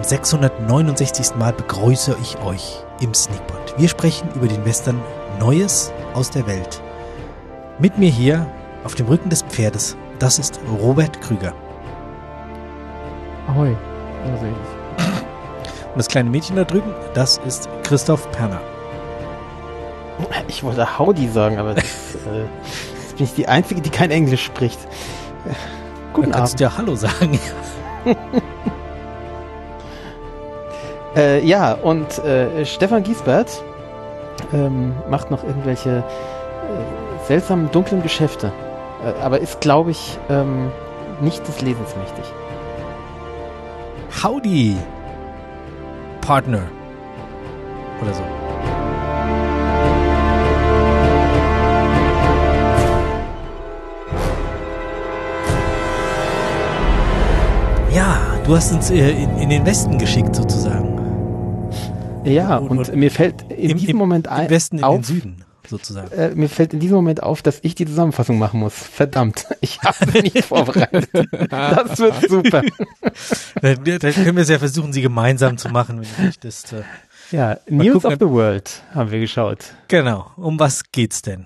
669. Mal begrüße ich euch im Sneakpot. Wir sprechen über den Western Neues aus der Welt. Mit mir hier auf dem Rücken des Pferdes, das ist Robert Krüger. Ahoi. Da sehe ich. Und das kleine Mädchen da drüben, das ist Christoph Perner. Ich wollte Howdy sagen, aber jetzt bin ich die Einzige, die kein Englisch spricht. Guten Dann kannst du ja Hallo sagen. Ja, und Stefan Giesbert macht noch irgendwelche seltsamen, dunklen Geschäfte. Aber ist, glaube ich, nicht des Lesens mächtig. Howdy, Partner. Oder so. Ja, du hast uns in den Westen geschickt sozusagen. Ja, und mir fällt in diesem Moment im Westen auf, in den Süden sozusagen. Mir fällt in diesem Moment auf, dass ich die Zusammenfassung machen muss. Verdammt, ich habe sie nicht vorbereitet. Das wird super. Dann können wir es ja versuchen, sie gemeinsam zu machen, wenn du möchtest. Ja, News of the World haben wir geschaut. Genau, um was geht's denn?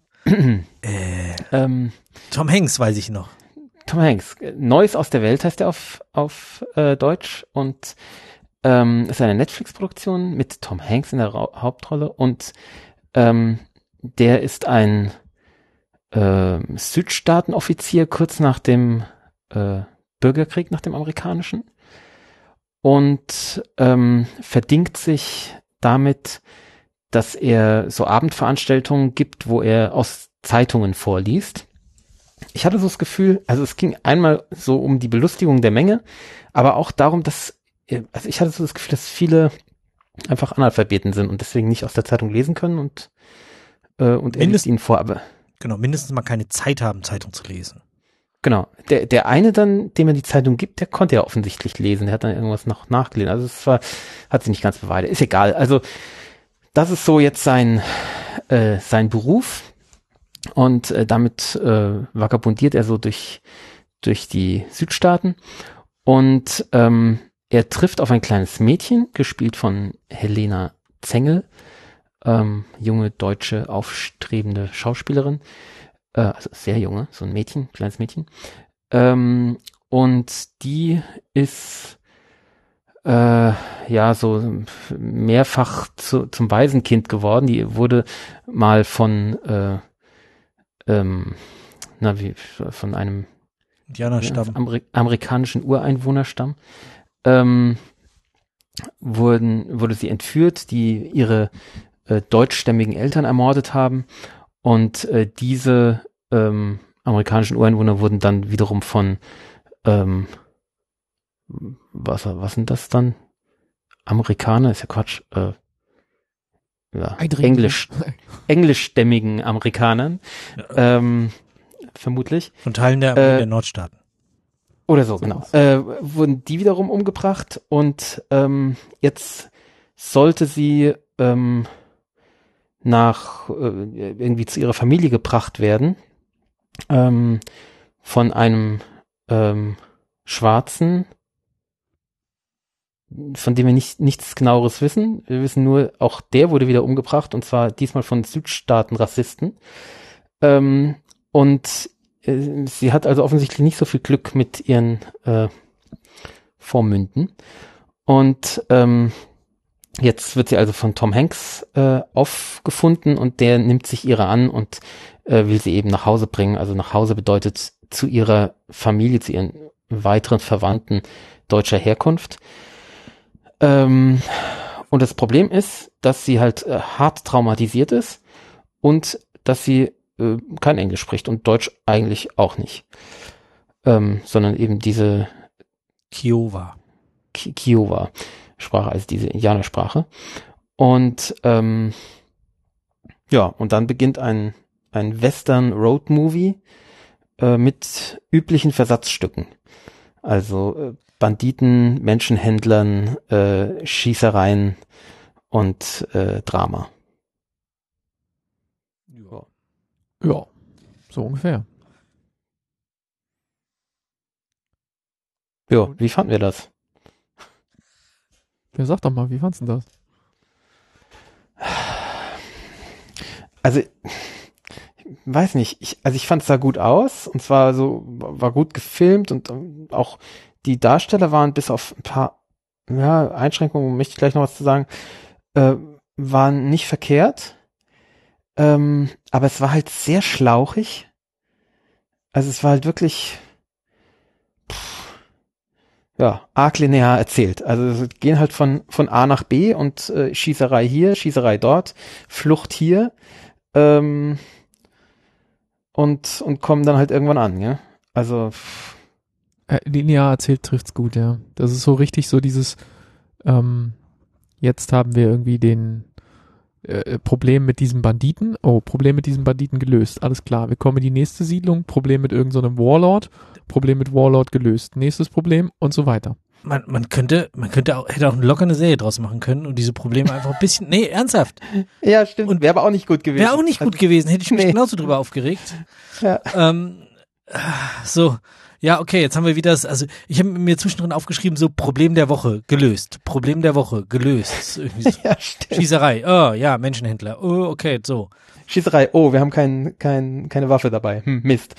Tom Hanks weiß ich noch. Tom Hanks, Neues aus der Welt heißt er auf Deutsch und ist eine Netflix-Produktion mit Tom Hanks in der Hauptrolle und der ist ein Südstaatenoffizier kurz nach dem Bürgerkrieg, nach dem amerikanischen und verdingt sich damit, dass er so Abendveranstaltungen gibt, wo er aus Zeitungen vorliest. Ich hatte so das Gefühl, also es ging einmal so um die Belustigung der Menge, aber auch darum, also ich hatte so das Gefühl, dass viele einfach Analphabeten sind und deswegen nicht aus der Zeitung lesen können und er liest ihnen vor, aber genau, mindestens mal keine Zeit haben, Zeitung zu lesen. Genau, der eine dann, dem er die Zeitung gibt, der konnte ja offensichtlich lesen, der hat dann irgendwas noch nachgelesen, also hat sich nicht ganz bewahrheitet, ist egal, also das ist so jetzt sein Beruf. Und damit vagabundiert er so durch die Südstaaten und er trifft auf ein kleines Mädchen, gespielt von Helena Zengel, junge deutsche aufstrebende Schauspielerin, also sehr junge, so ein Mädchen, kleines Mädchen, und die ist ja so mehrfach zum Waisenkind geworden. Die wurde mal von von einem Indianerstamm. Amerikanischen Ureinwohnerstamm wurde sie entführt, die ihre deutschstämmigen Eltern ermordet haben und diese amerikanischen Ureinwohner wurden dann wiederum von was sind das dann? Amerikaner, ist ja Quatsch, ja, englischstämmigen Amerikanern, vermutlich. Von Teilen der Nordstaaten. Oder so, genau. Wurden die wiederum umgebracht und jetzt sollte sie irgendwie zu ihrer Familie gebracht werden von einem Schwarzen, von dem wir nichts Genaueres wissen. Wir wissen nur, auch der wurde wieder umgebracht und zwar diesmal von Südstaaten-Rassisten. Und sie hat also offensichtlich nicht so viel Glück mit ihren Vormünden. Und jetzt wird sie also von Tom Hanks aufgefunden und der nimmt sich ihrer an und will sie eben nach Hause bringen. Also nach Hause bedeutet zu ihrer Familie, zu ihren weiteren Verwandten deutscher Herkunft. Und das Problem ist, dass sie halt hart traumatisiert ist und dass sie kein Englisch spricht und Deutsch eigentlich auch nicht. Sondern eben diese Kiowa-Sprache, also diese Indianersprache. Und ja, und dann beginnt ein Western-Road-Movie mit üblichen Versatzstücken. Also Banditen, Menschenhändlern, Schießereien und Drama. Ja, so ungefähr. Ja, wie fanden wir das? Ja, sag doch mal, wie fandst du das? Also, ich weiß nicht, ich fand es sah gut aus und zwar war gut gefilmt und auch die Darsteller waren bis auf ein paar Einschränkungen, möchte ich gleich noch was zu sagen, waren nicht verkehrt, aber es war halt sehr schlauchig. Also es war halt wirklich arg linear erzählt. Also sie gehen halt von A nach B und Schießerei hier, Schießerei dort, Flucht hier und kommen dann halt irgendwann an, ja. Also Linear erzählt trifft's gut, ja. Das ist so richtig so dieses, jetzt haben wir irgendwie den Problem mit diesem Banditen. Oh, Problem mit diesem Banditen gelöst. Alles klar. Wir kommen in die nächste Siedlung. Problem mit irgendeinem so einem Warlord. Problem mit Warlord gelöst. Nächstes Problem und so weiter. Man könnte auch, hätte auch locker eine Serie draus machen können und diese Probleme einfach ein bisschen, nee, ernsthaft. Ja, stimmt. Und wäre aber auch nicht gut gewesen. Wäre auch nicht gut gewesen. Hätte ich mich genauso drüber aufgeregt. Ja. So. Ja, okay, jetzt haben wir wieder also ich habe mir zwischendrin aufgeschrieben, so Problem der Woche gelöst, Problem der Woche gelöst. Irgendwie so. Ja, stimmt. Schießerei, oh ja, Menschenhändler, oh okay, so. Schießerei, oh, wir haben keine Waffe dabei, Mist.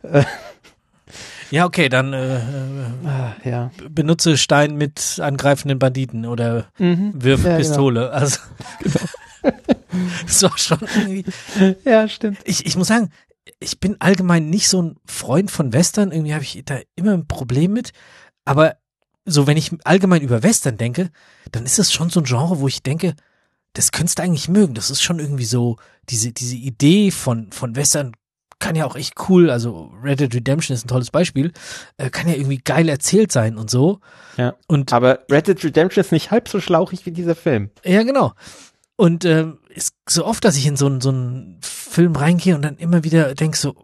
Ja, okay, dann benutze Stein mit angreifenden Banditen oder wirf Pistole. Genau. Also das war schon irgendwie. Ja, stimmt. Ich muss sagen, ich bin allgemein nicht so ein Freund von Western, irgendwie habe ich da immer ein Problem mit, aber so wenn ich allgemein über Western denke, dann ist das schon so ein Genre, wo ich denke, das könntest du eigentlich mögen, das ist schon irgendwie so, diese Idee von Western kann ja auch echt cool, also Red Dead Redemption ist ein tolles Beispiel, kann ja irgendwie geil erzählt sein und so. Ja, aber Red Dead Redemption ist nicht halb so schlauchig wie dieser Film. Ja, genau. Und ist so oft, dass ich in so einen Film reingehe und dann immer wieder denke so,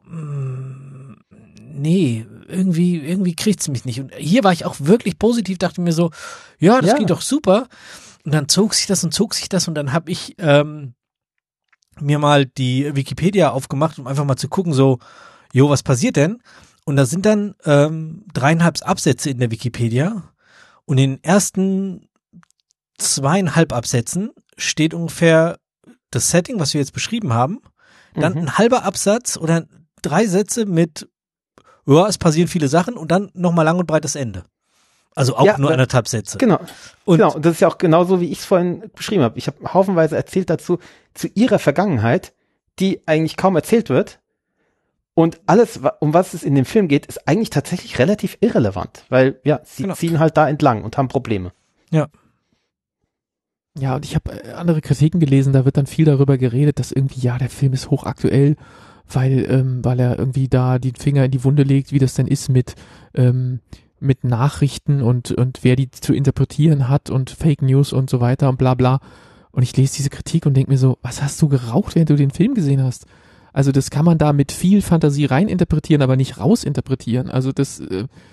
nee, irgendwie kriegt's mich nicht. Und hier war ich auch wirklich positiv, dachte mir so, ja, das geht doch super. Und dann zog sich das und dann habe ich mir mal die Wikipedia aufgemacht, um einfach mal zu gucken, so, was passiert denn? Und da sind dann 3,5 Absätze in der Wikipedia und in den ersten 2,5 Absätzen steht ungefähr das Setting, was wir jetzt beschrieben haben, dann ein halber Absatz oder 3 Sätze mit, es passieren viele Sachen und dann nochmal lang und breit das Ende. Also auch nur 1,5 Sätze. Genau. Und das ist ja auch genauso, wie ich es vorhin beschrieben habe. Ich habe haufenweise erzählt dazu, zu ihrer Vergangenheit, die eigentlich kaum erzählt wird. Und alles, um was es in dem Film geht, ist eigentlich tatsächlich relativ irrelevant. Weil, sie ziehen halt da entlang und haben Probleme. Ja. Ja, und ich habe andere Kritiken gelesen, da wird dann viel darüber geredet, dass irgendwie, der Film ist hochaktuell, weil er irgendwie da den Finger in die Wunde legt, wie das denn ist mit Nachrichten und wer die zu interpretieren hat und Fake News und so weiter und bla bla. Und ich lese diese Kritik und denke mir so, was hast du geraucht, während du den Film gesehen hast? Also das kann man da mit viel Fantasie reininterpretieren, aber nicht rausinterpretieren. Also das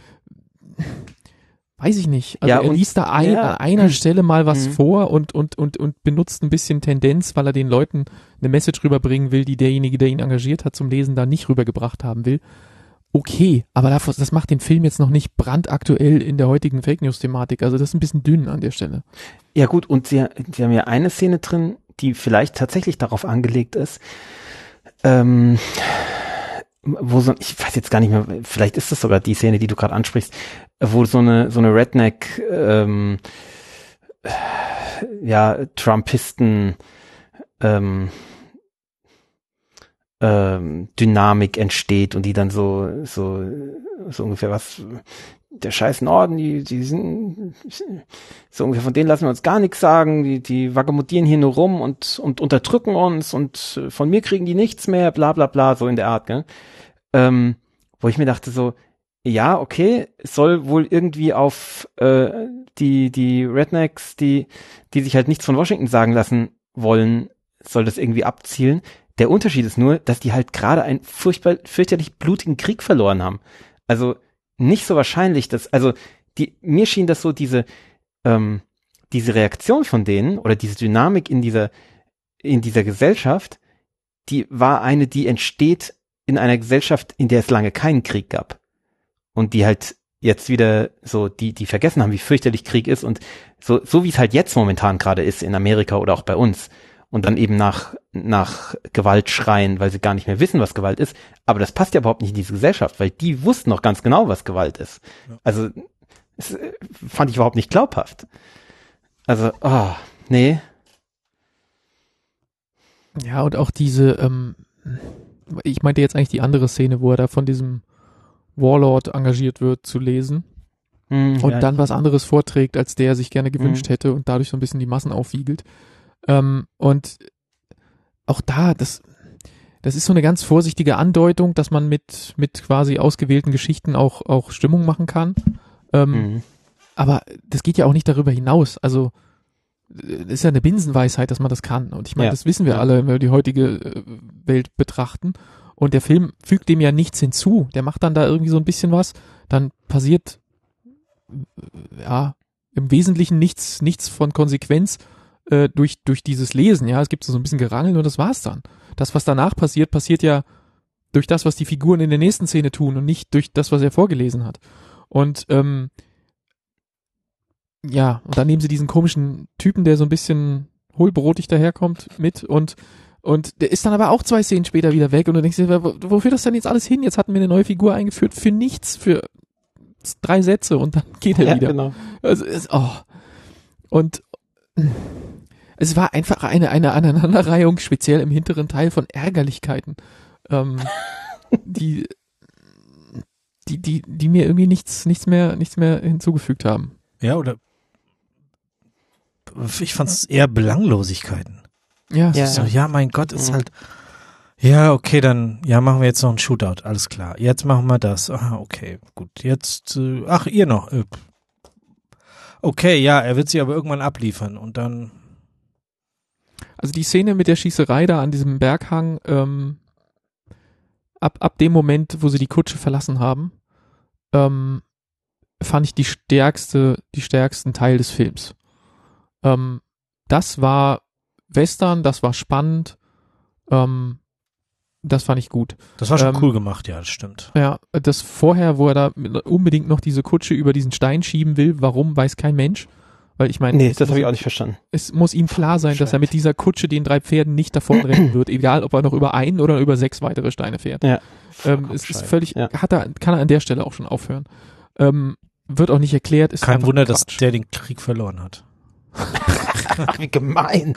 weiß ich nicht. Also er liest da an einer Stelle mal was vor und benutzt ein bisschen Tendenz, weil er den Leuten eine Message rüberbringen will, die derjenige, der ihn engagiert hat zum Lesen, da nicht rübergebracht haben will. Okay, aber das macht den Film jetzt noch nicht brandaktuell in der heutigen Fake News-Thematik. Also das ist ein bisschen dünn an der Stelle. Ja gut, und sie haben ja eine Szene drin, die vielleicht tatsächlich darauf angelegt ist, wo ich weiß jetzt gar nicht mehr, vielleicht ist das sogar die Szene, die du gerade ansprichst, wo so eine Redneck Trumpisten Dynamik entsteht und die dann so ungefähr was, der scheiß Norden, die sind so ungefähr, von denen lassen wir uns gar nichts sagen, die vagabundieren hier nur rum und unterdrücken uns und von mir kriegen die nichts mehr, bla bla bla, so in der Art, gell? Wo ich mir dachte so, ja, okay, es soll wohl irgendwie auf die Rednecks, die sich halt nichts von Washington sagen lassen wollen, soll das irgendwie abzielen. Der Unterschied ist nur, dass die halt gerade einen fürchterlich blutigen Krieg verloren haben. Also nicht so wahrscheinlich, mir schien das so diese Reaktion von denen oder diese Dynamik in dieser Gesellschaft, die war eine, die entsteht in einer Gesellschaft, in der es lange keinen Krieg gab. Und die halt jetzt wieder so, die vergessen haben, wie fürchterlich Krieg ist und so wie es halt jetzt momentan gerade ist in Amerika oder auch bei uns und dann eben nach Gewalt schreien, weil sie gar nicht mehr wissen, was Gewalt ist. Aber das passt ja überhaupt nicht in diese Gesellschaft, weil die wussten noch ganz genau, was Gewalt ist. Ja. Also, das fand ich überhaupt nicht glaubhaft. Also, nee. Ja, und auch diese, ich meinte jetzt eigentlich die andere Szene, wo er da von diesem Warlord engagiert wird, zu lesen und dann was anderes vorträgt, als der er sich gerne gewünscht hätte und dadurch so ein bisschen die Massen aufwiegelt. Und auch da, das ist so eine ganz vorsichtige Andeutung, dass man mit quasi ausgewählten Geschichten auch Stimmung machen kann. Aber das geht ja auch nicht darüber hinaus. Also das ist ja eine Binsenweisheit, dass man das kann. Und ich meine, das wissen wir alle, wenn wir die heutige Welt betrachten. Und der Film fügt dem ja nichts hinzu. Der macht dann da irgendwie so ein bisschen was. Dann passiert im Wesentlichen nichts von Konsequenz durch dieses Lesen. Ja, es gibt so ein bisschen Gerangel und das war's dann. Das, was danach passiert ja durch das, was die Figuren in der nächsten Szene tun und nicht durch das, was er vorgelesen hat. Und und dann nehmen sie diesen komischen Typen, der so ein bisschen hohlbrotig daherkommt, mit und der ist dann aber auch 2 Szenen später wieder weg und du denkst dir, wofür das denn jetzt alles hin? Jetzt hatten wir eine neue Figur eingeführt für nichts, für 3 Sätze und dann geht er wieder. Genau. Also und es war einfach eine Aneinanderreihung, speziell im hinteren Teil, von Ärgerlichkeiten, die mir irgendwie nichts mehr hinzugefügt haben. Ja, oder ich fand es eher Belanglosigkeiten. Ja, so, mein Gott, ist halt, ja, okay, dann, machen wir jetzt noch einen Shootout, alles klar. Jetzt machen wir das. Okay, gut. Jetzt, ihr noch. Okay, er wird sie aber irgendwann abliefern und dann. Also die Szene mit der Schießerei da an diesem Berghang, ab dem Moment, wo sie die Kutsche verlassen haben, fand ich die stärksten Teil des Films. Das war Western, das war spannend, das fand ich gut. Das war schon cool gemacht, ja, das stimmt. Ja, das vorher, wo er da unbedingt noch diese Kutsche über diesen Stein schieben will, warum, weiß kein Mensch. Weil ich meine, nee, das habe ich auch nicht verstanden. Es muss ihm klar sein, dass er mit dieser Kutsche den 3 Pferden nicht davonrennen wird, egal ob er noch über 1 oder über 6 weitere Steine fährt. Ja. Es ist völlig, kann er an der Stelle auch schon aufhören. Wird auch nicht erklärt. Ist kein Wunder, Quatsch, dass der den Krieg verloren hat. Ach, wie gemein.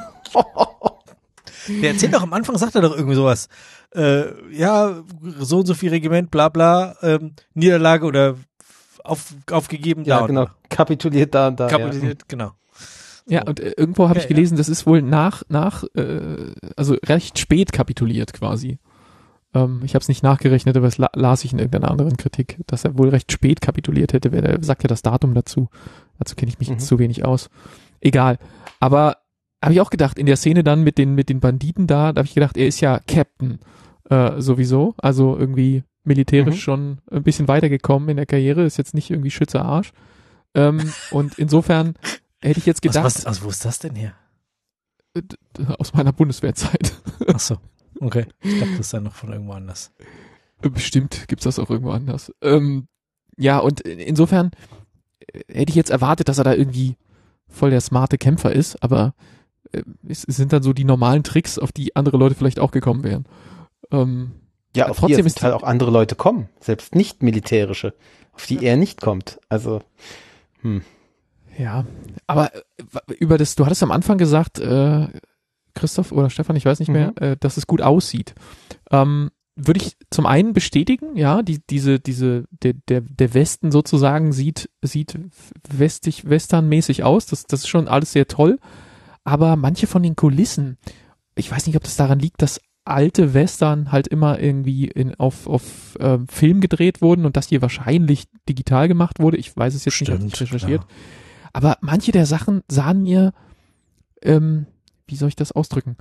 Der erzählt doch am Anfang, sagt er doch irgendwie sowas. So und so viel Regiment, bla bla, Niederlage oder aufgegeben. Ja, genau. Kapituliert da und da. Kapituliert, genau. Ja, und irgendwo habe ich gelesen, das ist wohl also recht spät kapituliert quasi. Ich habe es nicht nachgerechnet, aber es las ich in irgendeiner anderen Kritik, dass er wohl recht spät kapituliert hätte. Wer sagt ja das Datum dazu? Dazu kenne ich mich jetzt zu wenig aus. Egal. Aber habe ich auch gedacht, in der Szene dann mit den Banditen da habe ich gedacht, er ist ja Captain sowieso, also irgendwie militärisch schon ein bisschen weitergekommen in der Karriere, ist jetzt nicht irgendwie Schütze Arsch. Und insofern hätte ich jetzt gedacht. Also wo ist das denn her? Aus meiner Bundeswehrzeit. Ach so, okay. Ich dachte, das sei noch von irgendwo anders. Bestimmt gibt's das auch irgendwo anders. Und insofern hätte ich jetzt erwartet, dass er da irgendwie voll der smarte Kämpfer ist, aber es sind dann so die normalen Tricks, auf die andere Leute vielleicht auch gekommen wären. Auf trotzdem ist halt auch andere Leute kommen, selbst nicht militärische, auf die er nicht kommt. Also, Ja, aber du hattest am Anfang gesagt, Christoph oder Stefan, ich weiß nicht mehr, dass es gut aussieht. Würde ich zum einen bestätigen, ja, der Westen sozusagen sieht westernmäßig aus, das ist schon alles sehr toll, aber manche von den Kulissen, ich weiß nicht, ob das daran liegt, dass alte Western halt immer irgendwie auf Film gedreht wurden und das hier wahrscheinlich digital gemacht wurde, ich weiß es jetzt nicht, habe ich recherchiert, aber manche der Sachen sahen mir, wie soll ich das ausdrücken,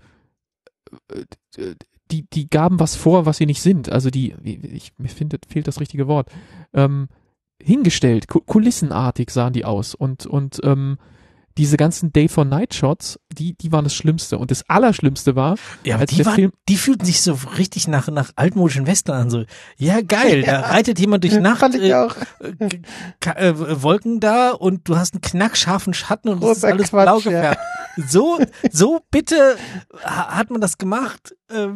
die gaben was vor, was sie nicht sind. Also mir fehlt das richtige Wort. Hingestellt, kulissenartig sahen die aus und diese ganzen Day-for-Night-Shots, die waren das Schlimmste. Und das Allerschlimmste war, ja, aber die fühlten sich so richtig nach altmodischen Western an. So, ja, geil, da reitet jemand durch Nacht, Wolken da und du hast einen knackscharfen Schatten und es ist alles Quatsch, blau gefärbt. Ja. So bitte hat man das gemacht.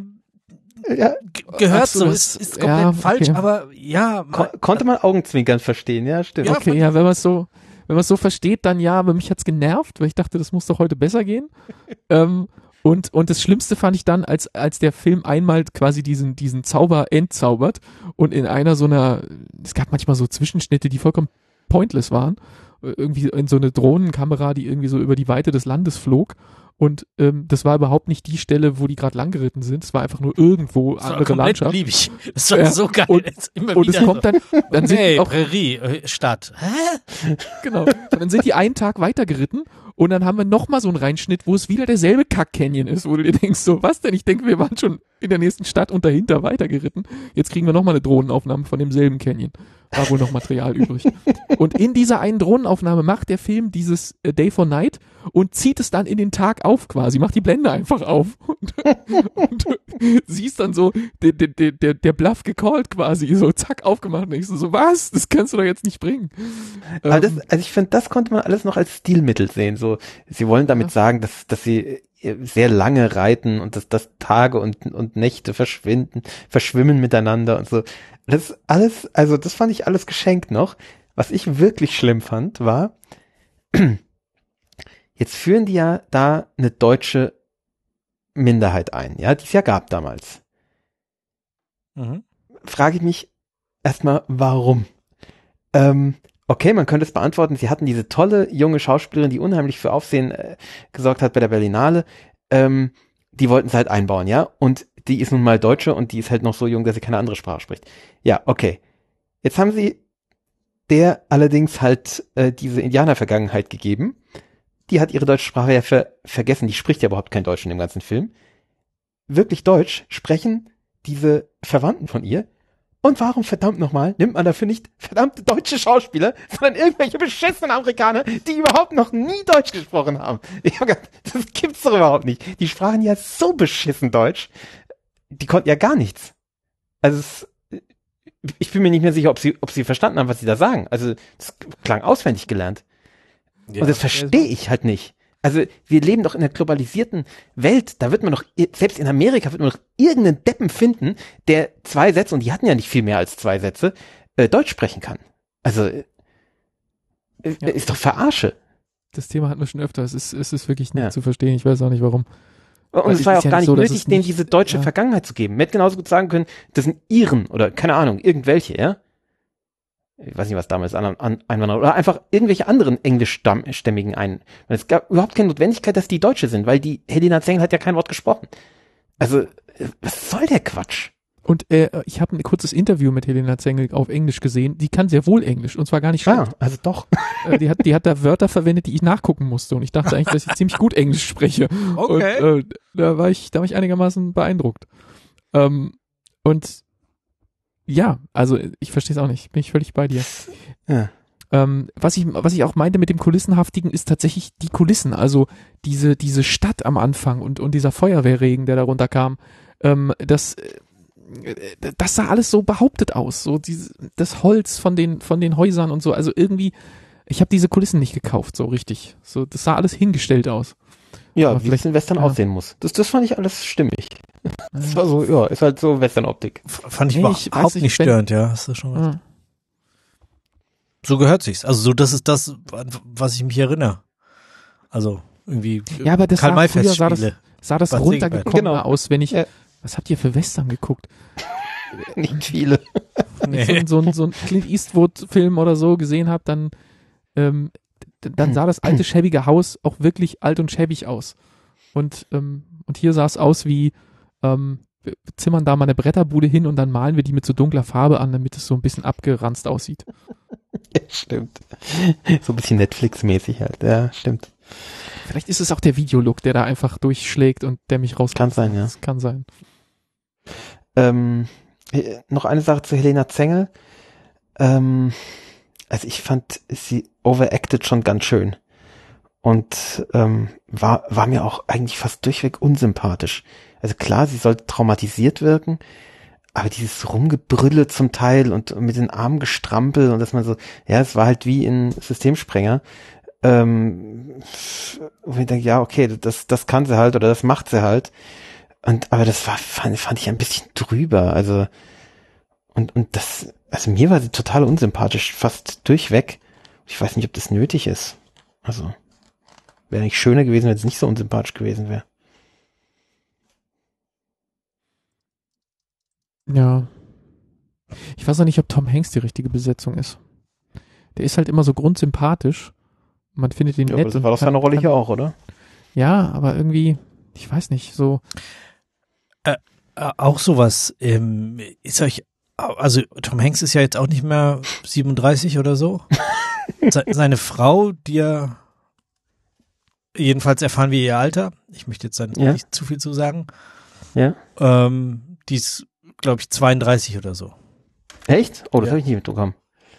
Gehört so, ist komplett falsch, aber ja. Konnte man Augenzwinkern verstehen, ja, stimmt. Ja, okay, ja, wenn man es so versteht, dann ja, aber mich hat's genervt, weil ich dachte, das muss doch heute besser gehen. Und das Schlimmste fand ich dann, als der Film einmal quasi diesen Zauber entzaubert und in einer es gab manchmal so Zwischenschnitte, die vollkommen pointless waren, irgendwie in so eine Drohnenkamera, die irgendwie so über die Weite des Landes flog. Und das war überhaupt nicht die Stelle, wo die gerade langgeritten sind. Es war einfach nur irgendwo andere Landschaft. Beliebig. Das war so geil. Und es kommt dann sind die auch Prärie, Stadt. Hä? Genau. Und dann sind die einen Tag weitergeritten und dann haben wir nochmal so einen Reinschnitt, wo es wieder derselbe Kack-Canyon ist, wo du dir denkst, so, was denn? Ich denke, wir waren schon in der nächsten Stadt und dahinter weitergeritten. Jetzt kriegen wir nochmal eine Drohnenaufnahme von demselben Canyon. War wohl noch Material übrig. Und in dieser einen Drohnenaufnahme macht der Film dieses Day for Night und zieht es dann in den Tag auf quasi, macht die Blende einfach auf. Und du siehst dann so, der Bluff gecallt quasi, so zack, aufgemacht. Und ich so, was? Das kannst du doch jetzt nicht bringen. Aber ich finde, das konnte man alles noch als Stilmittel sehen. So, sie wollen damit sagen, dass sie sehr lange reiten und dass Tage und Nächte verschwimmen miteinander und so. Das alles, also das fand ich alles geschenkt noch. Was ich wirklich schlimm fand, war, jetzt führen die ja da eine deutsche Minderheit ein, ja, die es ja gab damals. Frage ich mich erstmal, warum? Okay, man könnte es beantworten, sie hatten diese tolle junge Schauspielerin, die unheimlich für Aufsehen gesorgt hat bei der Berlinale, die wollten es halt einbauen, ja, und die ist nun mal Deutsche und die ist halt noch so jung, dass sie keine andere Sprache spricht. Ja, okay. Jetzt haben sie der allerdings halt diese Indianer-Vergangenheit gegeben. Die hat ihre deutsche Sprache ja vergessen, die spricht ja überhaupt kein Deutsch in dem ganzen Film. Wirklich Deutsch sprechen diese Verwandten von ihr. Und warum verdammt nochmal nimmt man dafür nicht verdammte deutsche Schauspieler, sondern irgendwelche beschissenen Amerikaner, die überhaupt noch nie Deutsch gesprochen haben? Ich hab gedacht, das gibt's doch überhaupt nicht. Die sprachen ja so beschissen Deutsch. Die konnten ja gar nichts. Also ich bin mir nicht mehr sicher, ob sie verstanden haben, was sie da sagen. Also das klang auswendig gelernt. Ja, und das verstehe ich halt nicht. Also wir leben doch in einer globalisierten Welt. Da wird man doch, selbst in Amerika wird man doch irgendeinen Deppen finden, der 2 Sätze, und die hatten ja nicht viel mehr als 2 Sätze, Deutsch sprechen kann. Also ist doch Verarsche. Das Thema hatten wir schon öfter. Es ist wirklich nicht zu verstehen. Ich weiß auch nicht, warum. Und es war ja auch gar nicht nötig, denen diese deutsche Vergangenheit zu geben. Man hätte genauso gut sagen können, das sind Iren oder keine Ahnung, irgendwelche, ja? Ich weiß nicht, was damals Einwanderer oder einfach irgendwelche anderen englischstämmigen Es gab überhaupt keine Notwendigkeit, dass die Deutsche sind, weil die Helena Zengel hat ja kein Wort gesprochen. Also, was soll der Quatsch? Und ich habe ein kurzes Interview mit Helena Zengel auf Englisch gesehen. Die kann sehr wohl Englisch und zwar gar nicht schlecht. Ah, also doch. Die hat da Wörter verwendet, die ich nachgucken musste und ich dachte eigentlich, dass ich ziemlich gut Englisch spreche. Okay. Und da war ich einigermaßen beeindruckt. Und ja, also ich verstehe es auch nicht. Bin ich völlig bei dir. Ja. Was ich auch meinte mit dem Kulissenhaftigen ist tatsächlich die Kulissen. Also diese Stadt am Anfang und dieser Feuerwehrregen, der da runterkam. Das sah alles so behauptet aus, so das Holz von den Häusern und so, also irgendwie, ich habe diese Kulissen nicht gekauft, so richtig, so, das sah alles hingestellt aus. Ja, aber wie es in Western aussehen muss. Das fand ich alles stimmig. Das war so, ja, ist halt so Western-Optik. Fand ich überhaupt nicht störend, ja, hast du schon was. So gehört sich's, also so, das ist das, was ich mich erinnere. Also, irgendwie, ja, aber das Karl-May-Festspiele. Sah das runtergekommener aus, wenn ich, was habt ihr für Western geguckt? Nicht viele. Nee. So ein Clint Eastwood-Film oder so gesehen habe, dann sah das alte, schäbige Haus auch wirklich alt und schäbig aus. Und hier sah es aus wie, wir zimmern da mal eine Bretterbude hin und dann malen wir die mit so dunkler Farbe an, damit es so ein bisschen abgeranzt aussieht. Ja, stimmt. So ein bisschen Netflix-mäßig halt, ja, stimmt. Vielleicht ist es auch der Videolook, der da einfach durchschlägt und der mich rauskommt. Kann sein, ja. Das kann sein. Noch eine Sache zu Helena Zengel. Also ich fand, sie overacted schon ganz schön. und war mir auch eigentlich fast durchweg unsympathisch. Also klar, sie sollte traumatisiert wirken, aber dieses Rumgebrülle zum Teil und mit den Armen gestrampel und dass man so, ja, es war halt wie in Systemsprenger, wo ich denke, ja, okay, das kann sie halt oder das macht sie halt. Aber das fand ich ein bisschen drüber, also und das, also mir war sie total unsympathisch, fast durchweg. Ich weiß nicht, ob das nötig ist. Also wäre nicht schöner gewesen, wenn es nicht so unsympathisch gewesen wäre. Ja. Ich weiß auch nicht, ob Tom Hanks die richtige Besetzung ist. Der ist halt immer so grundsympathisch. Man findet ihn Ja, nett. aber das war doch seine Rolle hier auch, oder? Ja, aber irgendwie, ich weiß nicht, so. Auch sowas, ist euch, also Tom Hanks ist ja jetzt auch nicht mehr 37 oder so. Seine Frau, die ja jedenfalls erfahren wir ihr Alter, ich möchte jetzt dann nicht zu viel zu sagen, ja. Die ist, glaube ich, 32 oder so. Echt? Oh, das habe ich nicht mitbekommen.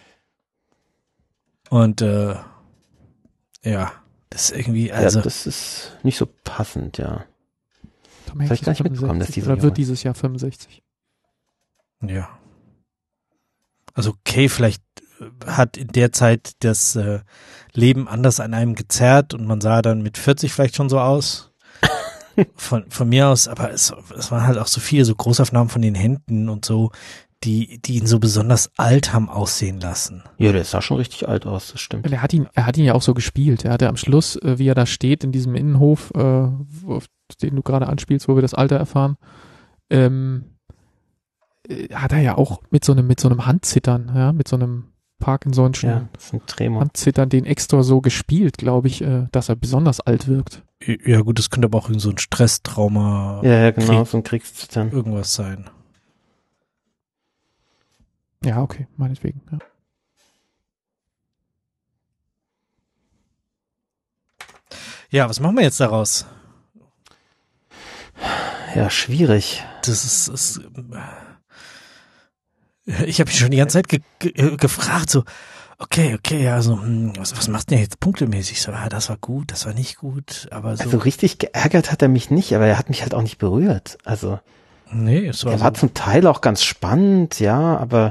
Und ja, das ist irgendwie, also. Ja, das ist nicht so passend, ja. Tom Hanks das habe ich gar nicht mitbekommen, dass oder wird dieses Jahr 65. Ja. Also okay, vielleicht hat in der Zeit das Leben anders an einem gezerrt und man sah dann mit 40 vielleicht schon so aus. Von mir aus, aber es waren halt auch so viele so Großaufnahmen von den Händen und so, die ihn so besonders alt haben aussehen lassen. Ja, der sah schon richtig alt aus, das stimmt. Er hat ihn ja auch so gespielt. Er hatte am Schluss, wie er da steht in diesem Innenhof, auf den du gerade anspielst, wo wir das Alter erfahren, hat er ja auch mit so einem Handzittern, ja, mit so einem Parkinson'schen Handzittern den Extor so gespielt, glaube ich, dass er besonders alt wirkt. Ja gut, das könnte aber auch so ein Stresstrauma. Ja, genau, so ein Kriegszittern. Irgendwas sein. Ja, okay, meinetwegen, ja. Ja, was machen wir jetzt daraus? Ja, schwierig. Das ist ich habe mich schon die ganze Zeit gefragt, so, okay, also, was machst du denn jetzt punktemäßig? So, das war gut, das war nicht gut, aber so. Also richtig geärgert hat er mich nicht, aber er hat mich halt auch nicht berührt. Also, nee, es war er war zum Teil auch ganz spannend, ja, aber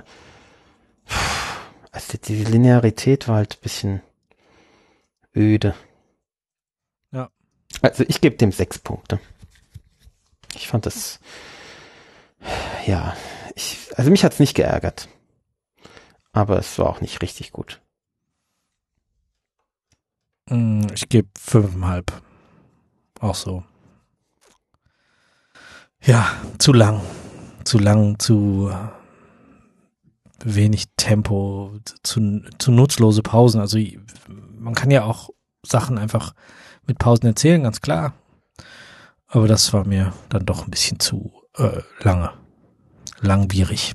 also die Linearität war halt ein bisschen öde. Ja. Also ich gebe dem 6 Punkte. Ich fand das, ja, also mich hat's nicht geärgert. Aber es war auch nicht richtig gut. Ich gebe 5,5. Auch so. Ja, zu lang, zu wenig Tempo, zu nutzlose Pausen. Also man kann ja auch Sachen einfach mit Pausen erzählen, ganz klar. Aber das war mir dann doch ein bisschen zu langwierig.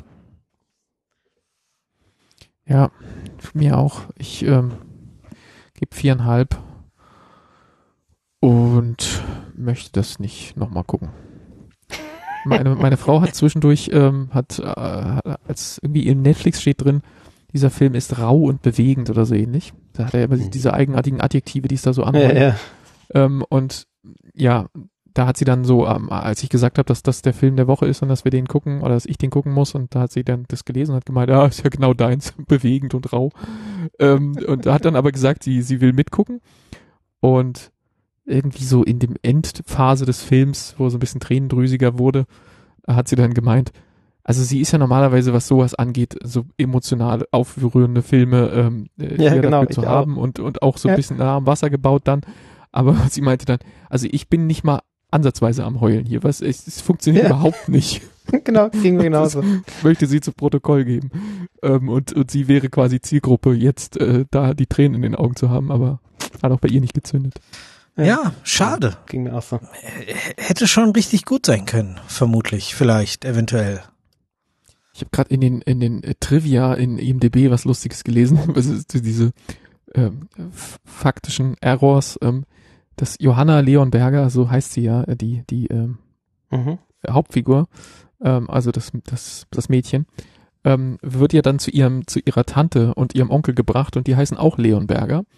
Ja, mir auch. Ich gebe 4,5 und möchte das nicht nochmal gucken. Meine Frau hat zwischendurch, als irgendwie in Netflix steht drin, dieser Film ist rau und bewegend oder so ähnlich. Da hat er immer diese eigenartigen Adjektive, die es da so anhört. Ja. Und ja, da hat sie dann so, als ich gesagt habe, dass das der Film der Woche ist und dass wir den gucken oder dass ich den gucken muss, und da hat sie dann das gelesen und hat gemeint, ja, ist ja genau deins, bewegend und rau. Und hat dann aber gesagt, sie will mitgucken, und irgendwie so in dem Endphase des Films, wo so ein bisschen tränendrüsiger wurde, hat sie dann gemeint, also sie ist ja normalerweise, was sowas angeht, so emotional aufrührende Filme dafür zu haben und auch so ein bisschen nah am Wasser gebaut dann. Aber sie meinte dann, also ich bin nicht mal ansatzweise am Heulen hier, es funktioniert überhaupt nicht. Genau, ging mir genauso. Möchte sie zu Protokoll geben. Und sie wäre quasi Zielgruppe, jetzt da die Tränen in den Augen zu haben, aber hat auch bei ihr nicht gezündet. Ja, schade. Ging mir auch so. Hätte schon richtig gut sein können, vermutlich, vielleicht, eventuell. Ich habe gerade in den Trivia in IMDb was Lustiges gelesen, was ist diese faktischen Errors, dass Johanna Leonberger, so heißt sie ja, die Hauptfigur, also das Mädchen, wird ja dann zu ihrer Tante und ihrem Onkel gebracht, und die heißen auch Leonberger.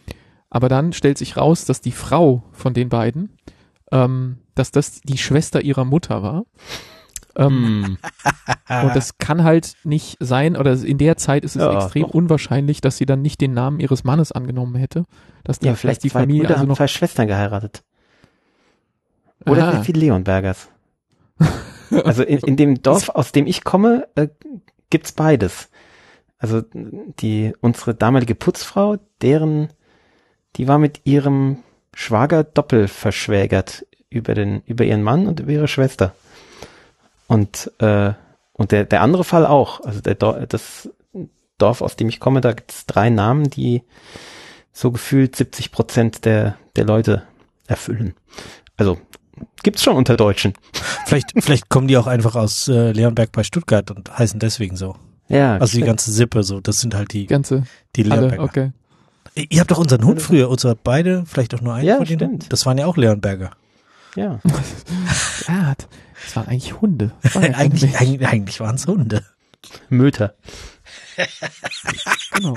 Aber dann stellt sich raus, dass die Frau von den beiden, dass das die Schwester ihrer Mutter war. Und das kann halt nicht sein, oder in der Zeit ist es extrem unwahrscheinlich, dass sie dann nicht den Namen ihres Mannes angenommen hätte. Dass vielleicht die zwei Familie Brüder also haben noch 2 Schwestern geheiratet. Oder sind sie Leonbergers? Also in dem Dorf, aus dem ich komme, gibt's beides. Also unsere damalige Putzfrau, die war mit ihrem Schwager doppelverschwägert über ihren Mann und über ihre Schwester. Und der andere Fall auch. Also das Dorf, aus dem ich komme, da gibt's 3 Namen, die so gefühlt 70% der Leute erfüllen. Also gibt's schon unter Deutschen. Vielleicht kommen die auch einfach aus Leonberg bei Stuttgart und heißen deswegen so. Ja. Also die ganze Sippe so, das sind halt die alle, Leonberger. okay. Ihr habt doch unseren Hund früher, beide, vielleicht auch nur einen von denen. Stimmt. Das waren ja auch Leonberger. Ja. Ja, das waren eigentlich Hunde. Eigentlich waren es Hunde. Möter. Genau.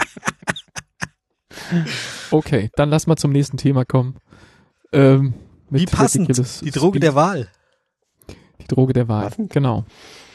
Okay, dann lass mal zum nächsten Thema kommen. Wie passend, die Droge der Wahl. Die Droge der Wahl, Passend? Genau.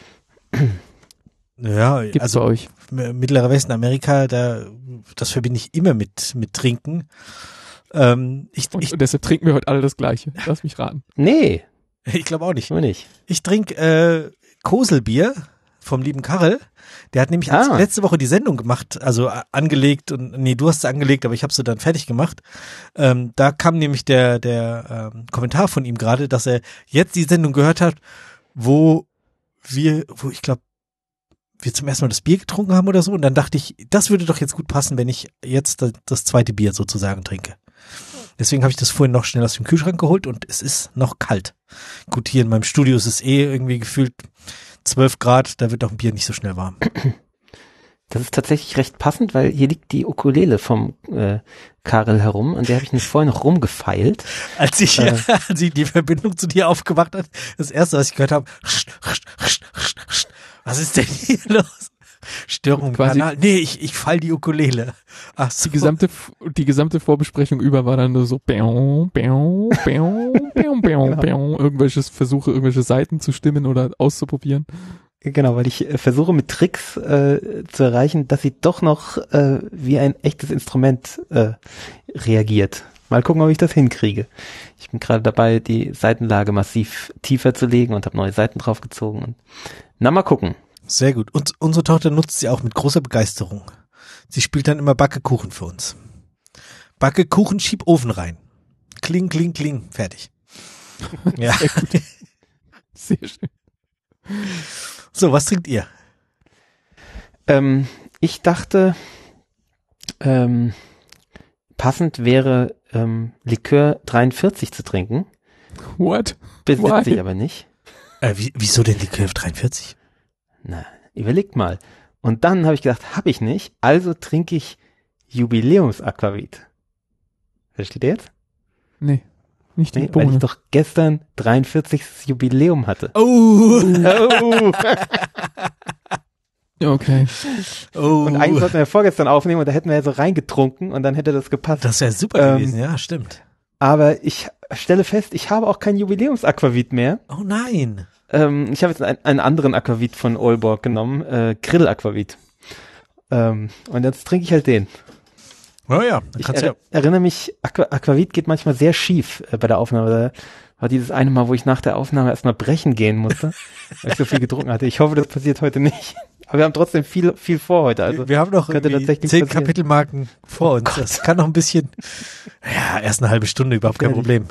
Ja, Gibt's also bei euch? Mittlerer Westen Amerika, das verbinde ich immer mit Trinken. Und deshalb trinken wir heute alle das Gleiche. Lass mich raten. Nee. Ich glaube auch nicht. Nur nicht. Ich trinke Koselbier vom lieben Karel. Der hat nämlich letzte Woche die Sendung gemacht, also angelegt und du hast sie angelegt, aber ich habe sie dann fertig gemacht. Da kam nämlich der Kommentar von ihm gerade, dass er jetzt die Sendung gehört hat, wo ich glaube, wir zum ersten Mal das Bier getrunken haben oder so, und dann dachte ich, das würde doch jetzt gut passen, wenn ich jetzt das zweite Bier sozusagen trinke. Deswegen habe ich das vorhin noch schnell aus dem Kühlschrank geholt und es ist noch kalt. Gut, hier in meinem Studio ist es irgendwie gefühlt 12 Grad, da wird doch ein Bier nicht so schnell warm. Das ist tatsächlich recht passend, weil hier liegt die Ukulele vom Karel herum, an der habe ich nicht vorhin noch rumgefeilt. Als sie die Verbindung zu dir aufgemacht hat, das erste, was ich gehört habe, was ist denn hier los? Störung im Kanal. Nee, ich fall die Ukulele. Ach so. Die gesamte Vorbesprechung über war dann nur so irgendwelche Seiten zu stimmen oder auszuprobieren. Genau, weil ich versuche mit Tricks zu erreichen, dass sie doch noch wie ein echtes Instrument reagiert. Mal gucken, ob ich das hinkriege. Ich bin gerade dabei, die Saitenlage massiv tiefer zu legen und habe neue Saiten draufgezogen. Und mal gucken. Sehr gut. Und unsere Tochter nutzt sie auch mit großer Begeisterung. Sie spielt dann immer Backekuchen für uns. Backekuchen, schieb Ofen rein. Kling, kling, kling. Fertig. Ja. Sehr gut. Sehr schön. So, was trinkt ihr? Ich dachte, passend wäre Likör 43 zu trinken. What? Besitze ich aber nicht. Wieso denn Likör 43? Na, überlegt mal. Und dann habe ich gedacht, habe ich nicht, also trinke ich Jubiläums-Aquavit. Versteht ihr jetzt? Nee, nicht die Bohne. Weil ich doch gestern 43. Jubiläum hatte. Oh! Okay. Oh. Und eigentlich wollten wir vorgestern aufnehmen und da hätten wir ja so reingetrunken und dann hätte das gepasst. Das wäre super gewesen, ja, stimmt. Aber ich stelle fest, ich habe auch kein Jubiläums-Aquavit mehr. Oh nein. Ich habe jetzt einen anderen Aquavit von Aalborg genommen, Grill-Aquavit. Und jetzt trinke ich halt den. Oh ja. Ich erinnere mich, Aquavit geht manchmal sehr schief bei der Aufnahme. Da war dieses eine Mal, wo ich nach der Aufnahme erstmal brechen gehen musste, weil ich so viel getrunken hatte. Ich hoffe, das passiert heute nicht. Aber wir haben trotzdem viel vor heute. Also wir haben noch 10 Kapitelmarken vor uns. Oh das kann noch ein bisschen, ja, erst eine halbe Stunde, überhaupt kein Problem.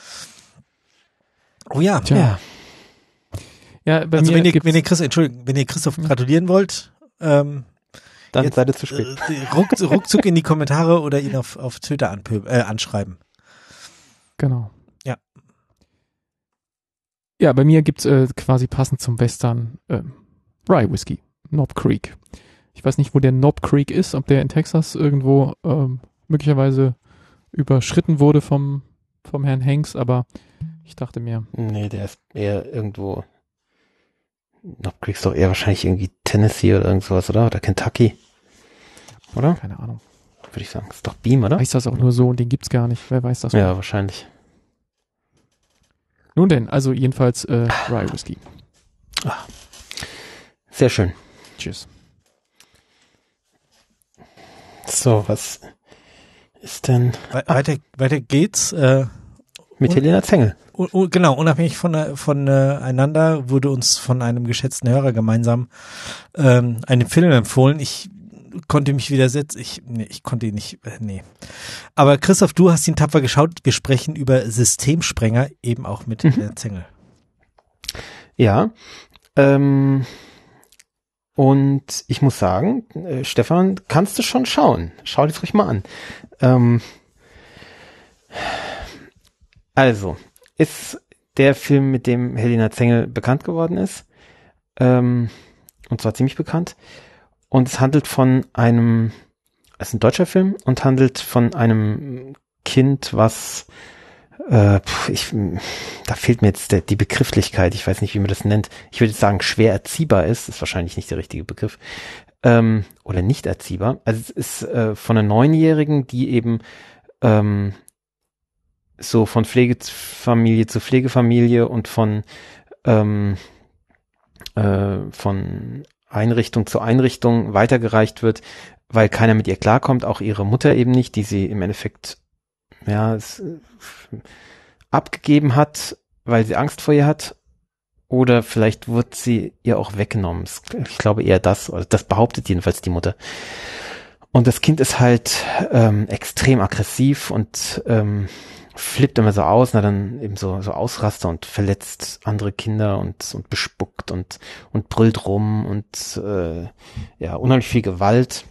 Oh ja. Tja. Ja, bei also mir wenn ihr Christoph gratulieren wollt, dann seid ihr zu spät. Ruckzuck in die Kommentare oder ihn auf Twitter anschreiben. Genau. Ja. Ja, bei mir gibt's quasi passend zum Western Rye Whiskey, Knob Creek. Ich weiß nicht, wo der Knob Creek ist, ob der in Texas irgendwo möglicherweise überschritten wurde vom Herrn Hanks, aber ich dachte mir. Nee, der ist eher irgendwo. Knob Creek ist doch eher wahrscheinlich irgendwie Tennessee oder irgend sowas, oder? Oder Kentucky. Oder? Keine Ahnung. würde ich sagen. Ist doch Beam, oder? Heißt das auch nur so und den gibt's gar nicht. Wer weiß das? Ja, wahrscheinlich. Nun denn, also jedenfalls Rye Whisky. Ach, sehr schön. Tschüss. So, was ist denn... Weiter geht's. Mit Helena Zengel. Genau, unabhängig voneinander wurde uns von einem geschätzten Hörer gemeinsam einen Film empfohlen. Ich konnte mich widersetzen. Ich konnte ihn nicht, nee. Aber Christoph, du hast ihn tapfer geschaut. Wir sprechen über Systemsprenger, eben auch mit Helena Zengel. Ja, und ich muss sagen, Stefan, kannst du schon schauen. Schau dir ruhig mal an. Also, ist der Film, mit dem Helena Zengel bekannt geworden ist. Und zwar ziemlich bekannt. Und es handelt von einem, es ist ein deutscher Film und handelt von einem Kind, was da fehlt mir jetzt die Begrifflichkeit, ich weiß nicht, wie man das nennt. Ich würde sagen, schwer erziehbar ist wahrscheinlich nicht der richtige Begriff. Oder nicht erziehbar. Also es ist von einer 9-Jährigen, die eben so von Pflegefamilie zu Pflegefamilie und von Einrichtung zu Einrichtung weitergereicht wird, weil keiner mit ihr klarkommt, auch ihre Mutter eben nicht, die sie im Endeffekt abgegeben hat, weil sie Angst vor ihr hat, oder vielleicht wird sie ihr auch weggenommen. Ich glaube eher das, oder das behauptet jedenfalls die Mutter. Und das Kind ist halt extrem aggressiv und flippt immer so aus, dann eben so Ausraster und verletzt andere Kinder und bespuckt und brüllt rum und unheimlich viel Gewalt.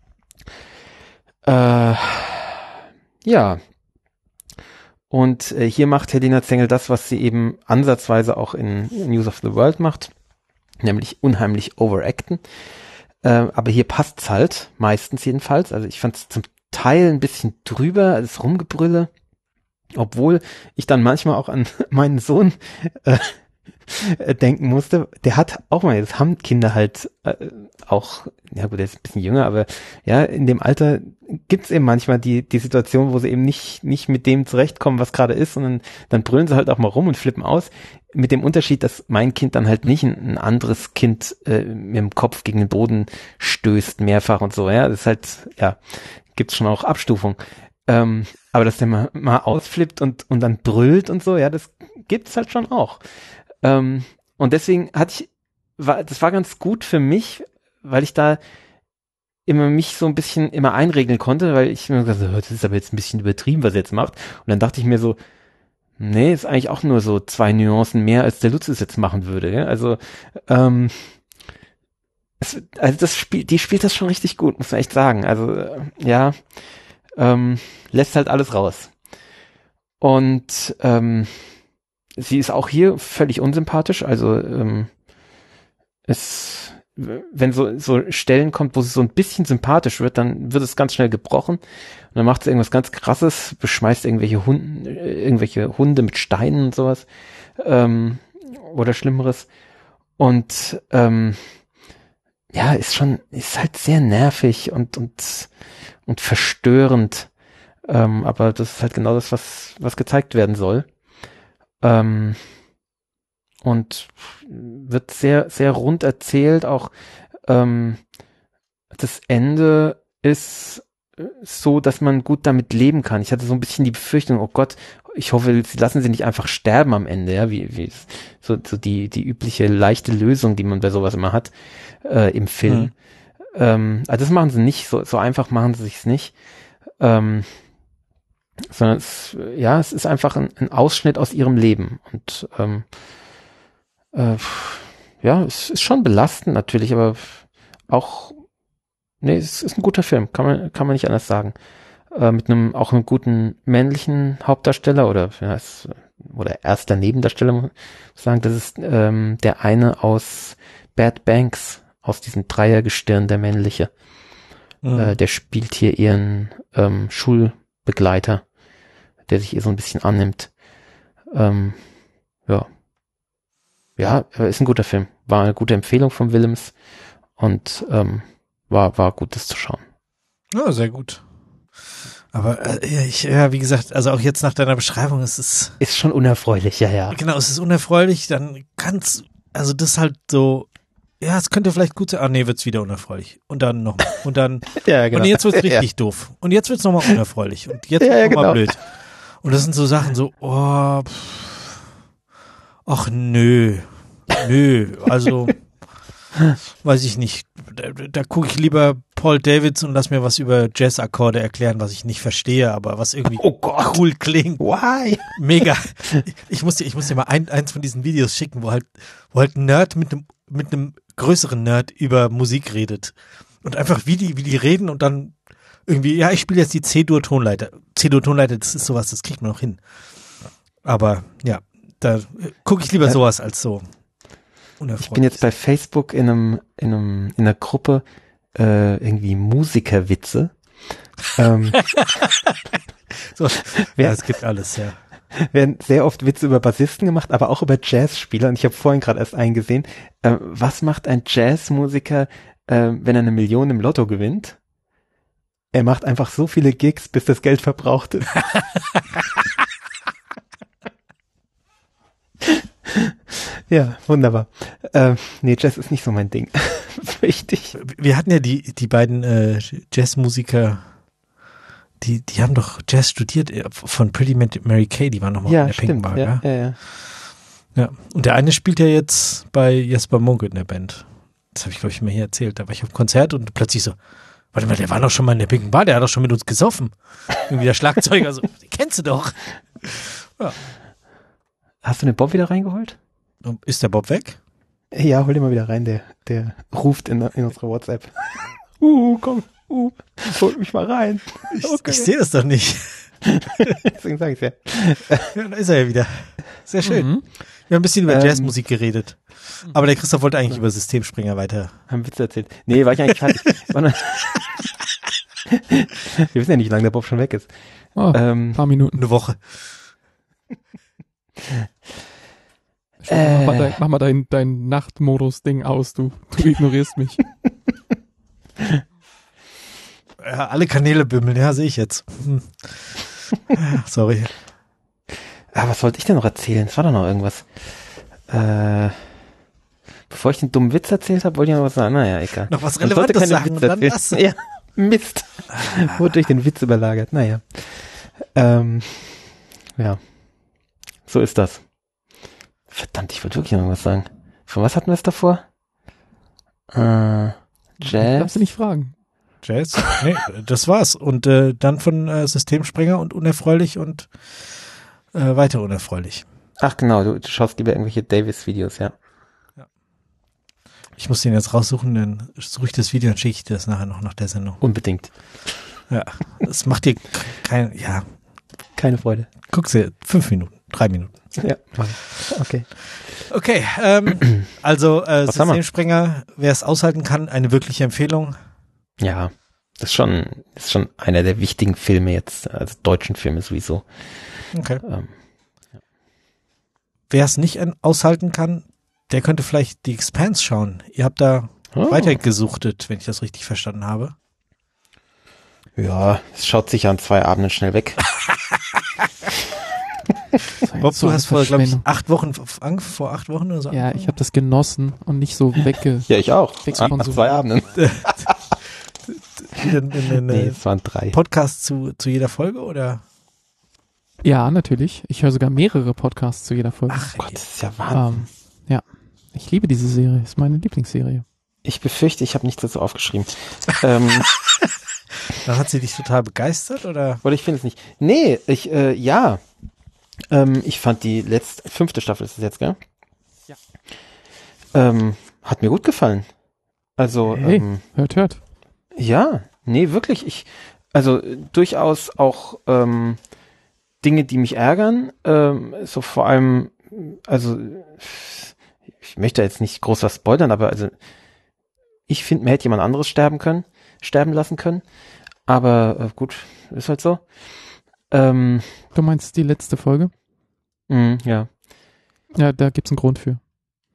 Ja. Und hier macht Helena Zengel das, was sie eben ansatzweise auch in News of the World macht, nämlich unheimlich overacten. Aber hier passt's halt, meistens jedenfalls. Also ich fand's zum Teil ein bisschen drüber, das Rumgebrülle, obwohl ich dann manchmal auch an meinen Sohn denken musste. Der hat auch mal, das haben Kinder halt auch, ja gut, der ist ein bisschen jünger, aber ja, in dem Alter gibt's eben manchmal die Situation, wo sie eben nicht mit dem zurechtkommen, was gerade ist, und dann brüllen sie halt auch mal rum und flippen aus. Mit dem Unterschied, dass mein Kind dann halt nicht ein anderes Kind mit dem Kopf gegen den Boden stößt, mehrfach und so, ja, das ist halt, ja, gibt's schon auch Abstufung. Aber dass der mal ausflippt und dann brüllt und so, ja, das gibt's halt schon auch. Und deswegen das war ganz gut für mich, weil ich da immer mich so ein bisschen immer einregeln konnte, weil ich mir gesagt habe, das ist aber jetzt ein bisschen übertrieben, was er jetzt macht. Und dann dachte ich mir so, nee, ist eigentlich auch nur so 2 Nuancen mehr, als der Lutz es jetzt machen würde. Ja? Also, die spielt das schon richtig gut, muss man echt sagen. Also, lässt halt alles raus. Und sie ist auch hier völlig unsympathisch. Also wenn so Stellen kommt, wo sie so ein bisschen sympathisch wird, dann wird es ganz schnell gebrochen. Und dann macht sie irgendwas ganz Krasses, beschmeißt irgendwelche Hunde mit Steinen und sowas. Oder Schlimmeres. Und ist halt sehr nervig und verstörend. Aber das ist halt genau das, was gezeigt werden soll. Und wird sehr, sehr rund erzählt. Auch das Ende ist so, dass man gut damit leben kann. Ich hatte so ein bisschen die Befürchtung, oh Gott, ich hoffe, sie lassen sie nicht einfach sterben am Ende, ja, wie so die übliche leichte Lösung, die man bei sowas immer hat im Film. Also das machen sie nicht, so einfach machen sie sich's nicht. Sondern es ist einfach ein Ausschnitt aus ihrem Leben. Und es ist schon belastend natürlich, aber auch, es ist ein guter Film, kann man nicht anders sagen. Mit einem guten männlichen Hauptdarsteller oder erster Nebendarsteller, muss ich sagen. Das ist der eine aus Bad Banks, aus diesem Dreiergestirn, der männliche. Der spielt hier ihren Schulbegleiter, der sich ihr so ein bisschen annimmt. Ist ein guter Film. War eine gute Empfehlung von Willems und war gut, das zu schauen. Ja, sehr gut. Aber wie gesagt, also auch jetzt nach deiner Beschreibung, ist schon unerfreulich, ja. Genau, es ist unerfreulich, dann also das halt so, ja, es könnte vielleicht gut sein, wird's wieder unerfreulich. Und dann nochmal. Und dann, ja, genau. Und jetzt wird's richtig doof. Und jetzt wird's nochmal unerfreulich. Und jetzt wird's nochmal blöd. Und das sind so Sachen so, ach nö, also, weiß ich nicht. Da gucke ich lieber Paul Davids und lass mir was über Jazz-Akkorde erklären, was ich nicht verstehe, aber was irgendwie cool klingt. Why? Mega. Ich muss dir mal eins von diesen Videos schicken, wo halt ein Nerd mit einem größeren Nerd über Musik redet. Und einfach wie die reden und dann irgendwie, ja, ich spiele jetzt die C-Dur-Tonleiter. C-Dur-Tonleiter, das ist sowas, das kriegt man noch hin. Aber ja, da gucke ich lieber sowas als so unerfreulich. Ich bin jetzt bei Facebook in einer Gruppe irgendwie Musikerwitze. So, es gibt alles, ja. Werden sehr oft Witze über Bassisten gemacht, aber auch über Jazzspieler. Und ich habe vorhin gerade erst einen gesehen. Was macht ein Jazzmusiker, wenn er 1 Million im Lotto gewinnt? Er macht einfach so viele Gigs, bis das Geld verbraucht ist. Ja, wunderbar. Nee, Jazz ist nicht so mein Ding. Wichtig. Wir hatten ja die beiden Jazzmusiker, die haben doch Jazz studiert von Pretty Mary Kay, die waren nochmal in der Pink Bar, ja. Ja, und der eine spielt ja jetzt bei Jesper Munke in der Band. Das habe ich, glaube ich, mir hier erzählt. Da war ich auf dem Konzert und plötzlich so, warte mal, der war doch schon mal in der Pink Bar, der hat doch schon mit uns gesoffen. Irgendwie der Schlagzeuger, so, den kennst du doch. Ja. Hast du den Bob wieder reingeholt? Ist der Bob weg? Ja, hol den mal wieder rein, der ruft in unsere WhatsApp. Komm, hol mich mal rein. Ich sehe das doch nicht. Deswegen sage ich ja. Ja, da ist er ja wieder. Sehr schön. Wir haben ein bisschen über Jazzmusik geredet. Aber der Christoph wollte eigentlich über Systemspringer weiter. Haben Witze erzählt. Nee, war ich eigentlich fertig. Wir wissen ja nicht, wie lange der Bob schon weg ist. Paar Minuten. Eine Woche. Mach mal dein Nachtmodus-Ding aus, du ignorierst mich. Ja, alle Kanäle bimmeln, ja, sehe ich jetzt. Ja, sorry. Was wollte ich denn noch erzählen? Es war doch noch irgendwas. Bevor ich den dummen Witz erzählt habe, wollte ich noch was sagen. Naja, egal. Noch was Relevantes sagen und dann das. Ja, Mist. Wurde durch den Witz überlagert. Naja. Ja. So ist das. Verdammt, ich wollte wirklich noch irgendwas sagen. Von was hatten wir es davor? Jazz? Darfst du nicht fragen. Jazz? Nee, das war's. Und dann von Systemspringer und unerfreulich und weiter unerfreulich. Ach genau, du schaust lieber irgendwelche Davis-Videos, ja. Ich muss den jetzt raussuchen, dann suche ich das Video und schicke ich das nachher noch nach der Sendung. Unbedingt. Ja, das macht dir keine Freude. Guck's dir 5 Minuten, 3 Minuten. Ja, okay. Okay, also Systemspringer, wer es aushalten kann, eine wirkliche Empfehlung. Ja, das ist schon einer der wichtigen Filme jetzt, also deutschen Filme sowieso. Okay. Wer es nicht aushalten kann, der könnte vielleicht die Expanse schauen. Ihr habt da weitergesuchtet, wenn ich das richtig verstanden habe. Ja, es schaut sich an 2 Abenden schnell weg. Bob, du hast vor, glaube ich, 8 Wochen vor 8 Wochen oder so. Ja, ich habe das genossen und nicht so Ja, ich auch. Nach 2 Abenden. Nee, es waren 3. Podcast zu jeder Folge, oder? Ja, natürlich. Ich höre sogar mehrere Podcasts zu jeder Folge. Ach Gott, das ist ja Wahnsinn. Ja, ich liebe diese Serie. Ist meine Lieblingsserie. Ich befürchte, ich habe nichts dazu aufgeschrieben. Dann hat sie dich total begeistert, oder? Oder ich finde es nicht. Nee, ich fand die 5. Staffel ist es jetzt, gell? Ja. Hat mir gut gefallen. Also, hey, hört. Ja, nee, wirklich. Also durchaus auch Dinge, die mich ärgern. So vor allem, also ich möchte jetzt nicht groß was spoilern, aber also ich finde, man hätte jemand anderes sterben lassen können. Aber gut, ist halt so. Du meinst die letzte Folge? Ja. Ja, da gibt's einen Grund für.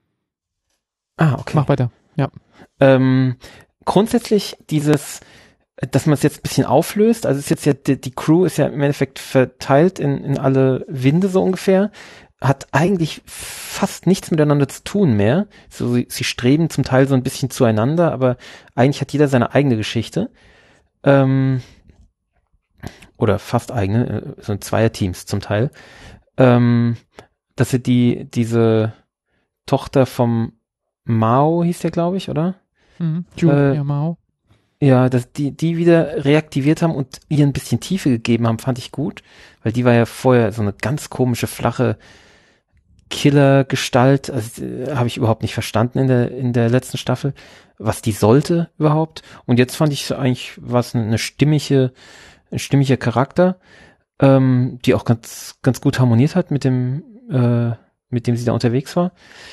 Ah, okay. Mach weiter, ja. Grundsätzlich dieses dass man es jetzt ein bisschen auflöst. Also es ist jetzt ja, die Crew ist ja im Endeffekt verteilt in alle Winde so ungefähr. Hat eigentlich fast nichts miteinander zu tun mehr. So, sie streben zum Teil so ein bisschen zueinander, aber eigentlich hat jeder seine eigene Geschichte. Oder fast eigene, so ein Zweierteams zum Teil. Dass sie diese Tochter vom Mao hieß der, glaube ich, oder? Julia Mao. Ja, dass die wieder reaktiviert haben und ihr ein bisschen Tiefe gegeben haben, fand ich gut, weil die war ja vorher so eine ganz komische, flache Killer-Gestalt, also habe ich überhaupt nicht verstanden in der letzten Staffel, was die sollte überhaupt. Und jetzt fand ich eigentlich was ein stimmiger Charakter, die auch ganz gut harmoniert hat mit dem sie da unterwegs war.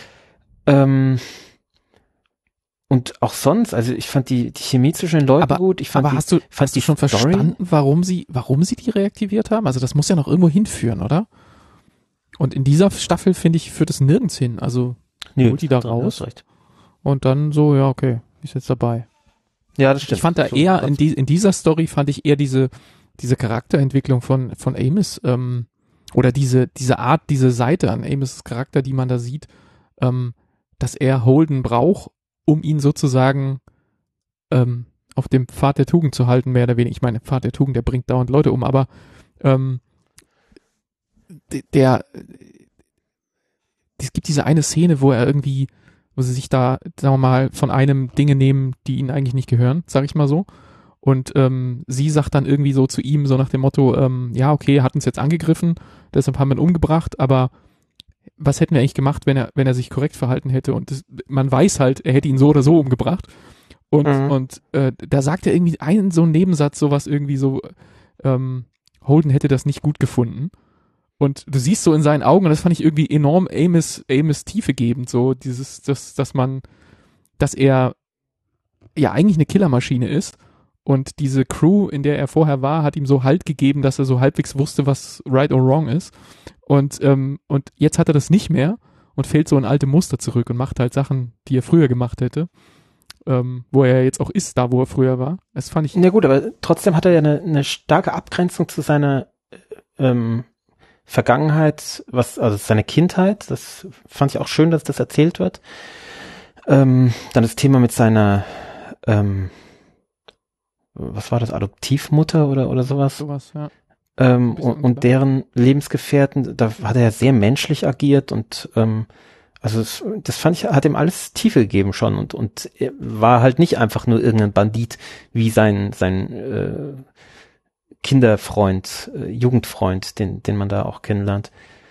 Und auch sonst, also ich fand die Chemie zwischen den Leuten gut. Hast du schon verstanden, warum sie die reaktiviert haben? Also das muss ja noch irgendwo hinführen, oder? Und in dieser Staffel, finde ich, führt es nirgends hin. Also holt die da raus und dann so, ja, okay, ist jetzt dabei. Ja, das stimmt. Ich fand da eher, in dieser Story fand ich eher diese Charakterentwicklung von Amos, oder diese Art, diese Seite an Amos' Charakter, die man da sieht, dass er Holden braucht, um ihn sozusagen auf dem Pfad der Tugend zu halten, mehr oder weniger. Ich meine, Pfad der Tugend, der bringt dauernd Leute um, aber es gibt diese eine Szene, wo sie sich da, sagen wir mal, von einem Dinge nehmen, die ihnen eigentlich nicht gehören, sag ich mal so. Und sie sagt dann irgendwie so zu ihm, so nach dem Motto, ja, okay, er hat uns jetzt angegriffen, deshalb haben wir ihn umgebracht, aber was hätten wir eigentlich gemacht, wenn er sich korrekt verhalten hätte? Und man weiß halt, er hätte ihn so oder so umgebracht. Und da sagt er irgendwie so einen Nebensatz, sowas irgendwie so, Holden hätte das nicht gut gefunden. Und du siehst so in seinen Augen, und das fand ich irgendwie enorm Amos Tiefe gebend, so dass er ja eigentlich eine Killermaschine ist. Und diese Crew, in der er vorher war, hat ihm so Halt gegeben, dass er so halbwegs wusste, was right or wrong ist. Und jetzt hat er das nicht mehr und fällt so in alte Muster zurück und macht halt Sachen, die er früher gemacht hätte. Wo er jetzt auch ist, da wo er früher war. Das fand ich. Ja gut, aber trotzdem hat er ja eine starke Abgrenzung zu seiner Vergangenheit, also seine Kindheit. Das fand ich auch schön, dass das erzählt wird. Dann das Thema mit seiner was war das, Adoptivmutter oder sowas? Sowas, ja. Und deren Lebensgefährten, da hat er ja sehr menschlich agiert und also das fand ich, hat ihm alles Tiefe gegeben schon und er war halt nicht einfach nur irgendein Bandit wie sein Kinderfreund, Jugendfreund, den man da auch kennenlernt.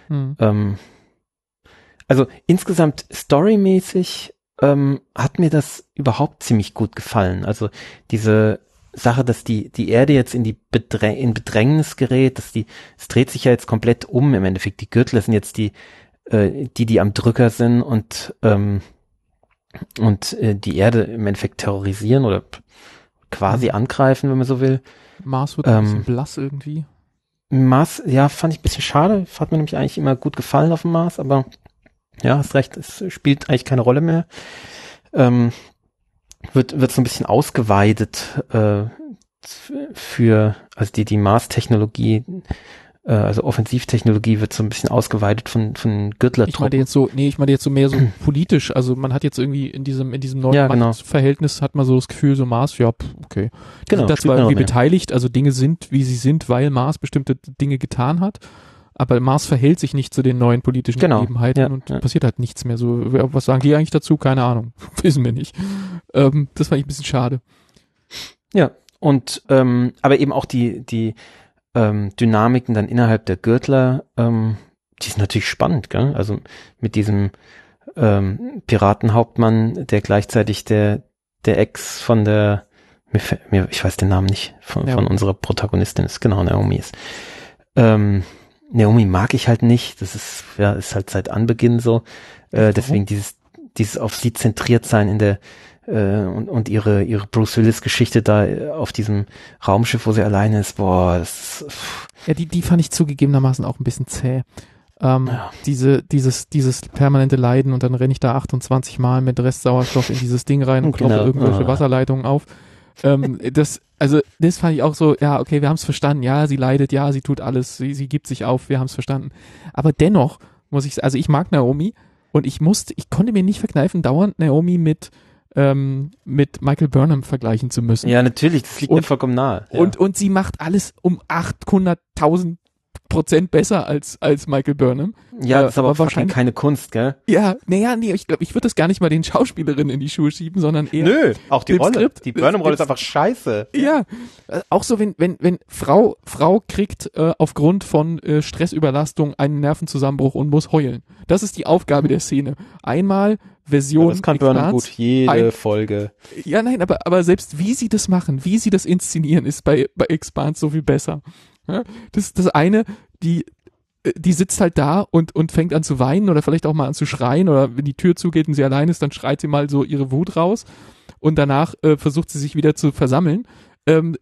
Also insgesamt storymäßig hat mir das überhaupt ziemlich gut gefallen. Also diese Sache, dass die Erde jetzt in Bedrängnis gerät, es dreht sich ja jetzt komplett um im Endeffekt. Die Gürtler sind jetzt die am Drücker sind und die Erde im Endeffekt terrorisieren oder quasi angreifen, wenn man so will. Mars wird ein bisschen blass irgendwie. Mars, ja, fand ich ein bisschen schade. Hat mir nämlich eigentlich immer gut gefallen auf dem Mars, aber ja, hast recht, es spielt eigentlich keine Rolle mehr. Wird so ein bisschen ausgeweitet also die Mars-Technologie, also Offensivtechnologie wird so ein bisschen ausgeweitet von Gürtlertruppen. Ich meine jetzt so mehr so politisch, also man hat jetzt irgendwie in diesem neuen Machtverhältnis hat man so das Gefühl, so Mars, ja, okay. Die sind da zwar irgendwie beteiligt, also Dinge sind, wie sie sind, weil Mars bestimmte Dinge getan hat, aber Mars verhält sich nicht zu den neuen politischen Gegebenheiten und passiert halt nichts mehr. So, was sagen die eigentlich dazu? Keine Ahnung. Wissen wir nicht. Das fand ich ein bisschen schade. Ja, und aber eben auch die Dynamiken dann innerhalb der Gürtler, die sind natürlich spannend, gell? Also mit diesem Piratenhauptmann, der gleichzeitig der Ex von der, ich weiß den Namen nicht, von unserer Protagonistin ist, genau, Naomi ist. Naomi mag ich halt nicht, das ist halt seit Anbeginn so, deswegen dieses auf sie zentriert sein in der und ihre Bruce Willis Geschichte da auf diesem Raumschiff, wo sie alleine ist, boah, das ist, ja, die fand ich zugegebenermaßen auch ein bisschen zäh. Dieses permanente Leiden und dann renne ich da 28 Mal mit Restsauerstoff in dieses Ding rein und klopfe irgendwelche Wasserleitungen auf. das fand ich auch so, ja, okay, wir haben es verstanden, ja, sie leidet, ja, sie tut alles, sie gibt sich auf, wir haben es verstanden. Aber dennoch ich mag Naomi und ich konnte mir nicht verkneifen, dauernd Naomi mit Michael Burnham vergleichen zu müssen. Ja, natürlich, das liegt mir vollkommen nahe. Ja. Und sie macht alles um 800.000% besser als Michael Burnham. Ja, das ist aber wahrscheinlich keine Kunst, gell? Ja, ich glaube, ich würde das gar nicht mal den Schauspielerinnen in die Schuhe schieben, sondern eher Nö, auch die Rolle. Skript. Die Burnham-Rolle ist einfach scheiße. Ja, auch so, wenn Frau kriegt aufgrund von Stressüberlastung einen Nervenzusammenbruch und muss heulen. Das ist die Aufgabe der Szene. Einmal Version. Ja, das kann Burnham gut, jede Folge. Ja, nein, aber selbst wie sie das machen, wie sie das inszenieren, ist bei Expanse so viel besser. Ja, das eine, die sitzt halt da und fängt an zu weinen oder vielleicht auch mal an zu schreien oder wenn die Tür zugeht und sie allein ist, dann schreit sie mal so ihre Wut raus und danach versucht sie sich wieder zu versammeln. Wenn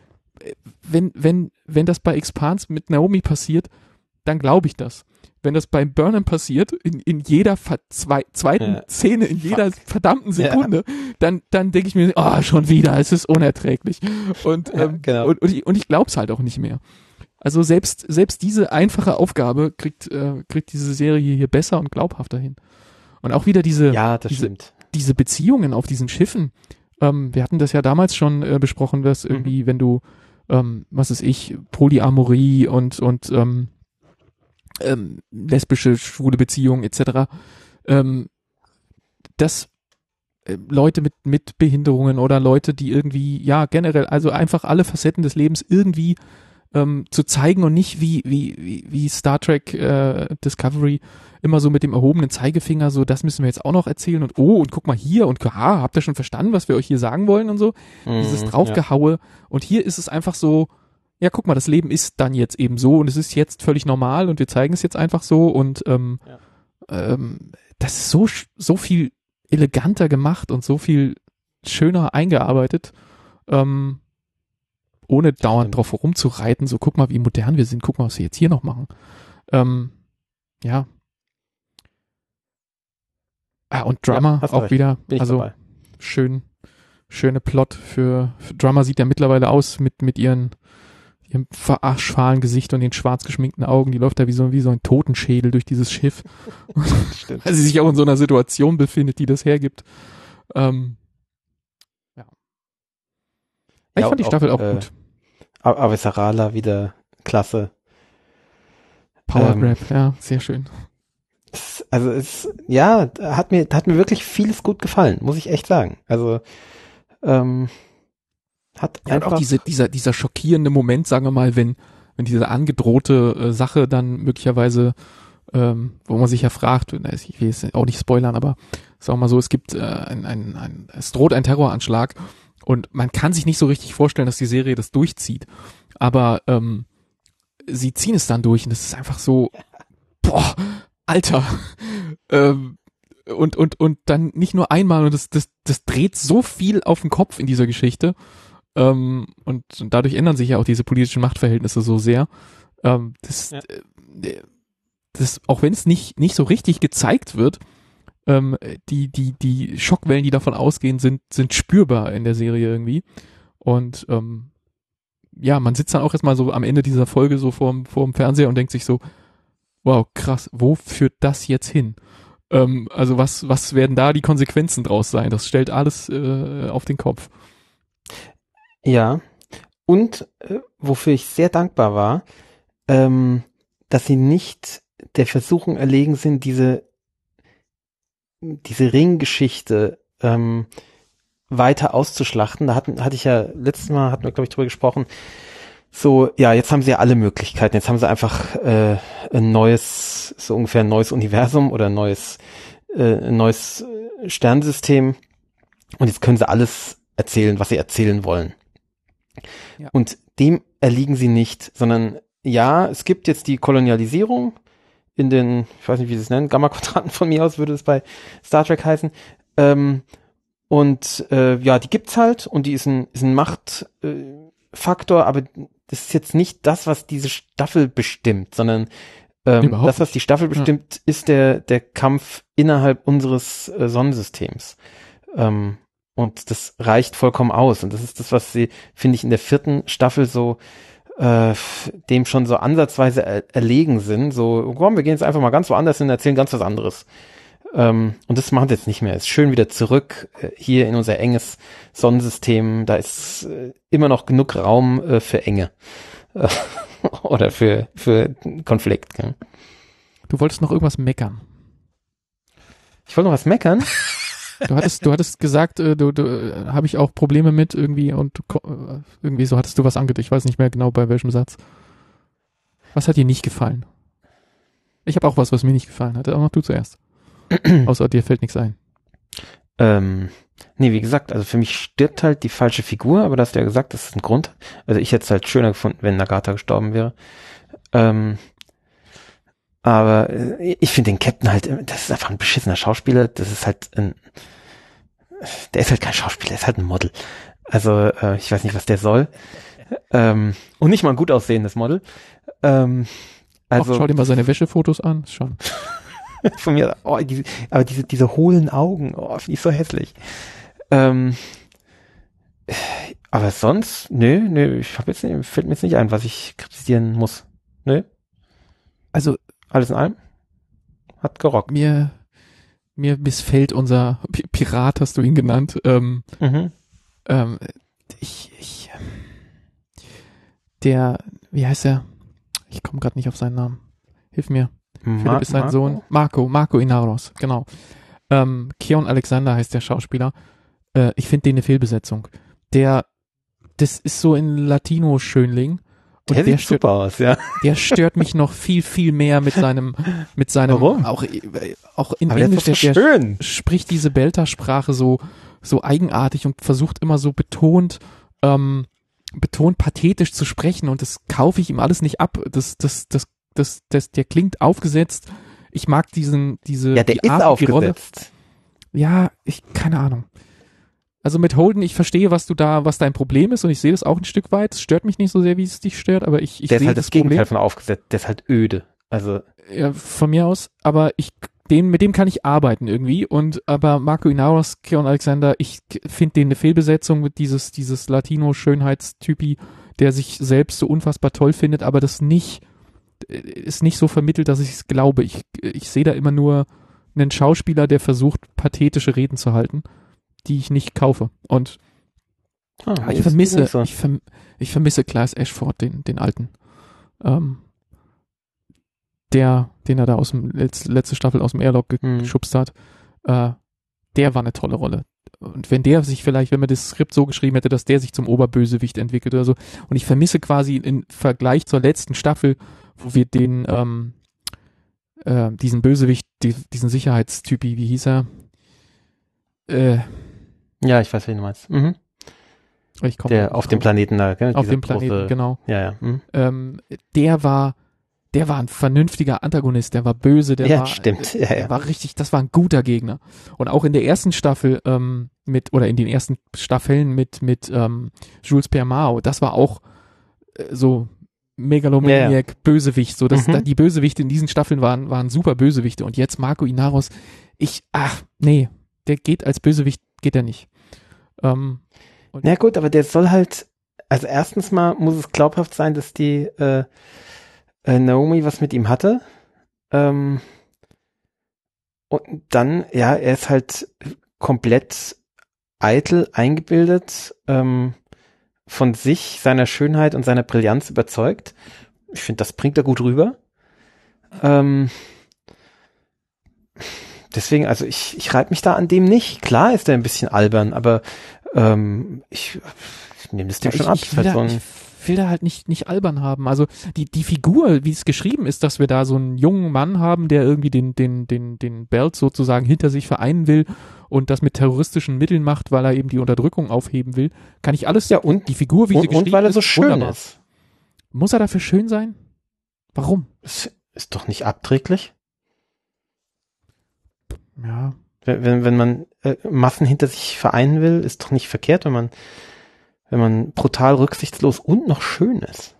das bei Expanse mit Naomi passiert, dann glaube ich das. Wenn das bei Burnham passiert, in jeder zweiten Szene, in jeder verdammten Sekunde, dann denke ich mir, schon wieder, es ist unerträglich. Und, genau. und ich glaube es halt auch nicht mehr. Also selbst diese einfache Aufgabe kriegt diese Serie hier besser und glaubhafter hin. Und auch wieder diese Beziehungen auf diesen Schiffen. Wir hatten das ja damals schon besprochen, dass irgendwie, wenn du, Polyamorie und lesbische, schwule Beziehungen etc., dass Leute mit Behinderungen oder Leute, die irgendwie, ja, generell, also einfach alle Facetten des Lebens irgendwie zu zeigen und nicht wie Star Trek Discovery immer so mit dem erhobenen Zeigefinger so, das müssen wir jetzt auch noch erzählen und guck mal hier und habt ihr schon verstanden, was wir euch hier sagen wollen und so, dieses Draufgehaue und hier ist es einfach so, ja, guck mal, das Leben ist dann jetzt eben so und es ist jetzt völlig normal und wir zeigen es jetzt einfach so und das ist so viel eleganter gemacht und so viel schöner eingearbeitet, ohne dauernd drauf rumzureiten, so guck mal, wie modern wir sind, guck mal, was wir jetzt hier noch machen. Ja. Und Drummer auch recht. Wieder, also schöne Plot für Drummer sieht ja mittlerweile aus mit ihrem verarschfahlen Gesicht und den schwarz geschminkten Augen, die läuft da wie so ein Totenschädel durch dieses Schiff. Stimmt. Weil sie sich auch in so einer Situation befindet, die das hergibt. Ja. Ich fand die Staffel auch gut. Avesarala wieder klasse. Power Grab, ja, sehr schön. Hat mir wirklich vieles gut gefallen, muss ich echt sagen. Also, hat einfach auch dieser schockierende Moment, sagen wir mal, wenn diese angedrohte Sache dann möglicherweise, wo man sich ja fragt, ich will jetzt auch nicht spoilern, aber sagen wir mal so, es gibt es droht ein Terroranschlag und man kann sich nicht so richtig vorstellen, dass die Serie das durchzieht, aber sie ziehen es dann durch und es ist einfach so, boah, Alter, und dann nicht nur einmal und das dreht so viel auf den Kopf in dieser Geschichte. Und dadurch ändern sich ja auch diese politischen Machtverhältnisse so sehr. Das, auch wenn es nicht so richtig gezeigt wird, die Schockwellen, die davon ausgehen, sind spürbar in der Serie irgendwie. Und man sitzt dann auch erstmal so am Ende dieser Folge so vorm Fernseher und denkt sich so, wow, krass, wo führt das jetzt hin? Also was werden da die Konsequenzen draus sein? Das stellt alles auf den Kopf. Ja, und wofür ich sehr dankbar war, dass sie nicht der Versuchung erlegen sind, diese Ringgeschichte weiter auszuschlachten. Da hatte ich ja, letztes Mal hatten wir, glaube ich, drüber gesprochen, so, ja, jetzt haben sie ja alle Möglichkeiten. Jetzt haben sie einfach ein neues Universum oder ein neues Sternensystem und jetzt können sie alles erzählen, was sie erzählen wollen. Ja. Und dem erliegen sie nicht, sondern ja, es gibt jetzt die Kolonialisierung in den, ich weiß nicht, wie sie es nennen, Gamma-Quadranten von mir aus würde es bei Star Trek heißen. Die gibt's halt und die ist ein Machtfaktor, aber das ist jetzt nicht das, was diese Staffel bestimmt, sondern das, was die Staffel bestimmt, ist der Kampf innerhalb unseres Sonnensystems. Und das reicht vollkommen aus. Und das ist das, was sie, finde ich, in der 4. Staffel so dem schon so ansatzweise erlegen sind. So, komm, wir gehen jetzt einfach mal ganz woanders hin und erzählen ganz was anderes. Und das machen sie jetzt nicht mehr. Ist schön wieder zurück hier in unser enges Sonnensystem. Da ist immer noch genug Raum für Enge. Oder für Konflikt. Gell? Du wolltest noch irgendwas meckern. Ich wollte noch was meckern? Du hattest gesagt, habe ich auch Probleme mit irgendwie und irgendwie so hattest du was angedeutet. Ich weiß nicht mehr genau bei welchem Satz. Was hat dir nicht gefallen? Ich habe auch was mir nicht gefallen hat. Aber mach du zuerst. Außer dir fällt nichts ein. Nee, wie gesagt, also für mich stirbt halt die falsche Figur, aber das hast du ja gesagt, das ist ein Grund. Also ich hätte es halt schöner gefunden, wenn Nagata gestorben wäre. Aber ich finde den Captain halt, das ist einfach ein beschissener Schauspieler. Das ist halt der ist halt kein Schauspieler, der ist halt ein Model. Also ich weiß nicht, was der soll. Und nicht mal ein gut aussehendes Model. Also schau dir mal seine Wäschefotos an, schon. Von mir, diese hohlen Augen, finde ich so hässlich. Aber sonst, nö, fällt mir jetzt nicht ein, was ich kritisieren muss. Nö. Also alles in allem hat gerockt. Mir missfällt unser Pirat, hast du ihn genannt. Wie heißt er? Ich komme gerade nicht auf seinen Namen. Hilf mir. Philipp ist sein Sohn. Marco Inaros, genau. Keon Alexander heißt der Schauspieler. Ich finde den eine Fehlbesetzung. Das ist so ein Latino-Schönling. Und der sieht super aus, ja. Der stört mich noch viel, viel mehr mit seinem Warum? Auch in aber Englisch, der schön. Spricht diese Belter-Sprache so eigenartig und versucht immer so betont pathetisch zu sprechen und das kaufe ich ihm alles nicht ab. Der klingt aufgesetzt. Ich mag diese ja, der die ist Art, aufgesetzt. Die Rolle. Ja, keine Ahnung. Also mit Holden, ich verstehe, was dein Problem ist und ich sehe das auch ein Stück weit. Es stört mich nicht so sehr, wie es dich stört, aber ich sehe der ist halt das Gegenteil Problem. von aufgesetzt. Der ist halt öde. Also ja, von mir aus, aber mit dem kann ich arbeiten irgendwie aber Marco Inaros, Keon Alexander, ich finde den eine Fehlbesetzung mit dieses Latino-Schönheitstypi, der sich selbst so unfassbar toll findet, aber das ist nicht so vermittelt, dass ich es glaube. Ich sehe da immer nur einen Schauspieler, der versucht, pathetische Reden zu halten, die ich nicht kaufe. Und ich vermisse Clive Ashford, den alten. Den er da aus dem letzte Staffel aus dem Airlock geschubst hat. Der war eine tolle Rolle. Und wenn man das Skript so geschrieben hätte, dass der sich zum Oberbösewicht entwickelt oder so. Und ich vermisse quasi im Vergleich zur letzten Staffel, wo wir diesen Bösewicht, diesen Sicherheitstypi, wie hieß er? Ja, ich weiß, wen du meinst. Mhm. Der auf dem Planeten da, gell? Auf dem Planeten, genau. Ja. Der war ein vernünftiger Antagonist, der war böse, stimmt. Der war richtig, das war ein guter Gegner. Und auch in der ersten Staffel in den ersten Staffeln mit Jules Pierre Mao, das war auch so Megalomaniac, Bösewicht, so dass die Bösewichte in diesen Staffeln waren super Bösewichte und jetzt Marco Inaros, der geht als Bösewicht, geht er nicht. Na gut, aber der soll halt, also erstens mal muss es glaubhaft sein, dass die Naomi was mit ihm hatte. Und dann, ja, er ist halt komplett eitel, eingebildet, von sich, seiner Schönheit und seiner Brillanz überzeugt. Ich finde, das bringt er gut rüber. Deswegen, also ich reibe mich da an dem nicht. Klar ist er ein bisschen albern, aber ich nehme das dem schon ab. Ich will da halt nicht albern haben. Also die Figur, wie es geschrieben ist, dass wir da so einen jungen Mann haben, der irgendwie den Belt sozusagen hinter sich vereinen will und das mit terroristischen Mitteln macht, weil er eben die Unterdrückung aufheben will, kann ich alles, und die Figur, wie sie geschrieben ist, und weil er so schön wunderbar. Ist. Muss er dafür schön sein? Warum? Das ist doch nicht abträglich. Ja. Wenn man Massen hinter sich vereinen will, ist doch nicht verkehrt, wenn man brutal rücksichtslos und noch schön ist.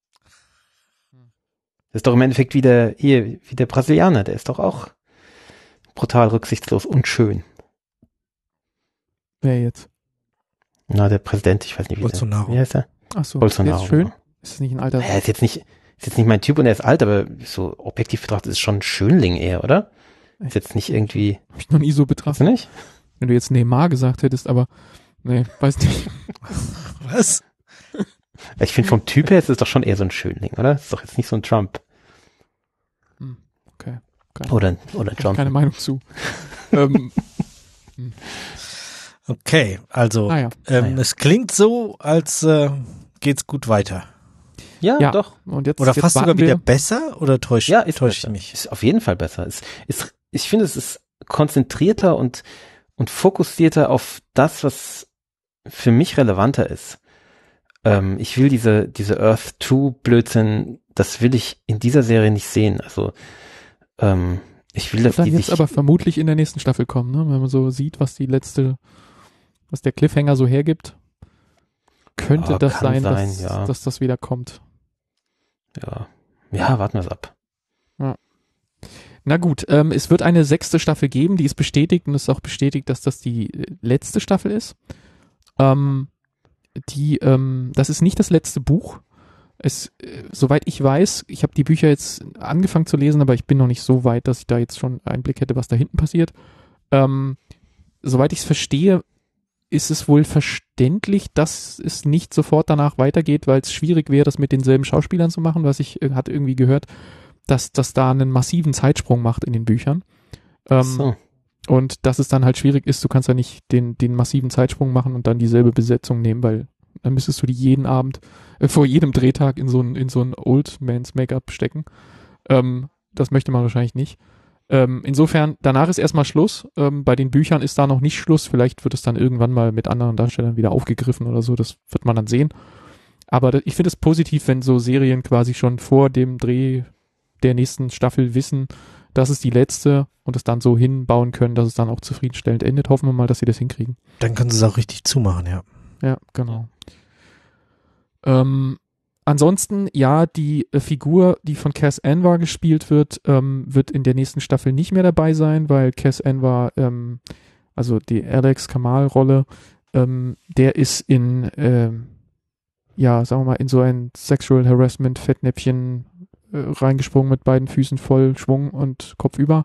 Das ist doch im Endeffekt wie der Brasilianer, der ist doch auch brutal rücksichtslos und schön. Wer jetzt? Na, der Präsident, ich weiß nicht, Bolsonaro. Wie heißt er? Ach so, Bolsonaro. der ist schön. Ist das nicht ein alter? Er ist jetzt nicht mein Typ und er ist alt, aber so objektiv betrachtet ist schon ein Schönling eher, oder? Ist jetzt nicht irgendwie. Hab ich noch nie so betrachtet. Nicht? Wenn du jetzt Neymar gesagt hättest, aber nee, weiß nicht. Was? Ich finde vom Typ her ist es doch schon eher so ein Schönling, oder? Ist doch jetzt nicht so ein Trump. Okay. Oder Johnson. Keine Meinung zu. Okay, also es klingt so, als geht's gut weiter. Ja, doch. Und jetzt, oder fast sogar wieder besser, oder täuscht ich mich? Ist auf jeden Fall besser. Ich finde, es ist konzentrierter und fokussierter auf das, was für mich relevanter ist. Ich will diese Earth 2 Blödsinn, das will ich in dieser Serie nicht sehen. Also ich will, dass dann die jetzt sich aber vermutlich in der nächsten Staffel kommen, ne? Wenn man so sieht, was der Cliffhanger so hergibt, könnte das sein, dass das wieder kommt. Ja, warten wir es ab. Ja. Na gut, es wird eine 6. Staffel geben, die ist bestätigt und es ist auch bestätigt, dass das die letzte Staffel ist. Das ist nicht das letzte Buch. Soweit ich weiß, ich habe die Bücher jetzt angefangen zu lesen, aber ich bin noch nicht so weit, dass ich da jetzt schon Einblick hätte, was da hinten passiert. Soweit ich es verstehe, ist es wohl verständlich, dass es nicht sofort danach weitergeht, weil es schwierig wäre, das mit denselben Schauspielern zu machen, was ich hatte irgendwie gehört, dass das da einen massiven Zeitsprung macht in den Büchern. So. Und dass es dann halt schwierig ist, du kannst ja nicht den massiven Zeitsprung machen und dann dieselbe Besetzung nehmen, weil dann müsstest du die jeden Abend, vor jedem Drehtag in so ein Old Man's Make-up stecken. Das möchte man wahrscheinlich nicht. Insofern, danach ist erstmal Schluss. Bei den Büchern ist da noch nicht Schluss. Vielleicht wird es dann irgendwann mal mit anderen Darstellern wieder aufgegriffen oder so. Das wird man dann sehen. Aber ich finde es positiv, wenn so Serien quasi schon vor dem Dreh der nächsten Staffel wissen, das ist die letzte und es dann so hinbauen können, dass es dann auch zufriedenstellend endet. Hoffen wir mal, dass sie das hinkriegen. Dann können sie es auch richtig zumachen, ja. Ja, genau. Ansonsten, ja, die Figur, die von Cass Anwar gespielt wird, wird in der nächsten Staffel nicht mehr dabei sein, weil Cass Anwar, also die Alex Kamal-Rolle, der ist in, sagen wir mal, in so ein Sexual Harassment-Fettnäpfchen reingesprungen mit beiden Füßen voll Schwung und kopfüber.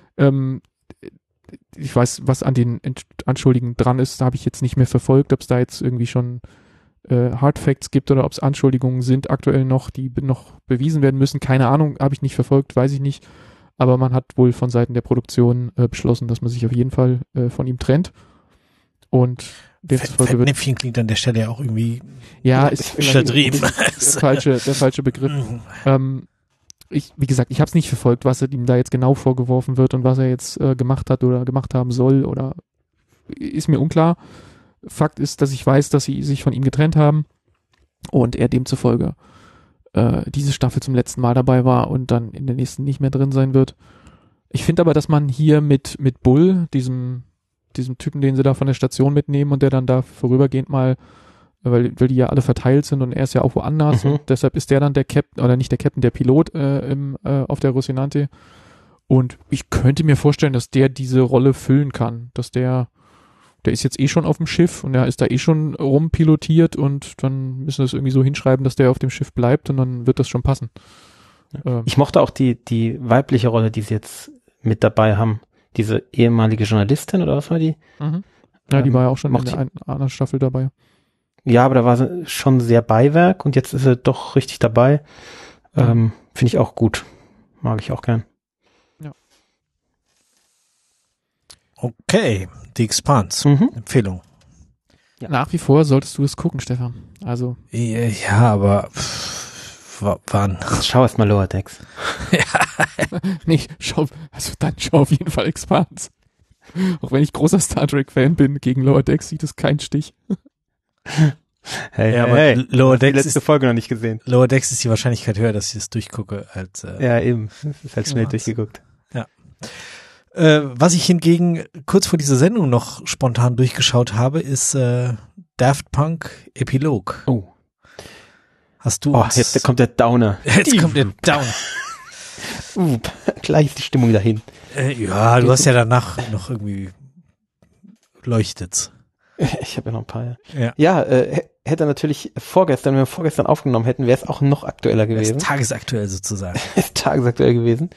Ich weiß, was an den Anschuldigungen dran ist, da habe ich jetzt nicht mehr verfolgt, ob es da jetzt irgendwie schon Hard Facts gibt oder ob es Anschuldigungen sind aktuell noch, die noch bewiesen werden müssen. Keine Ahnung, habe ich nicht verfolgt, weiß ich nicht. Aber man hat wohl von Seiten der Produktion beschlossen, dass man sich auf jeden Fall von ihm trennt. Und Fettnäpfchen klingt an der Stelle ja auch irgendwie ist übertrieben. Der falsche Begriff. Wie gesagt, ich habe es nicht verfolgt, was ihm da jetzt genau vorgeworfen wird und was er jetzt gemacht hat oder gemacht haben soll oder ist mir unklar. Fakt ist, dass ich weiß, dass sie sich von ihm getrennt haben und er demzufolge diese Staffel zum letzten Mal dabei war und dann in der nächsten nicht mehr drin sein wird. Ich finde aber, dass man hier mit Bull, diesem Typen, den sie da von der Station mitnehmen und der dann da vorübergehend mal, weil die ja alle verteilt sind und er ist ja auch woanders und deshalb ist der dann der Captain, oder nicht der Captain, der Pilot auf der Rocinante. Und ich könnte mir vorstellen, dass der diese Rolle füllen kann, dass der ist jetzt schon auf dem Schiff und er ist da schon rumpilotiert und dann müssen wir es irgendwie so hinschreiben, dass der auf dem Schiff bleibt und dann wird das schon passen. Ich mochte auch die weibliche Rolle, die sie jetzt mit dabei haben. Diese ehemalige Journalistin oder was war die? Mhm. Ja, die war ja auch schon in der anderen Staffel dabei. Ja, aber da war sie schon sehr Beiwerk und jetzt ist sie doch richtig dabei. Finde ich auch gut. Mag ich auch gern. Ja. Okay, The Expanse. Empfehlung. Ja. Nach wie vor solltest du es gucken, Stefan. Also. Ja, aber wann? Schau erst mal Lower Decks. Schau auf jeden Fall Expanse. Auch wenn ich großer Star Trek-Fan bin, gegen Lower Decks sieht es keinen Stich. Hey, Lower Decks die letzte Folge noch nicht gesehen. Lower Decks ist die Wahrscheinlichkeit höher, dass ich das durchgucke als ja, eben. Das ist halt schnell durchgeguckt. Ja. Was ich hingegen kurz vor dieser Sendung noch spontan durchgeschaut habe, ist Daft Punk Epilog. Oh. Hast du jetzt kommt der Downer. Jetzt kommt der Downer. Gleich ist die Stimmung dahin. Ja, du hast ja danach noch irgendwie leuchtet's. Ich habe ja noch ein paar. Ja, hätte natürlich wenn wir vorgestern aufgenommen hätten, wäre es auch noch aktueller gewesen. ist tagesaktuell sozusagen. Ist tagesaktuell gewesen.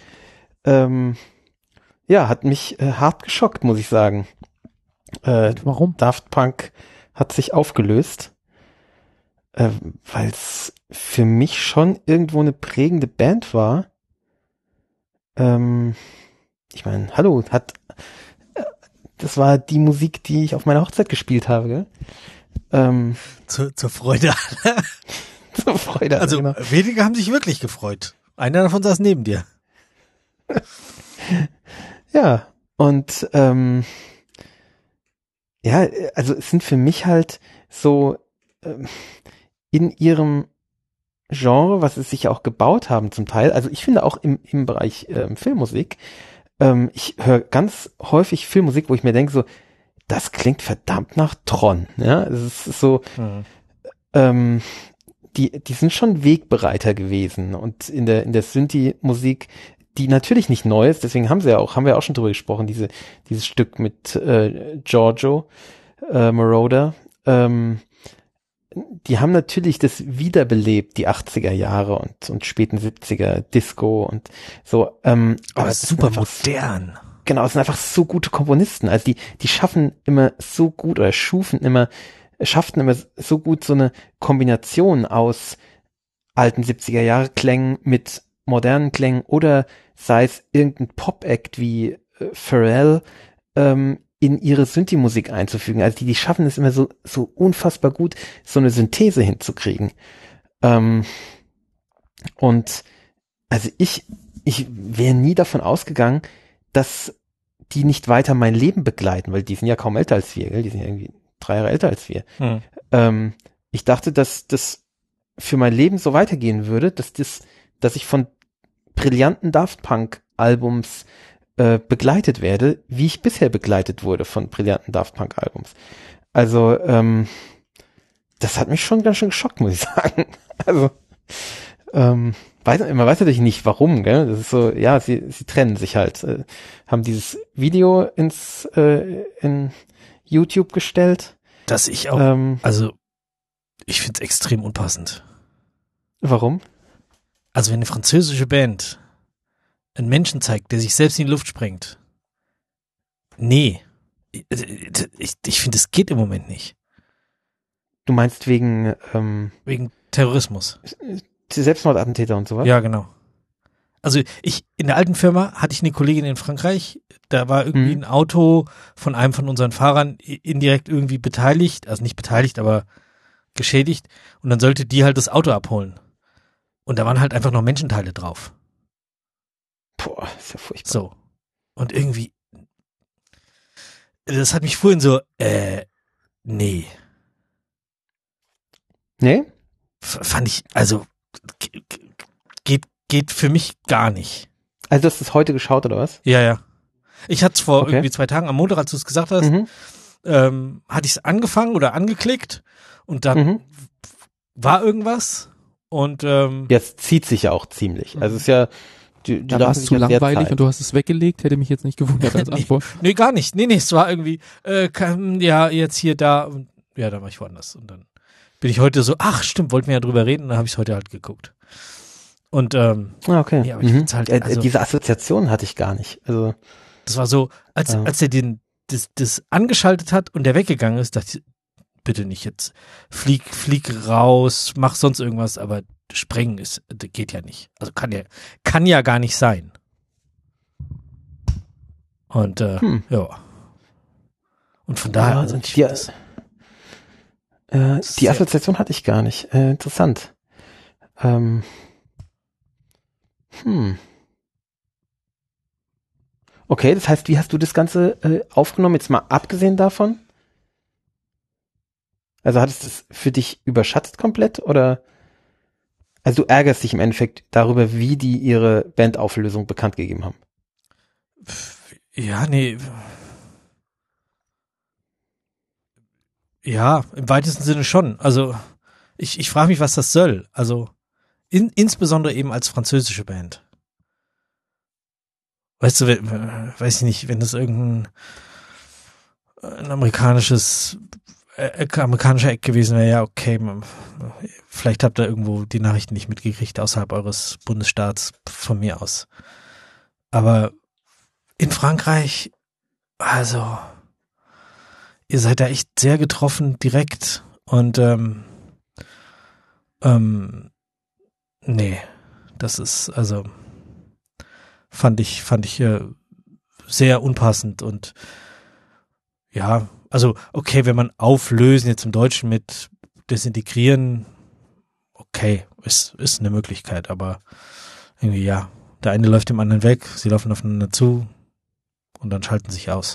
Hat mich hart geschockt, muss ich sagen. Warum? Daft Punk hat sich aufgelöst, weil es für mich schon irgendwo eine prägende Band war. Ich meine, hallo, das war die Musik, die ich auf meiner Hochzeit gespielt habe, gell? Zur Freude. Zur Freude. Also genau. wenige haben sich wirklich gefreut. Einer davon saß neben dir. Ja, und also es sind für mich halt so in ihrem Genre, was sie sich ja auch gebaut haben zum Teil, also ich finde auch im Bereich Filmmusik, ich höre ganz häufig Filmmusik, wo ich mir denke so, das klingt verdammt nach Tron, ja, es ist so, die sind schon Wegbereiter gewesen und in der Synthi-Musik, die natürlich nicht neu ist, deswegen haben wir auch schon drüber gesprochen, dieses Stück mit Giorgio Moroder, die haben natürlich das wiederbelebt, die 80er Jahre und späten 70er Disco und so. Aber es ist super modern. Genau, es sind einfach so gute Komponisten. Also die schaffen immer so gut oder schafften immer so gut so eine Kombination aus alten 70er Jahre Klängen mit modernen Klängen oder sei es irgendein Pop-Act wie Pharrell, in ihre Synthi-Musik einzufügen. Also die schaffen es immer so unfassbar gut, so eine Synthese hinzukriegen. Und also ich wäre nie davon ausgegangen, dass die nicht weiter mein Leben begleiten, weil die sind ja kaum älter als wir, gell? Die sind ja irgendwie 3 Jahre älter als wir. Ich dachte, dass das für mein Leben so weitergehen würde, dass ich von brillanten Daft Punk Albums begleitet werde, wie ich bisher begleitet wurde von brillanten Daft Punk Albums. Also, das hat mich schon ganz schön geschockt, muss ich sagen. Also, man weiß natürlich nicht, warum, gell? Das ist so, ja, sie trennen sich halt, haben dieses Video in YouTube gestellt. Dass ich auch, also, ich finde es extrem unpassend. Warum? Also, wenn eine französische Band einen Menschen zeigt, der sich selbst in die Luft sprengt. Nee. Ich finde, es geht im Moment nicht. Du meinst wegen Terrorismus. Selbstmordattentäter und sowas? Ja, genau. Also in der alten Firma hatte ich eine Kollegin in Frankreich, da war irgendwie ein Auto von einem von unseren Fahrern indirekt irgendwie beteiligt, also nicht beteiligt, aber geschädigt, und dann sollte die halt das Auto abholen. Und da waren halt einfach noch Menschenteile drauf. Boah, ist ja furchtbar. So. Und irgendwie, das hat mich vorhin so, nee. Nee? Fand ich, also, geht für mich gar nicht. Also, du hast es heute geschaut, oder was? Ja. Ich hatte es vor irgendwie 2 Tagen am Montag, als du es gesagt hast, hatte ich es angefangen oder angeklickt und dann war irgendwas und Jetzt zieht sich ja auch ziemlich. Also, es ist ja, da war es zu langweilig und du hast es weggelegt, hätte mich jetzt nicht gewundert als Antwort. Nee, gar nicht. Nee, es war irgendwie, jetzt hier, da und ja, da war ich woanders und dann bin ich heute so, ach stimmt, wollten wir ja drüber reden und dann habe ich es heute halt geguckt. Und okay. ja, aber ich find's halt, also, diese Assoziation hatte ich gar nicht. Also das war so, als er das angeschaltet hat und der weggegangen ist, dachte ich, bitte nicht jetzt, flieg raus, mach sonst irgendwas, aber sprengen geht ja nicht. Also kann ja gar nicht sein. Und ja. Und von daher, also die Assoziation hatte ich gar nicht. Interessant. Okay, das heißt, wie hast du das Ganze aufgenommen, jetzt mal abgesehen davon? Also hat es das für dich überschatzt komplett oder? Also du ärgerst dich im Endeffekt darüber, wie die ihre Bandauflösung bekannt gegeben haben. Ja, nee. Ja, im weitesten Sinne schon. Also ich frage mich, was das soll. Also insbesondere eben als französische Band. Weißt du, weiß ich nicht, wenn das irgendein ein amerikanischer Eck gewesen wäre, ja, okay, vielleicht habt ihr irgendwo die Nachrichten nicht mitgekriegt, außerhalb eures Bundesstaats, von mir aus. Aber in Frankreich, also, ihr seid da echt sehr getroffen, direkt und nee, das ist, also, fand ich sehr unpassend und ja, also okay, wenn man auflösen jetzt im Deutschen mit desintegrieren, okay, ist eine Möglichkeit, aber irgendwie ja, der eine läuft dem anderen weg, sie laufen aufeinander zu und dann schalten sich aus.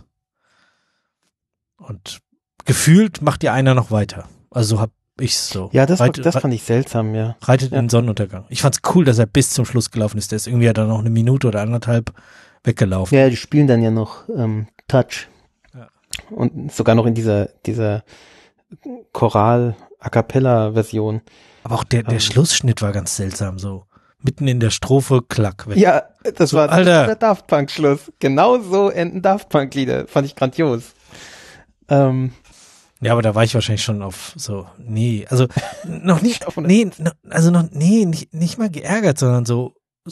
Und gefühlt macht die einer noch weiter. Also so hab ich's so. Ja, das fand ich seltsam, ja. Reitet in den Sonnenuntergang. Ich fand's cool, dass er bis zum Schluss gelaufen ist. Der ist irgendwie dann noch eine Minute oder anderthalb weggelaufen. Ja, die spielen dann ja noch Touch. Ja. Und sogar noch in dieser Choral-A-Cappella-Version. Aber auch der Schlussschnitt war ganz seltsam, so. Mitten in der Strophe, klack, weg. Ja, das so, war Alter. Der Daft Punk-Schluss. Genau so enden Daft Punk-Lieder. Fand ich grandios. Ja, aber da war ich wahrscheinlich schon auf so, also noch nicht, nicht mal geärgert, sondern so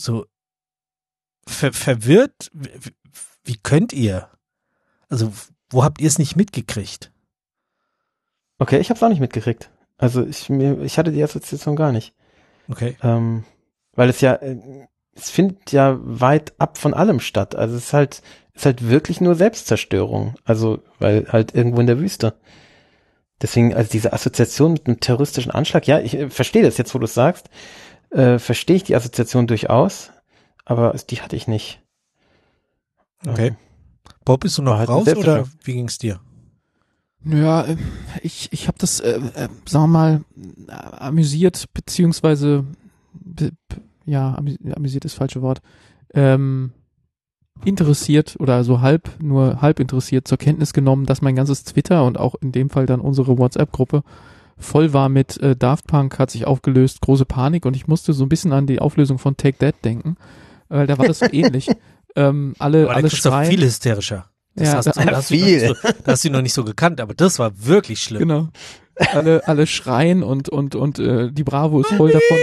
verwirrt. Wie könnt ihr? Also, wo habt ihr es nicht mitgekriegt? Okay, ich hab's auch nicht mitgekriegt. Also ich hatte die Assoziation gar nicht. Okay. Weil es findet ja weit ab von allem statt. Also es ist halt wirklich nur Selbstzerstörung. Also, weil halt irgendwo in der Wüste. Deswegen, also diese Assoziation mit einem terroristischen Anschlag, ja, ich verstehe das jetzt, wo du es sagst, verstehe ich die Assoziation durchaus, aber die hatte ich nicht. Okay. Bob, bist du noch raus oder wie ging's dir? Ja, ich habe das, sagen wir mal, amüsiert, beziehungsweise, amüsiert ist das falsche Wort, interessiert oder so nur halb interessiert zur Kenntnis genommen, dass mein ganzes Twitter und auch in dem Fall dann unsere WhatsApp-Gruppe voll war mit Daft Punk hat sich aufgelöst, große Panik und ich musste so ein bisschen an die Auflösung von Take That denken, weil da war das so ähnlich. Alle schreien. Viel hysterischer. Das hast du noch nicht so gekannt, aber das war wirklich schlimm. Genau. Alle schreien und die Bravo ist voll davon.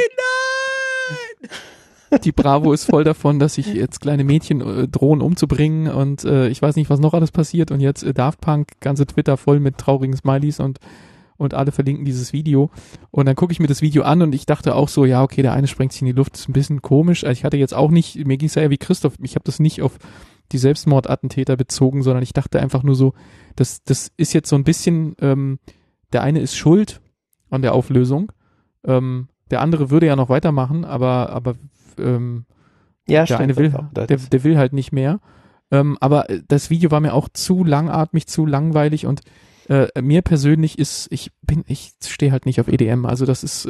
Nein! Die Bravo ist voll davon, dass sich jetzt kleine Mädchen drohen umzubringen und ich weiß nicht, was noch alles passiert und jetzt Daft Punk, ganze Twitter voll mit traurigen Smileys und alle verlinken dieses Video und dann gucke ich mir das Video an und ich dachte auch so, ja okay, der eine sprengt sich in die Luft, ist ein bisschen komisch. Also ich hatte jetzt auch nicht, mir ging es ja wie Christoph, ich habe das nicht auf die Selbstmordattentäter bezogen, sondern ich dachte einfach nur so, das ist jetzt so ein bisschen, der eine ist schuld an der Auflösung, der andere würde ja noch weitermachen, aber ja, der eine will, der will halt nicht mehr. Aber das Video war mir auch zu langatmig, zu langweilig und mir persönlich ich stehe halt nicht auf EDM, also das ist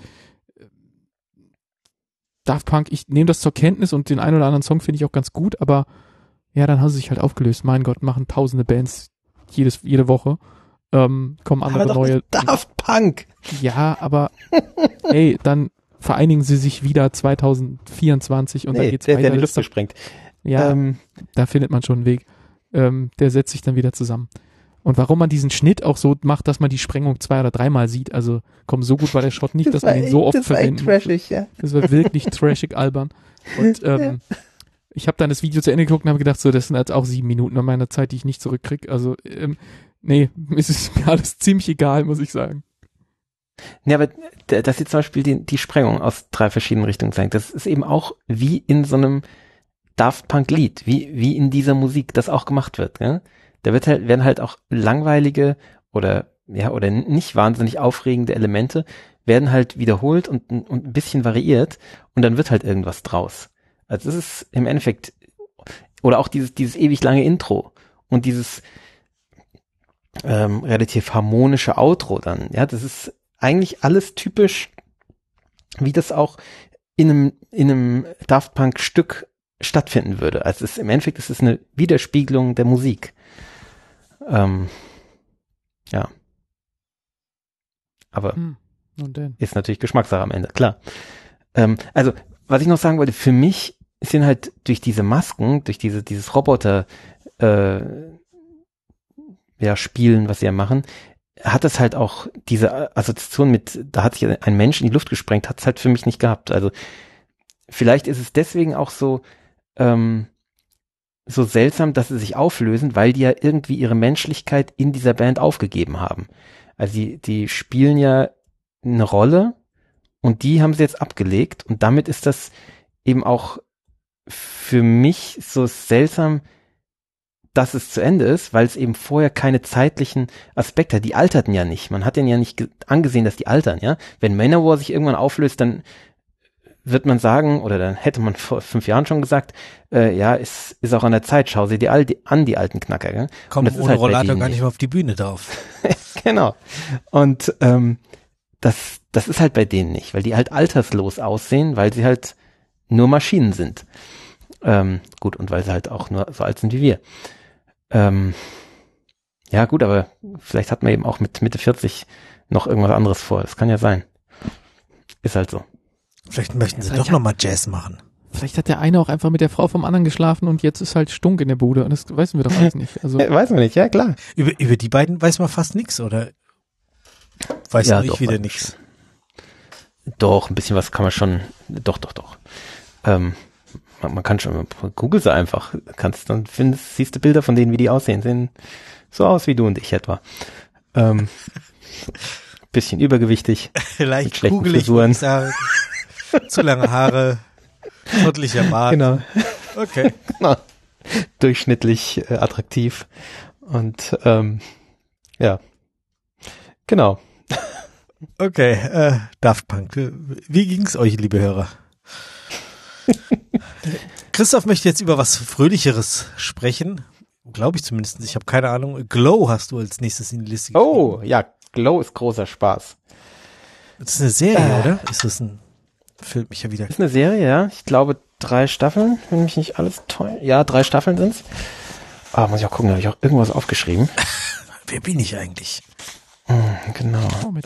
Daft Punk, ich nehme das zur Kenntnis und den einen oder anderen Song finde ich auch ganz gut, aber ja, dann haben sie sich halt aufgelöst. Mein Gott, machen tausende Bands jede Woche. Kommen andere aber neue. Daft Punk! Ja, aber hey, dann vereinigen sie sich wieder 2024 und dann geht's weiter. Der in die Luft gesprengt. Ja, da findet man schon einen Weg. Der setzt sich dann wieder zusammen. Und warum man diesen Schnitt auch so macht, dass man die Sprengung 2- oder 3-mal sieht, also komm, so gut war der Shot nicht, dass man ihn so oft verwenden. Das war trashig, ja. Das war wirklich trashig albern. Und ich habe dann das Video zu Ende geguckt und habe gedacht, so, das sind jetzt auch 7 Minuten an meiner Zeit, die ich nicht zurückkriege. Also, nee, es ist mir alles ziemlich egal, muss ich sagen. Ja, aber dass sie zum Beispiel die Sprengung aus 3 verschiedenen Richtungen zeigen, das ist eben auch wie in so einem Daft Punk Lied, wie in dieser Musik das auch gemacht wird, gell? Da werden halt auch langweilige oder nicht wahnsinnig aufregende Elemente werden halt wiederholt und ein bisschen variiert und dann wird halt irgendwas draus. Also das ist im Endeffekt, oder auch dieses ewig lange Intro und dieses relativ harmonische Outro dann, ja, das ist eigentlich alles typisch, wie das auch in einem Daft Punk Stück stattfinden würde. Also im Endeffekt ist es eine Widerspiegelung der Musik. Ja. Aber ist natürlich Geschmackssache am Ende, klar. Also, was ich noch sagen wollte, für mich sind halt durch diese Masken, durch dieses Roboter, spielen, was sie ja machen, hat es halt auch diese Assoziation mit, da hat sich ein Mensch in die Luft gesprengt, hat es halt für mich nicht gehabt. Also vielleicht ist es deswegen auch so so seltsam, dass sie sich auflösen, weil die ja irgendwie ihre Menschlichkeit in dieser Band aufgegeben haben. Also die spielen ja eine Rolle und die haben sie jetzt abgelegt und damit ist das eben auch für mich so seltsam, dass es zu Ende ist, weil es eben vorher keine zeitlichen Aspekte hat. Die alterten ja nicht. Man hat denen ja nicht angesehen, dass die altern, ja. Wenn Manowar sich irgendwann auflöst, dann wird man sagen, oder dann hätte man vor 5 Jahren schon gesagt, ja, ist auch an der Zeit, schau sie dir an, die alten Knacker. Gell? Kommt ohne halt Rollator gar nicht mehr auf die Bühne drauf. Genau. Und das ist halt bei denen nicht, weil die halt alterslos aussehen, weil sie halt nur Maschinen sind. Gut, und weil sie halt auch nur so alt sind wie wir. Ja gut, aber vielleicht hat man eben auch mit Mitte 40 noch irgendwas anderes vor. Das kann ja sein. Ist halt so. Vielleicht möchten sie doch nochmal Jazz machen. Vielleicht hat der eine auch einfach mit der Frau vom anderen geschlafen und jetzt ist halt Stunk in der Bude und das wissen wir doch alles nicht. Also weiß man nicht, ja klar. Über die beiden weiß man fast nichts, oder? Weiß ja, ich wieder nichts. Doch, ein bisschen was kann man schon, doch. Man kann schon, google sie einfach, siehst du Bilder von denen, wie die aussehen, sehen so aus wie du und ich etwa. Bisschen übergewichtig. Leicht kugelig, würde ich sagen. Zu lange Haare, schmuddeliger Bart. Genau. Okay. Genau. Durchschnittlich attraktiv. Und ja. Genau. Okay, Daft Punk. Wie ging's euch, liebe Hörer? Christoph möchte jetzt über was Fröhlicheres sprechen. Glaube ich zumindest. Ich habe keine Ahnung. Glow hast du als nächstes in die Liste geschrieben. Oh, ja. Glow ist großer Spaß. Das ist eine Serie, oder? Ist das ein Film? Mich ja wieder. Ist eine Serie, ja. Ich glaube 3 Staffeln, wenn mich nicht alles täuscht. Ja, 3 Staffeln sind's. Muss ich auch gucken, da habe ich auch irgendwas aufgeschrieben. Wer bin ich eigentlich? Genau. mit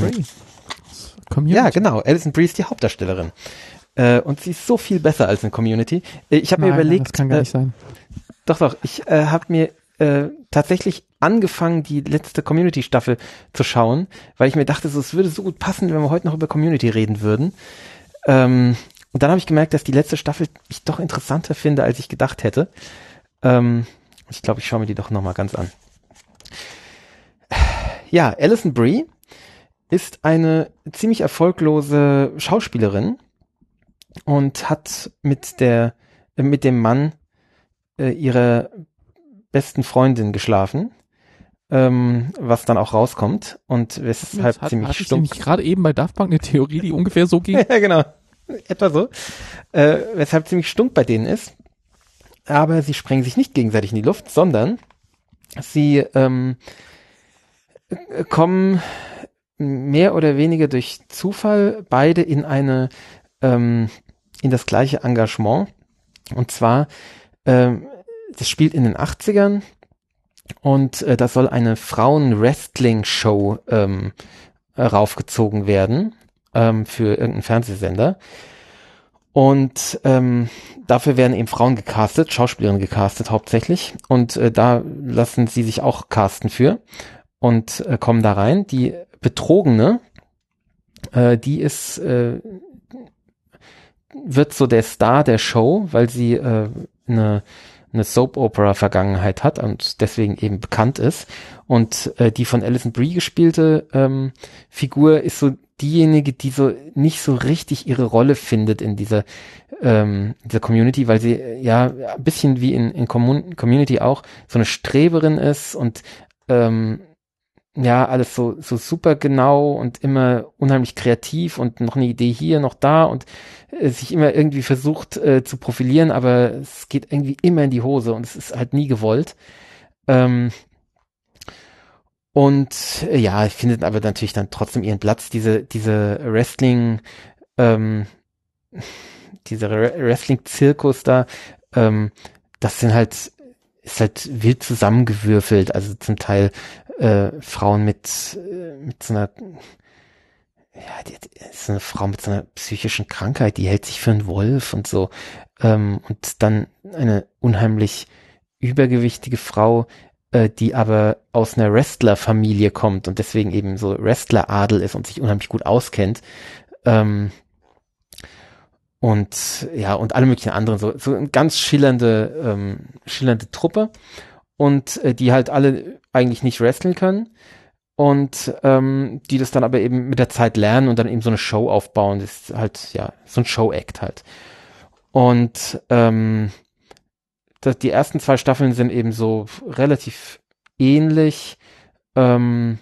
ja, genau. Alison Brie ist die Hauptdarstellerin. Und sie ist so viel besser als in Community. Ich habe mir überlegt. Das kann gar nicht sein. Doch. Ich habe mir tatsächlich angefangen, die letzte Community-Staffel zu schauen, weil ich mir dachte, es würde so gut passen, wenn wir heute noch über Community reden würden. Und dann habe ich gemerkt, dass die letzte Staffel ich doch interessanter finde, als ich gedacht hätte. Ich glaube, ich schaue mir die doch nochmal ganz an. Ja, Alison Brie ist eine ziemlich erfolglose Schauspielerin und hat mit dem Mann ihrer besten Freundin geschlafen, was dann auch rauskommt und weshalb ziemlich stumpf. Hatte ich gerade eben bei Daft Punk eine Theorie, die ungefähr so ging. Ja, genau. Etwa so. Weshalb ziemlich stunk bei denen ist. Aber sie sprengen sich nicht gegenseitig in die Luft, sondern sie kommen mehr oder weniger durch Zufall beide in das gleiche Engagement. Und zwar, das spielt in den 80ern und da soll eine Frauen-Wrestling-Show raufgezogen werden für irgendeinen Fernsehsender. Und dafür werden eben Frauen gecastet, Schauspielerinnen gecastet hauptsächlich. Und da lassen sie sich auch casten für und kommen da rein. Die Betrogene, die wird so der Star der Show, weil sie eine Soap-Opera-Vergangenheit hat und deswegen eben bekannt ist. Und die von Alison Brie gespielte Figur ist so diejenige, die so nicht so richtig ihre Rolle findet in dieser Community, weil sie ja ein bisschen wie in Community auch so eine Streberin ist und ja, alles so super genau und immer unheimlich kreativ und noch eine Idee hier, noch da und sich immer irgendwie versucht zu profilieren, aber es geht irgendwie immer in die Hose und es ist halt nie gewollt. Und ja, findet aber natürlich dann trotzdem ihren Platz, diese Wrestling, dieser Wrestling-Zirkus da, das ist halt wild zusammengewürfelt, also zum Teil Frauen mit so einer, ja, die ist eine Frau mit so einer psychischen Krankheit, die hält sich für einen Wolf und so, und dann eine unheimlich übergewichtige Frau, die aber aus einer Wrestler-Familie kommt und deswegen eben so Wrestler-Adel ist und sich unheimlich gut auskennt. Und alle möglichen anderen, so eine ganz schillernde Truppe und die halt alle eigentlich nicht wresteln können und die das dann aber eben mit der Zeit lernen und dann eben so eine Show aufbauen. Das ist halt, so ein Show-Act halt. Und die ersten 2 Staffeln sind eben so relativ ähnlich, wie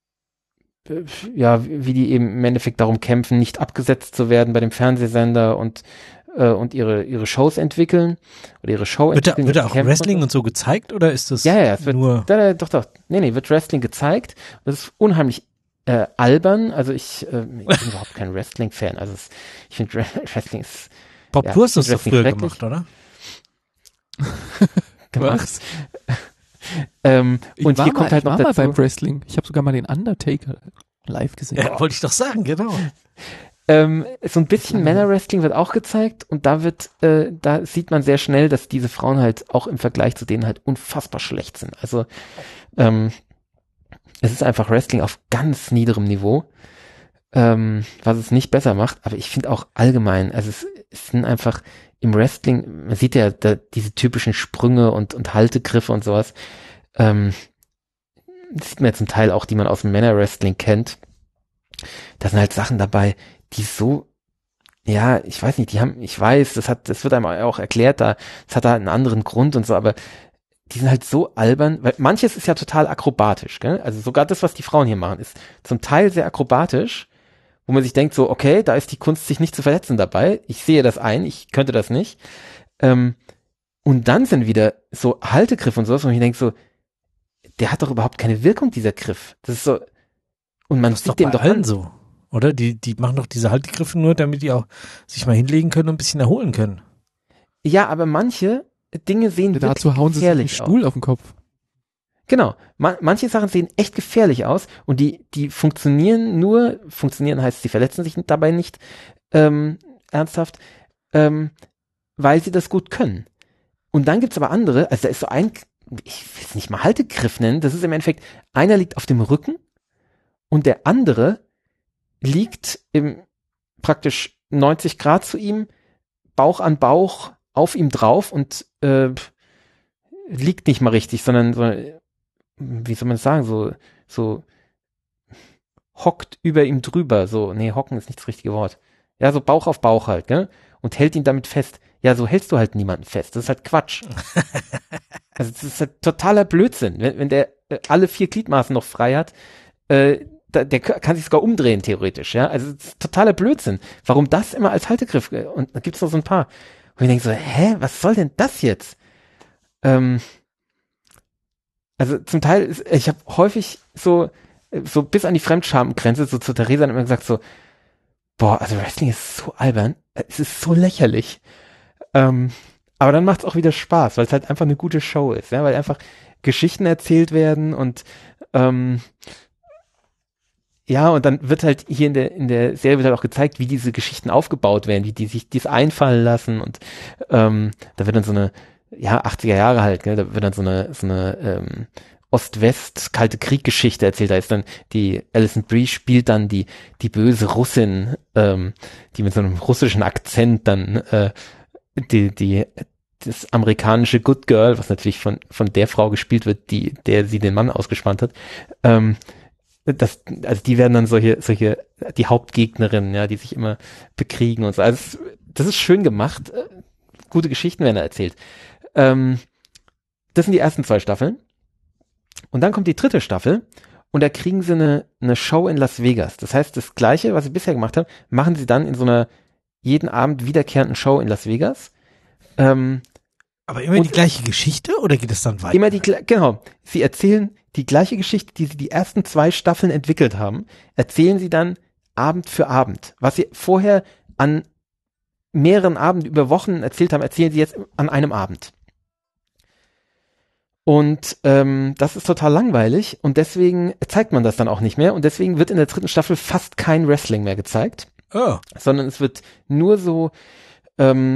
die eben im Endeffekt darum kämpfen, nicht abgesetzt zu werden bei dem Fernsehsender und ihre Shows entwickeln oder ihre Show entwickeln. Wird da auch Wrestling und so gezeigt oder ist das es wird nur... Doch. Nee, wird Wrestling gezeigt. Das ist unheimlich albern. Also ich bin überhaupt kein Wrestling-Fan. Also ich finde Wrestling ist... Bob Purst hat das früher gemacht, oder? Was? Und hier kommt halt noch dazu. Beim Wrestling. Ich habe sogar mal den Undertaker live gesehen. Ja, wollte ich doch sagen, genau. So ein bisschen Männer-Wrestling wird auch gezeigt und da sieht man sehr schnell, dass diese Frauen halt auch im Vergleich zu denen halt unfassbar schlecht sind. Also es ist einfach Wrestling auf ganz niederem Niveau, was es nicht besser macht, aber ich finde auch allgemein, also es sind einfach im Wrestling, man sieht ja diese typischen Sprünge und Haltegriffe und sowas, das sieht man ja zum Teil auch, die man aus dem Männer-Wrestling kennt. Da sind halt Sachen dabei, die so, ich weiß nicht, ich weiß, das wird einem auch erklärt, das hat da einen anderen Grund und so, aber die sind halt so albern, weil manches ist ja total akrobatisch, gell? Also sogar das, was die Frauen hier machen, ist zum Teil sehr akrobatisch, wo man sich denkt so, okay, da ist die Kunst, sich nicht zu verletzen dabei, ich sehe das ein, ich könnte das nicht. Und dann sind wieder so Haltegriffe und sowas, wo ich denke so, der hat doch überhaupt keine Wirkung, dieser Griff. Das ist so, und man sieht dem doch allen so. Oder? Die machen doch diese Haltegriffe nur, damit die auch sich mal hinlegen können und ein bisschen erholen können. Ja, aber manche Dinge sehen wirklich dazu hauen sie sich einen Stuhl auf den Kopf. Genau. Manche Sachen sehen echt gefährlich aus und die funktionieren heißt, sie verletzen sich dabei nicht ernsthaft, weil sie das gut können. Und dann gibt's aber andere, also da ist so ich will es nicht mal Haltegriff nennen, das ist im Endeffekt, einer liegt auf dem Rücken und der andere liegt praktisch 90 Grad zu ihm, Bauch an Bauch auf ihm drauf und liegt nicht mal richtig, sondern so, wie soll man das sagen, so hockt über ihm drüber, hocken ist nicht das richtige Wort. Ja, so Bauch auf Bauch halt, gell? Und hält ihn damit fest. Ja, so hältst du halt niemanden fest. Das ist halt Quatsch. Also das ist halt totaler Blödsinn. Wenn der alle 4 Gliedmaßen noch frei hat, der kann sich sogar umdrehen, theoretisch, ja. Also das ist totaler Blödsinn. Warum das immer als Haltegriff? Und da gibt's noch so ein paar. Und ich denke so, was soll denn das jetzt? Also zum Teil, ich habe häufig so bis an die Fremdschamgrenze, so zu Theresa immer gesagt so, also Wrestling ist so albern, es ist so lächerlich. Aber dann macht's auch wieder Spaß, weil es halt einfach eine gute Show ist, ja, weil einfach Geschichten erzählt werden und und dann wird halt hier in der Serie wird halt auch gezeigt, wie diese Geschichten aufgebaut werden, wie die sich dies einfallen lassen und da wird dann so eine 80er Jahre halt, gell, da wird dann so eine Ost-West Kalte Krieg-Geschichte erzählt. Da ist dann die Alison Brie spielt dann die böse Russin, die mit so einem russischen Akzent dann das amerikanische Good Girl, was natürlich von der Frau gespielt wird, der sie den Mann ausgespannt hat. Also die werden dann solche die Hauptgegnerinnen, ja, die sich immer bekriegen und so. Also das ist schön gemacht. Gute Geschichten werden da erzählt. Das sind die ersten 2 Staffeln. Und dann kommt die 3. Staffel und da kriegen sie eine Show in Las Vegas. Das heißt, das Gleiche, was sie bisher gemacht haben, machen sie dann in so einer jeden Abend wiederkehrenden Show in Las Vegas. Aber immer die gleiche Geschichte oder geht es dann weiter? Genau. Sie erzählen die gleiche Geschichte, die sie die ersten 2 Staffeln entwickelt haben, erzählen sie dann Abend für Abend. Was sie vorher an mehreren Abenden über Wochen erzählt haben, erzählen sie jetzt an einem Abend. Und das ist total langweilig und deswegen zeigt man das dann auch nicht mehr und deswegen wird in der 3. Staffel fast kein Wrestling mehr gezeigt, sondern es wird nur so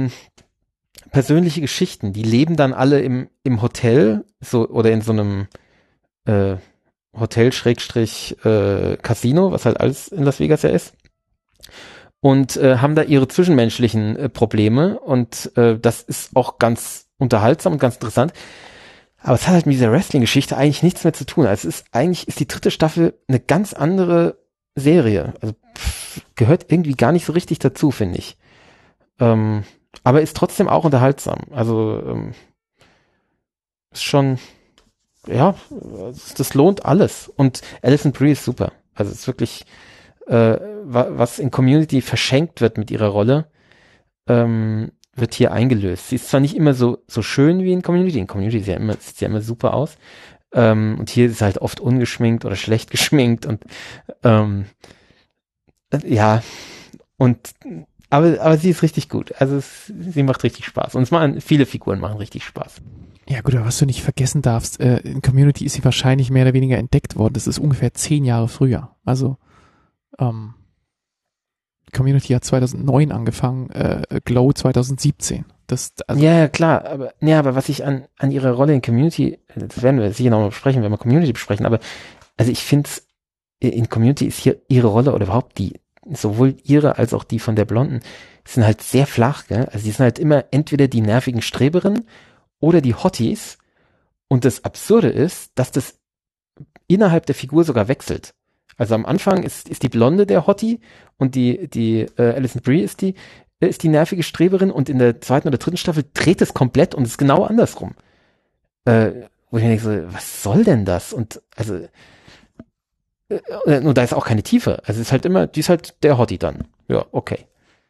persönliche Geschichten. Die leben dann alle im Hotel so oder in so einem Hotel-Casino, was halt alles in Las Vegas ja ist. Und haben da ihre zwischenmenschlichen Probleme und das ist auch ganz unterhaltsam und ganz interessant. Aber es hat halt mit dieser Wrestling-Geschichte eigentlich nichts mehr zu tun. Also eigentlich ist die 3. Staffel eine ganz andere Serie. Also gehört irgendwie gar nicht so richtig dazu, finde ich. Aber ist trotzdem auch unterhaltsam. Also ist schon, ja, das lohnt alles. Und Alison Brie ist super. Also es ist wirklich was in Community verschenkt wird mit ihrer Rolle, wird hier eingelöst. Sie ist zwar nicht immer so schön wie in Community sieht ja immer super aus. Und hier ist sie halt oft ungeschminkt oder schlecht geschminkt und ja, aber sie ist richtig gut. Also sie macht richtig Spaß. Und viele Figuren machen richtig Spaß. Ja gut, aber was du nicht vergessen darfst, in Community ist sie wahrscheinlich mehr oder weniger entdeckt worden. Das ist ungefähr 10 Jahre früher. Also Community hat 2009 angefangen, Glow 2017. Ja, klar, aber was ich an ihrer Rolle in Community, das werden wir sicher nochmal besprechen, wenn wir Community besprechen, aber also ich finde, in Community ist hier ihre Rolle oder überhaupt sowohl ihre als auch die von der Blonden, sind halt sehr flach, gell? Also die sind halt immer entweder die nervigen Streberinnen oder die Hotties und das Absurde ist, dass das innerhalb der Figur sogar wechselt. Also am Anfang ist die Blonde der Hottie und die Alison Brie ist die nervige Streberin und in der 2. oder 3. Staffel dreht es komplett und ist genau andersrum. Wo ich mir denke, so, was soll denn das? Und also und da ist auch keine Tiefe. Also es ist halt immer, die ist halt der Hottie dann. Ja, okay.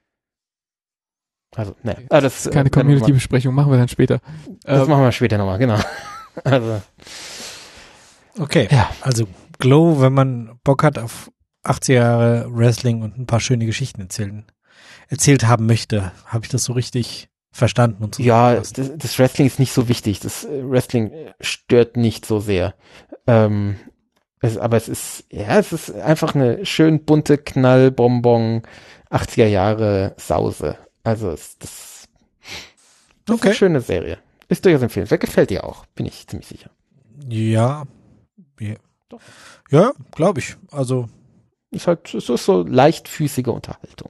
Also, ne. Das ist keine Community-Besprechung, machen wir dann später. Das machen wir später nochmal, genau. Also. Okay, ja. Also Glow, wenn man Bock hat auf 80er Jahre Wrestling und ein paar schöne Geschichten erzählt haben möchte, habe ich das so richtig verstanden und so. Ja, das Wrestling ist nicht so wichtig. Das Wrestling stört nicht so sehr. Aber es ist einfach eine schön bunte Knallbonbon 80er Jahre Sause. Also das ist eine schöne Serie. Ist durchaus empfehlenswert. Gefällt dir auch, bin ich ziemlich sicher. Ja, glaube ich. Also ist halt so leichtfüßige Unterhaltung.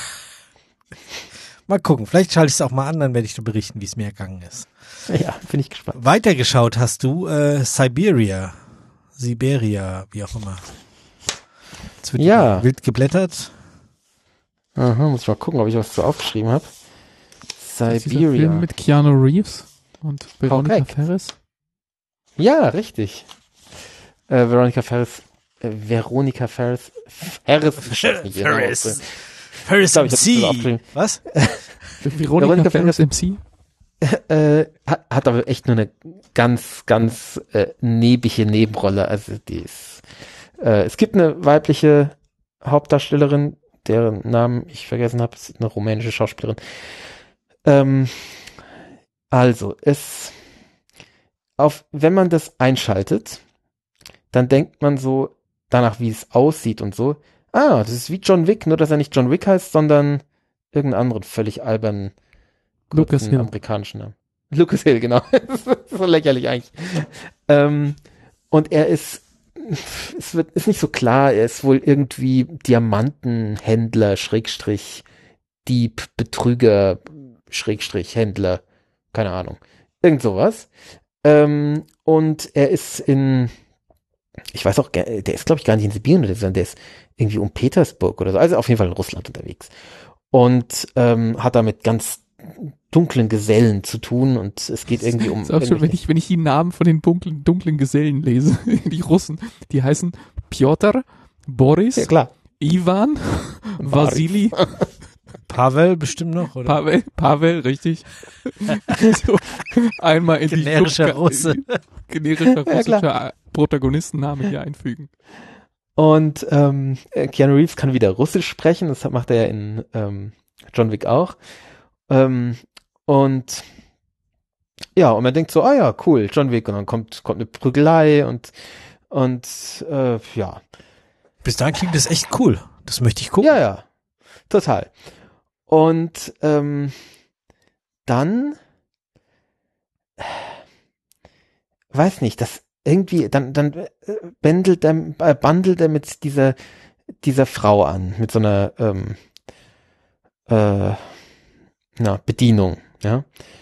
Mal gucken, vielleicht schalte ich es auch mal an, dann werde ich dir berichten, wie es mir ergangen ist. Ja, bin ich gespannt. Weitergeschaut hast du Siberia, wie auch immer. Jetzt wird wild geblättert. Aha, muss ich mal gucken, ob ich was so aufgeschrieben habe. Siberia. Film mit Keanu Reeves und Veronica Ferris. Ja, richtig. Veronica Ferris. Ferris MC. Was? Veronica Ferris MC? Hat aber echt nur eine ganz, ganz nebige Nebenrolle. Also es gibt eine weibliche Hauptdarstellerin, deren Namen ich vergessen habe, ist eine rumänische Schauspielerin. Wenn man das einschaltet, dann denkt man so danach, wie es aussieht und so. Das ist wie John Wick, nur dass er nicht John Wick heißt, sondern irgendeinen anderen völlig albernen Lucas Hill. Amerikanischen Namen. Lucas Hill, genau. So lächerlich eigentlich. Und er ist nicht so klar, er ist wohl irgendwie Diamantenhändler, Dieb, Betrüger, Händler, keine Ahnung. Irgend sowas. Und er ist ich weiß auch, der ist glaube ich gar nicht in Sibirien oder so, sondern der ist irgendwie um Petersburg oder so, also auf jeden Fall in Russland unterwegs. Und hat da mit ganz dunklen Gesellen zu tun und es geht irgendwie um... Das ist auch schon, wenn ich die Namen von den dunklen Gesellen lese, die Russen, die heißen Piotr, Boris, ja, klar. Ivan, Vasili, Pavel bestimmt noch, oder? Pavel, richtig. So, einmal in generischer Russe. Generischer russischer Protagonistenname hier einfügen. Und Keanu Reeves kann wieder Russisch sprechen, das macht er ja in John Wick auch. Und man denkt so, ja, cool, John Wick, und dann kommt eine Prügelei und ja. Bis dahin klingt das echt cool. Das möchte ich gucken. Ja, total. Und dann weiß nicht, irgendwie, dann bandelt er mit dieser Frau an, mit so einer Bedienung, ja.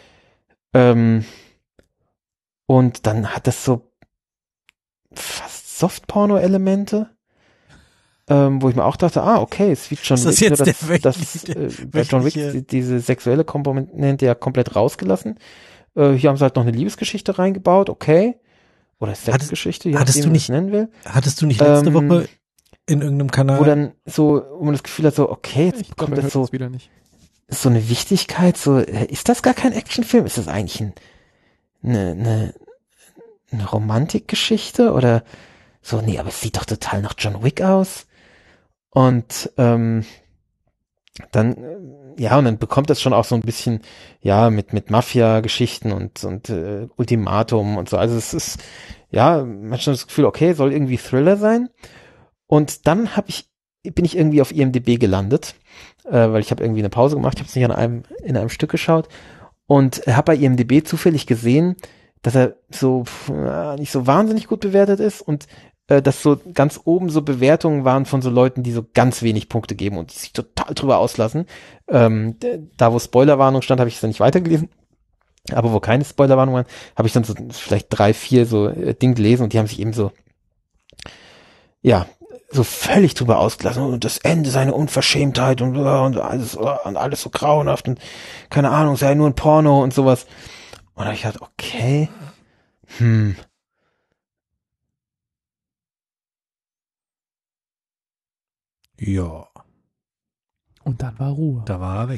Und dann hat das so fast Softporno-Elemente, wo ich mir auch dachte, okay, es wird John Wick, bei John Wick diese sexuelle Komponente ja komplett rausgelassen. Hier haben sie halt noch eine Liebesgeschichte reingebaut, okay. Oder Sexgeschichte, je nachdem, wie man es nennen will. Hattest du nicht letzte Woche in irgendeinem Kanal? Wo dann so, wo man das Gefühl hat, so, okay, jetzt bekommt das so, wieder nicht. So eine Wichtigkeit, so, ist das gar kein Actionfilm? Ist das eigentlich eine Romantikgeschichte? Oder so, nee, aber es sieht doch total nach John Wick aus. Und dann bekommt das schon auch so ein bisschen, ja, mit Mafia-Geschichten und Ultimatum und so. Also es ist, ja, man hat schon das Gefühl, okay, soll irgendwie Thriller sein. Und dann bin ich irgendwie auf IMDb gelandet, weil ich habe irgendwie eine Pause gemacht, ich habe es nicht in einem Stück geschaut und habe bei IMDb zufällig gesehen, dass er so nicht so wahnsinnig gut bewertet ist und dass so ganz oben so Bewertungen waren von so Leuten, die so ganz wenig Punkte geben und sich total drüber auslassen. Da wo Spoilerwarnung stand, habe ich es dann nicht weitergelesen. Aber wo keine Spoilerwarnung waren, habe ich dann so vielleicht 3, 4 so Dinge gelesen und die haben sich eben so, ja, so völlig drüber ausgelassen und das Ende seine Unverschämtheit und alles so grauenhaft und keine Ahnung, sei nur ein Porno und sowas. Und da ich dachte, okay, Ja. Und dann war Ruhe. Da war er weg.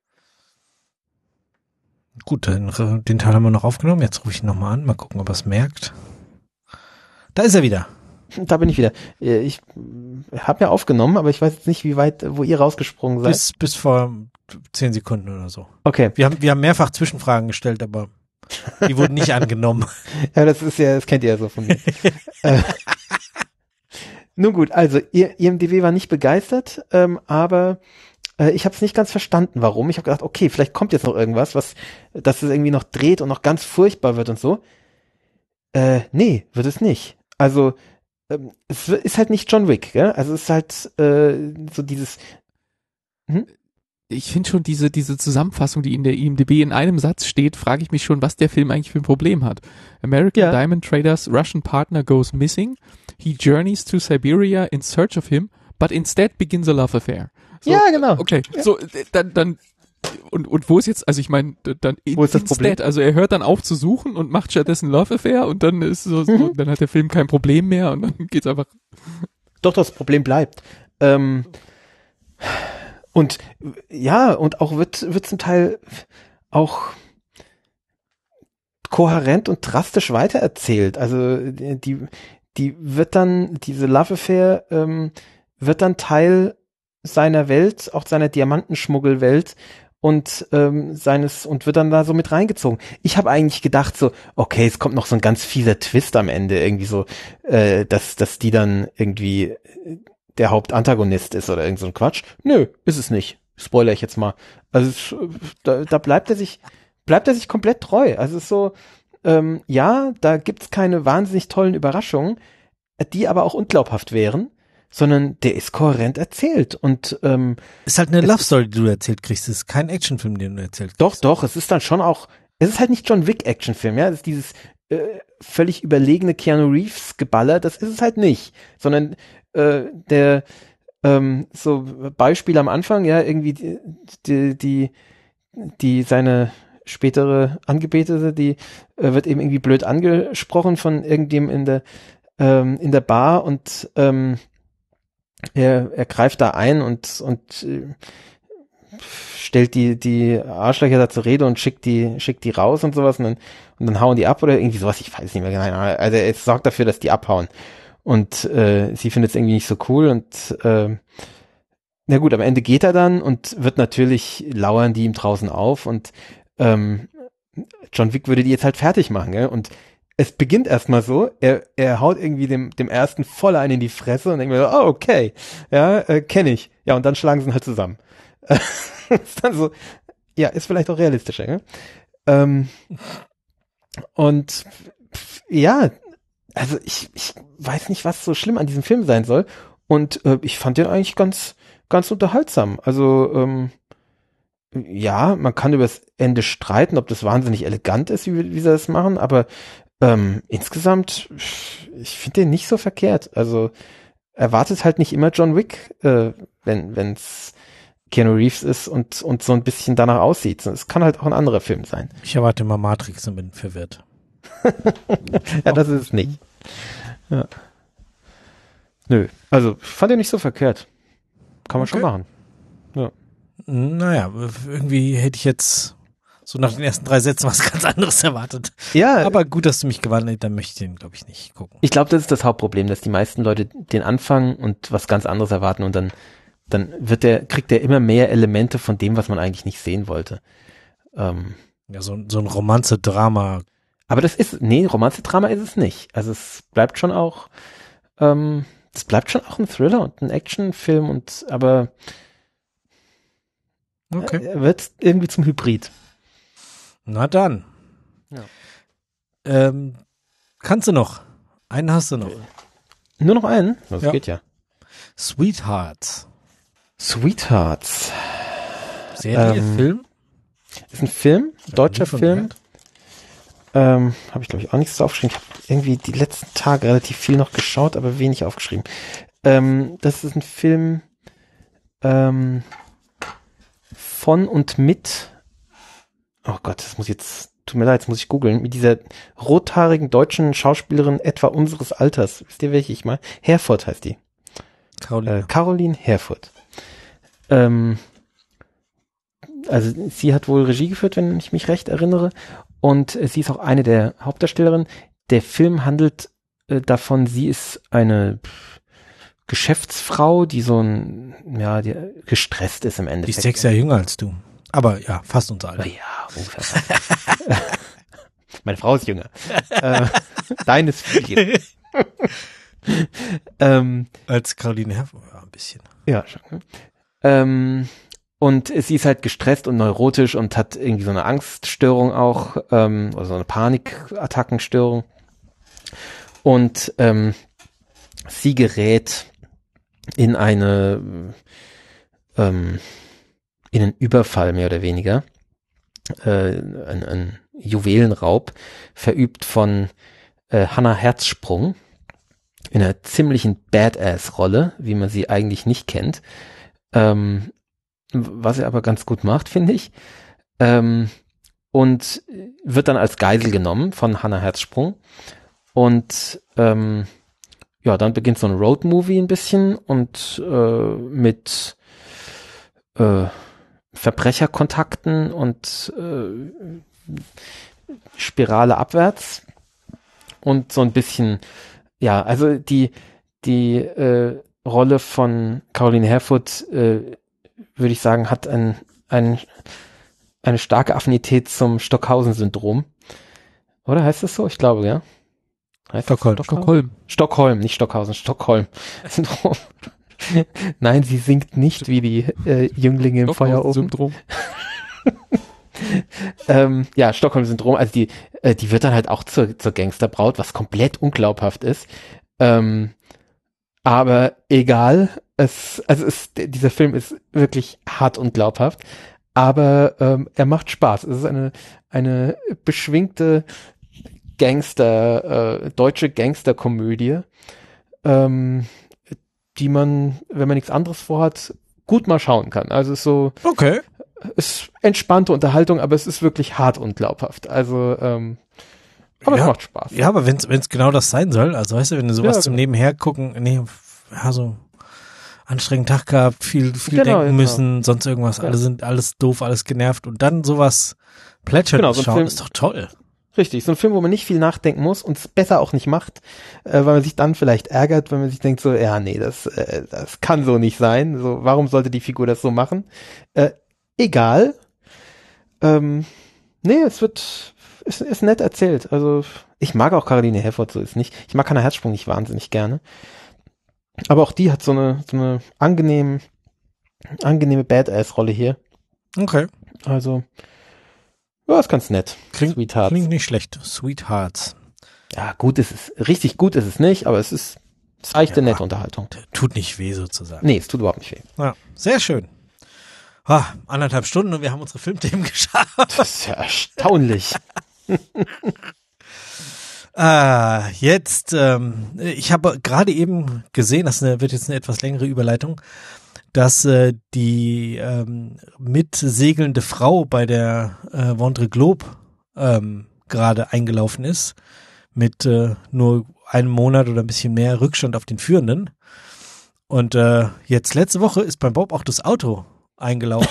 Gut, den Teil haben wir noch aufgenommen. Jetzt rufe ich ihn nochmal an. Mal gucken, ob er es merkt. Da ist er wieder. Da bin ich wieder. Ich habe ja aufgenommen, aber ich weiß jetzt nicht, wie weit, wo ihr rausgesprungen seid. Bis vor 10 Sekunden oder so. Okay. Wir haben mehrfach Zwischenfragen gestellt, aber die wurden nicht angenommen. Ja, das kennt ihr ja so von mir. Nun gut, also IMDb war nicht begeistert, aber ich habe es nicht ganz verstanden, warum. Ich habe gedacht, okay, vielleicht kommt jetzt noch irgendwas, dass es irgendwie noch dreht und noch ganz furchtbar wird und so. Nee, wird es nicht. Also es ist halt nicht John Wick, gell? Also es ist halt so dieses Ich finde schon diese Zusammenfassung, die in der IMDb in einem Satz steht, frage ich mich schon, was der Film eigentlich für ein Problem hat. American Diamond Trader's Russian partner goes missing. He journeys to Siberia in search of him, but instead begins a love affair. So, ja, genau. Okay, ja. So dann und wo ist jetzt, also ich meine, dann wo ist das Problem? Also er hört dann auf zu suchen und macht stattdessen Love Affair und dann ist so, dann hat der Film kein Problem mehr und dann geht's einfach. Doch, das Problem bleibt. Und ja, und auch wird zum Teil auch kohärent und drastisch weitererzählt. Also die wird dann, diese Love Affair wird dann Teil seiner Welt, auch seiner Diamantenschmuggelwelt und wird dann da so mit reingezogen. Ich habe eigentlich gedacht so, okay, es kommt noch so ein ganz fieser Twist am Ende, irgendwie so, dass die dann irgendwie der Hauptantagonist ist oder irgend so ein Quatsch. Nö, ist es nicht. Spoiler ich jetzt mal. Also da bleibt er sich komplett treu. Also es ist so, da gibt's keine wahnsinnig tollen Überraschungen, die aber auch unglaubhaft wären, sondern der ist kohärent erzählt und ist halt eine Love Story, die du erzählt kriegst. Es ist kein Actionfilm, den du erzählt kriegst. Doch, es ist dann schon auch, es ist halt nicht John Wick Actionfilm, ja, es ist dieses völlig überlegene Keanu Reeves Geballer, das ist es halt nicht, sondern so Beispiel am Anfang, ja, irgendwie die seine spätere Angebetete, die wird eben irgendwie blöd angesprochen von irgendjemandem in der Bar und er greift da ein und stellt die Arschlöcher da zur Rede und schickt die raus und sowas und dann hauen die ab oder irgendwie sowas, ich weiß nicht mehr genau. Also er sorgt dafür, dass die abhauen. Und sie findet es irgendwie nicht so cool und na gut, am Ende geht er dann und wird natürlich lauern die ihm draußen auf und John Wick würde die jetzt halt fertig machen, gell? Und es beginnt erstmal so, er haut irgendwie dem ersten voll einen in die Fresse und denkt mir so, oh, okay, ja, kenne ich. Ja, und dann schlagen sie ihn halt zusammen. Ist dann so, ja, ist vielleicht auch realistischer, gell? Und ja, also ich weiß nicht, was so schlimm an diesem Film sein soll. Und ich fand den eigentlich ganz unterhaltsam. Also ja, man kann über das Ende streiten, ob das wahnsinnig elegant ist, wie sie das machen, aber insgesamt, ich finde den nicht so verkehrt. Also erwartet halt nicht immer John Wick, wenn's Keanu Reeves ist und so ein bisschen danach aussieht. Es kann halt auch ein anderer Film sein. Ich erwarte immer Matrix und bin verwirrt. Ja, das ist es nicht. Ja. Nö, also ich fand den nicht so verkehrt. Kann man schon machen. Ja. Naja, irgendwie hätte ich jetzt so nach den ersten 3 Sätzen was ganz anderes erwartet. Ja. Aber gut, dass du mich gewarnt hast, dann möchte ich den, glaube ich, nicht gucken. Ich glaube, das ist das Hauptproblem, dass die meisten Leute den anfangen und was ganz anderes erwarten und dann kriegt der immer mehr Elemente von dem, was man eigentlich nicht sehen wollte. Ja, so ein Romanze-Drama. Aber Romanze-Drama ist es nicht. Also es bleibt schon auch, ein Thriller und ein Actionfilm aber er wird irgendwie zum Hybrid. Na dann. Ja. Kannst du noch? Einen hast du noch. Nur noch einen? Das geht ja. Sweethearts. Serie, Film? Ist ein Film, deutscher Film. Habe ich, glaube ich, auch nichts so aufgeschrieben. Ich habe irgendwie die letzten Tage relativ viel noch geschaut, aber wenig aufgeschrieben. Das ist ein Film von und mit, oh Gott, tut mir leid, jetzt muss ich googeln, mit dieser rothaarigen deutschen Schauspielerin etwa unseres Alters. Wisst ihr, welche ich meine? Herfurth heißt die. Caroline Herfurth. Also sie hat wohl Regie geführt, wenn ich mich recht erinnere. Und sie ist auch eine der Hauptdarstellerinnen. Der Film handelt davon, sie ist eine Geschäftsfrau, die die gestresst ist im Endeffekt. Die ist 6 Jahre jünger als du. Aber ja, fast unser Alter. Ja, ungefähr. Meine Frau ist jünger. Deine ist viel jünger. Als Caroline Herfurth, ja, ein bisschen. Ja, schon. Und sie ist halt gestresst und neurotisch und hat irgendwie so eine Angststörung auch, oder so eine Panikattackenstörung. Und sie gerät in einen Überfall mehr oder weniger, ein Juwelenraub, verübt von Hannah Herzsprung in einer ziemlichen Badass-Rolle, wie man sie eigentlich nicht kennt, was er aber ganz gut macht, finde ich, und wird dann als Geisel genommen von Hannah Herzsprung und dann beginnt so ein Roadmovie ein bisschen und mit Verbrecherkontakten und Spirale abwärts und so ein bisschen, ja, also die Rolle von Caroline Herfurth, würde ich sagen, hat eine starke Affinität zum Stockhausen-Syndrom. Oder heißt das so? Ich glaube, ja. Stockholm, nicht Stockhausen, Stockholm-Syndrom. Nein, sie singt nicht wie die Jünglinge im Feuerofen. Stockholm-Syndrom, also die wird dann halt auch zur Gangsterbraut, was komplett unglaubhaft ist. Aber egal, dieser Film ist wirklich hart und glaubhaft, aber er macht Spaß. Es ist eine beschwingte deutsche Gangsterkomödie, die man, wenn man nichts anderes vorhat, gut mal schauen kann. Also es ist entspannte Unterhaltung, aber es ist wirklich hart und glaubhaft. Also, aber es macht Spaß. Ja, aber wenn's genau das sein soll, also weißt du, wenn du sowas zum Nebenher gucken, so anstrengenden Tag gehabt, viel denken müssen, sonst irgendwas, alles doof, alles genervt und dann sowas plätschern schauen, ist doch toll. Richtig, so ein Film, wo man nicht viel nachdenken muss und es besser auch nicht macht, weil man sich dann vielleicht ärgert, wenn man sich denkt so, ja, nee, das kann so nicht sein. So, warum sollte die Figur das so machen? Egal. Es ist nett erzählt. Also ich mag auch Caroline Herfurth, so ist nicht. Ich mag Hannah Herzsprung nicht wahnsinnig gerne. Aber auch die hat so eine angenehme Badass-Rolle hier. Okay. Also, ja, ist ganz nett. Sweethearts. Klingt nicht schlecht. Sweethearts. Ja, gut ist es. Richtig gut ist es nicht, aber es ist seichte, nette Unterhaltung. Tut nicht weh sozusagen. Nee, es tut überhaupt nicht weh. Ja, sehr schön. 1,5 Stunden und wir haben unsere Filmthemen geschafft. Das ist ja erstaunlich. Jetzt, ich habe gerade eben gesehen, das wird jetzt eine etwas längere Überleitung, dass die mitsegelnde Frau bei der Vendée Globe gerade eingelaufen ist mit nur einem Monat oder ein bisschen mehr Rückstand auf den Führenden. Und jetzt letzte Woche ist beim Bob auch das Auto eingelaufen.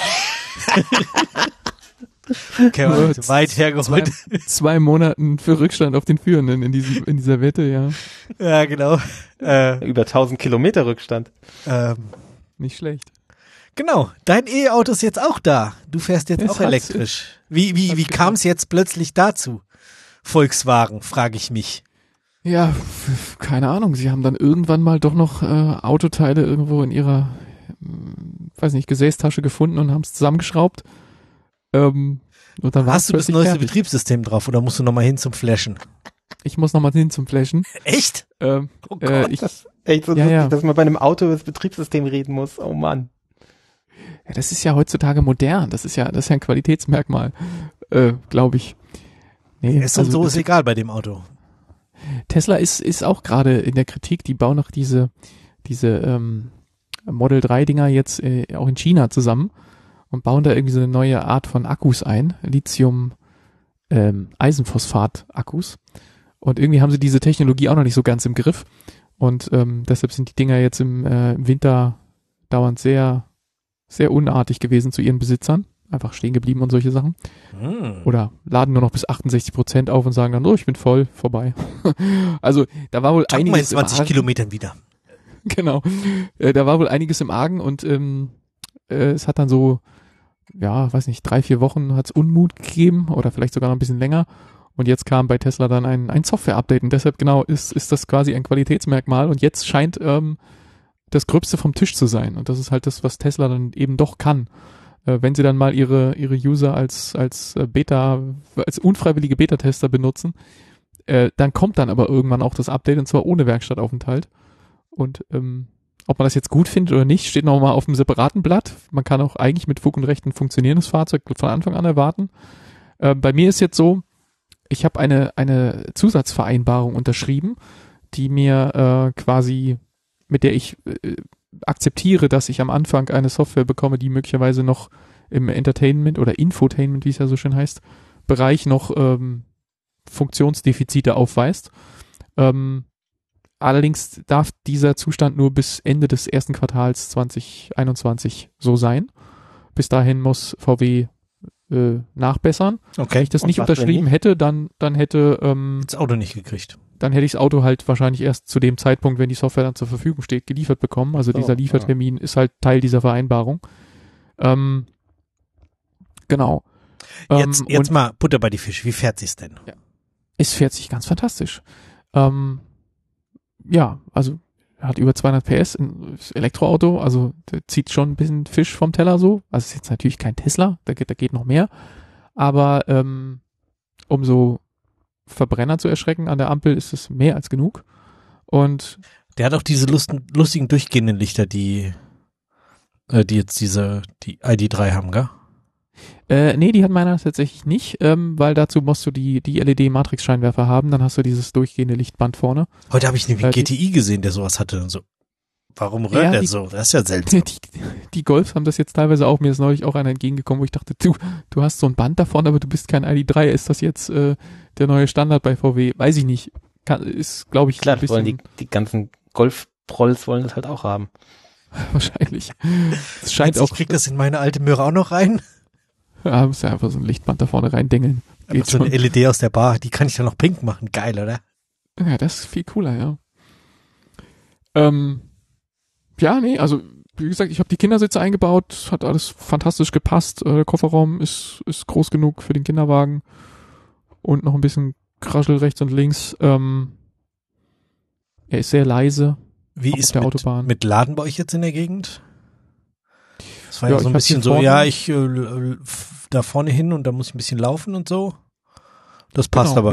Okay, weit hergeholt. 2 Monaten für Rückstand auf den Führenden in dieser Wette, ja. Ja, genau. Über 1000 Kilometer Rückstand. Nicht schlecht. Genau, dein E-Auto ist jetzt auch da. Du fährst jetzt auch elektrisch. Wie kam es jetzt plötzlich dazu? Volkswagen, frage ich mich. Ja, keine Ahnung. Sie haben dann irgendwann mal doch noch Autoteile irgendwo in ihrer, weiß nicht, Gesäßtasche gefunden und haben es zusammengeschraubt. Und dann hast du das neueste Betriebssystem drauf oder musst du nochmal hin zum Flashen? Ich muss nochmal hin zum Flashen. Echt? Oh Gott, das ist echt so lustig, dass man bei einem Auto über das Betriebssystem reden muss. Oh Mann. Ja, das ist ja heutzutage modern. Das ist ja ein Qualitätsmerkmal, glaube ich. Nee, ist und so ist egal bei dem Auto. Tesla ist auch gerade in der Kritik. Die bauen noch diese Model 3 Dinger jetzt auch in China zusammen und bauen da irgendwie so eine neue Art von Akkus ein. Lithium-Eisenphosphat-Akkus. Und irgendwie haben sie diese Technologie auch noch nicht so ganz im Griff. Und deshalb sind die Dinger jetzt im Winter dauernd sehr, sehr unartig gewesen zu ihren Besitzern. Einfach stehen geblieben und solche Sachen. Oder laden nur noch bis 68% auf und sagen dann, ich bin voll, vorbei. Also da war wohl einiges in 20 Kilometern wieder. Genau. Da war wohl einiges im Argen und es hat dann so, ja, weiß nicht, 3-4 Wochen hat's Unmut gegeben oder vielleicht sogar noch ein bisschen länger. Und jetzt kam bei Tesla dann ein Software-Update und deshalb genau ist das quasi ein Qualitätsmerkmal und jetzt scheint das Gröbste vom Tisch zu sein. Und das ist halt das, was Tesla dann eben doch kann. Wenn sie dann mal ihre User als unfreiwillige Beta-Tester benutzen, dann kommt dann aber irgendwann auch das Update und zwar ohne Werkstattaufenthalt. Und ob man das jetzt gut findet oder nicht, steht nochmal auf einem separaten Blatt. Man kann auch eigentlich mit Fug und Recht ein funktionierendes Fahrzeug von Anfang an erwarten. Bei mir ist jetzt so, ich habe eine Zusatzvereinbarung unterschrieben, die mir quasi, mit der ich akzeptiere, dass ich am Anfang eine Software bekomme, die möglicherweise noch im Entertainment oder Infotainment, wie es ja so schön heißt, Bereich noch Funktionsdefizite aufweist. Allerdings darf dieser Zustand nur bis Ende des ersten Quartals 2021 so sein. Bis dahin muss VW nachbessern. Okay. Wenn ich das nicht unterschrieben hätte, dann hätte das Auto nicht gekriegt. Dann hätte ich das Auto halt wahrscheinlich erst zu dem Zeitpunkt, wenn die Software dann zur Verfügung steht, geliefert bekommen. Also dieser Liefertermin ist halt Teil dieser Vereinbarung. Genau. Jetzt mal Butter bei die Fische. Wie fährt sich's denn? Ja. Es fährt sich ganz fantastisch. Ja, also hat über 200 PS, ein Elektroauto, also der zieht schon ein bisschen Fisch vom Teller so. Also ist jetzt natürlich kein Tesla, da geht noch mehr. Aber um so Verbrenner zu erschrecken an der Ampel ist es mehr als genug. Und der hat auch diese lustigen durchgehenden Lichter, die jetzt die ID3 haben, gell? Nee, die hat meiner tatsächlich nicht, weil dazu musst du die LED-Matrix-Scheinwerfer haben, dann hast du dieses durchgehende Lichtband vorne. Heute habe ich einen GTI gesehen, der sowas hatte und so. Warum röhrt der so? Das ist ja seltsam. Die Golfs haben das jetzt teilweise auch, mir ist neulich auch einer entgegengekommen, wo ich dachte, du hast so ein Band davon, aber du bist kein ID3, ist das jetzt der neue Standard bei VW? Weiß ich nicht. Ist, glaube ich, klar, ein bisschen, wollen die ganzen Golf-Prolls wollen das halt auch haben. Wahrscheinlich. Es scheint auch. Ich krieg das in meine alte Möhre auch noch rein. Ja, muss ja einfach so ein Lichtband da vorne reindengeln. Geht so eine LED aus der Bar, die kann ich dann noch pink machen. Geil, oder? Ja, das ist viel cooler, ja. Ja, nee, also wie gesagt, ich habe die Kindersitze eingebaut, hat alles fantastisch gepasst. Der Kofferraum ist groß genug für den Kinderwagen und noch ein bisschen Kraschel rechts und links. Er ist sehr leise. Wie ist der Autobahn mit Laden bei euch jetzt in der Gegend? Das war ja so ein bisschen so, ja, ich da vorne hin und da muss ich ein bisschen laufen und so. Das passt genau, aber. Ja,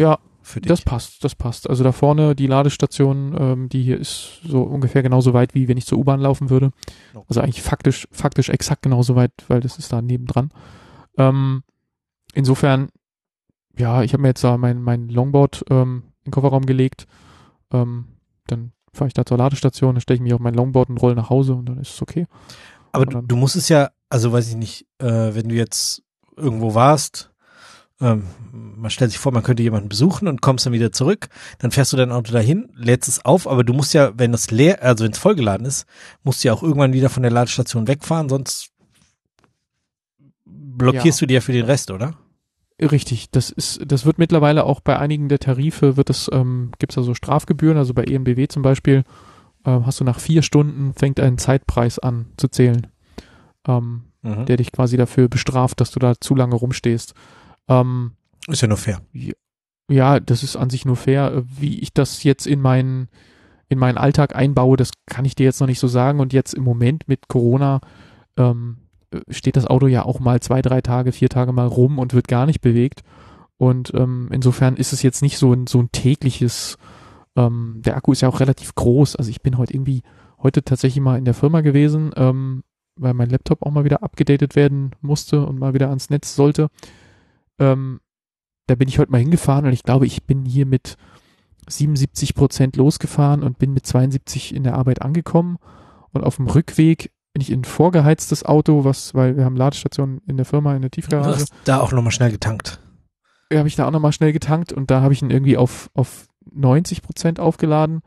für dich? Das passt. Also da vorne die Ladestation, die hier ist so ungefähr genauso weit, wie wenn ich zur U-Bahn laufen würde. Also eigentlich faktisch exakt genauso weit, weil das ist da nebendran. Insofern, ja, ich habe mir jetzt da mein Longboard in den Kofferraum gelegt. Dann fahre ich da zur Ladestation, dann stelle ich mich auf mein Longboard und rolle nach Hause und dann ist es okay. Aber du musst es ja, also weiß ich nicht, wenn du jetzt irgendwo warst, man stellt sich vor, man könnte jemanden besuchen und kommst dann wieder zurück, dann fährst du dein Auto dahin, lädst es auf, aber du musst ja, wenn es leer, also wenn es vollgeladen ist, musst du ja auch irgendwann wieder von der Ladestation wegfahren, sonst blockierst du dir ja für den Rest, oder? Richtig, das wird mittlerweile auch bei einigen der Tarife gibt's da so Strafgebühren, also bei EnBW zum Beispiel, hast du nach 4 Stunden fängt ein Zeitpreis an zu zählen, der dich quasi dafür bestraft, dass du da zu lange rumstehst. Ist ja nur fair. Ja, das ist an sich nur fair. Wie ich das jetzt in meinen Alltag einbaue, das kann ich dir jetzt noch nicht so sagen. Und jetzt im Moment mit Corona steht das Auto ja auch mal 2, 3 Tage, 4 Tage mal rum und wird gar nicht bewegt. Und insofern ist es jetzt nicht so ein tägliches, der Akku ist ja auch relativ groß. Also ich bin heute tatsächlich mal in der Firma gewesen, weil mein Laptop auch mal wieder abgedatet werden musste und mal wieder ans Netz sollte. Da bin ich heute mal hingefahren und ich glaube, ich bin hier mit 77% losgefahren und bin mit 72 in der Arbeit angekommen. Und auf dem Rückweg bin ich in ein vorgeheiztes Auto, weil wir haben Ladestationen in der Firma, in der Tiefgarage. Du hast da auch nochmal schnell getankt. Ja, habe ich da auch nochmal schnell getankt und da habe ich ihn irgendwie auf 90% aufgeladen.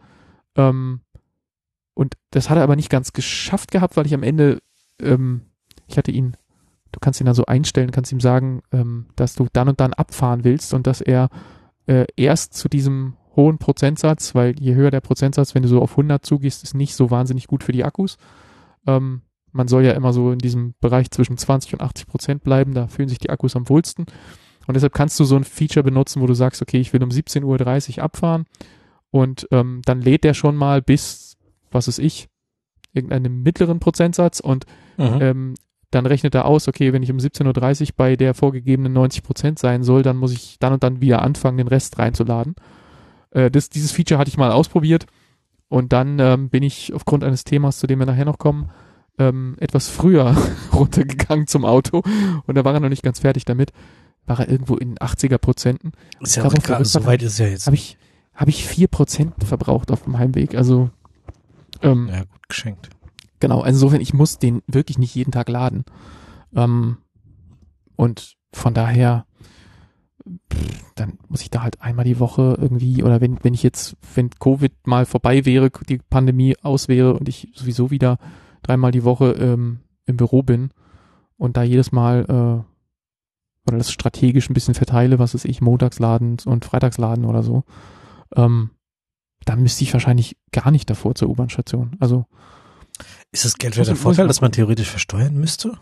Und das hat er aber nicht ganz geschafft gehabt, weil ich am Ende, ich hatte ihn, du kannst ihn dann so einstellen, kannst ihm sagen, dass du dann und dann abfahren willst und dass er erst zu diesem hohen Prozentsatz, weil je höher der Prozentsatz, wenn du so auf 100 zugehst, ist nicht so wahnsinnig gut für die Akkus. Man soll ja immer so in diesem Bereich zwischen 20 und 80% bleiben, da fühlen sich die Akkus am wohlsten. Und deshalb kannst du so ein Feature benutzen, wo du sagst, okay, ich will um 17:30 Uhr abfahren und dann lädt der schon mal bis, was weiß ich, irgendeinem mittleren Prozentsatz und dann rechnet er aus, okay, wenn ich um 17:30 Uhr bei der vorgegebenen 90% sein soll, dann muss ich dann und dann wieder anfangen, den Rest reinzuladen. Dieses Feature hatte ich mal ausprobiert und dann bin ich aufgrund eines Themas, zu dem wir nachher noch kommen, etwas früher runtergegangen zum Auto und da war er noch nicht ganz fertig damit. War er irgendwo in 80er%. Ist ja auch egal, so weit ist es ja jetzt. Habe ich 4% verbraucht auf dem Heimweg, also ja, gut geschenkt. Genau, also insofern, ich muss den wirklich nicht jeden Tag laden. Und von daher, dann muss ich da halt einmal die Woche irgendwie, oder wenn Covid mal vorbei wäre, die Pandemie aus wäre und ich sowieso wieder 3-mal die Woche im Büro bin und da jedes Mal oder das strategisch ein bisschen verteile, was weiß ich, Montagsladen und Freitagsladen oder so, dann müsste ich wahrscheinlich gar nicht davor zur U-Bahn-Station. Also ist das Geld der Vorteil, dass man theoretisch versteuern müsste?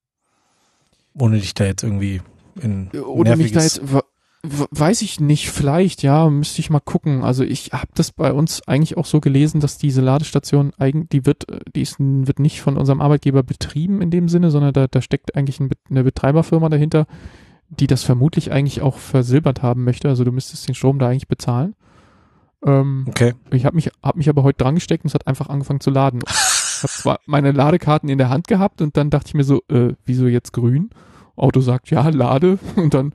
Ohne dich da jetzt irgendwie in oder mich da jetzt, weiß ich nicht, vielleicht, ja, müsste ich mal gucken. Also ich habe das bei uns eigentlich auch so gelesen, dass diese Ladestation die wird nicht von unserem Arbeitgeber betrieben in dem Sinne, sondern da steckt eigentlich eine Betreiberfirma dahinter, die das vermutlich eigentlich auch versilbert haben möchte. Also du müsstest den Strom da eigentlich bezahlen. Okay. Ich habe mich aber heute dran gesteckt und es hat einfach angefangen zu laden. Ich habe zwar meine Ladekarten in der Hand gehabt und dann dachte ich mir so, wieso jetzt grün? Auto sagt, ja, lade und dann,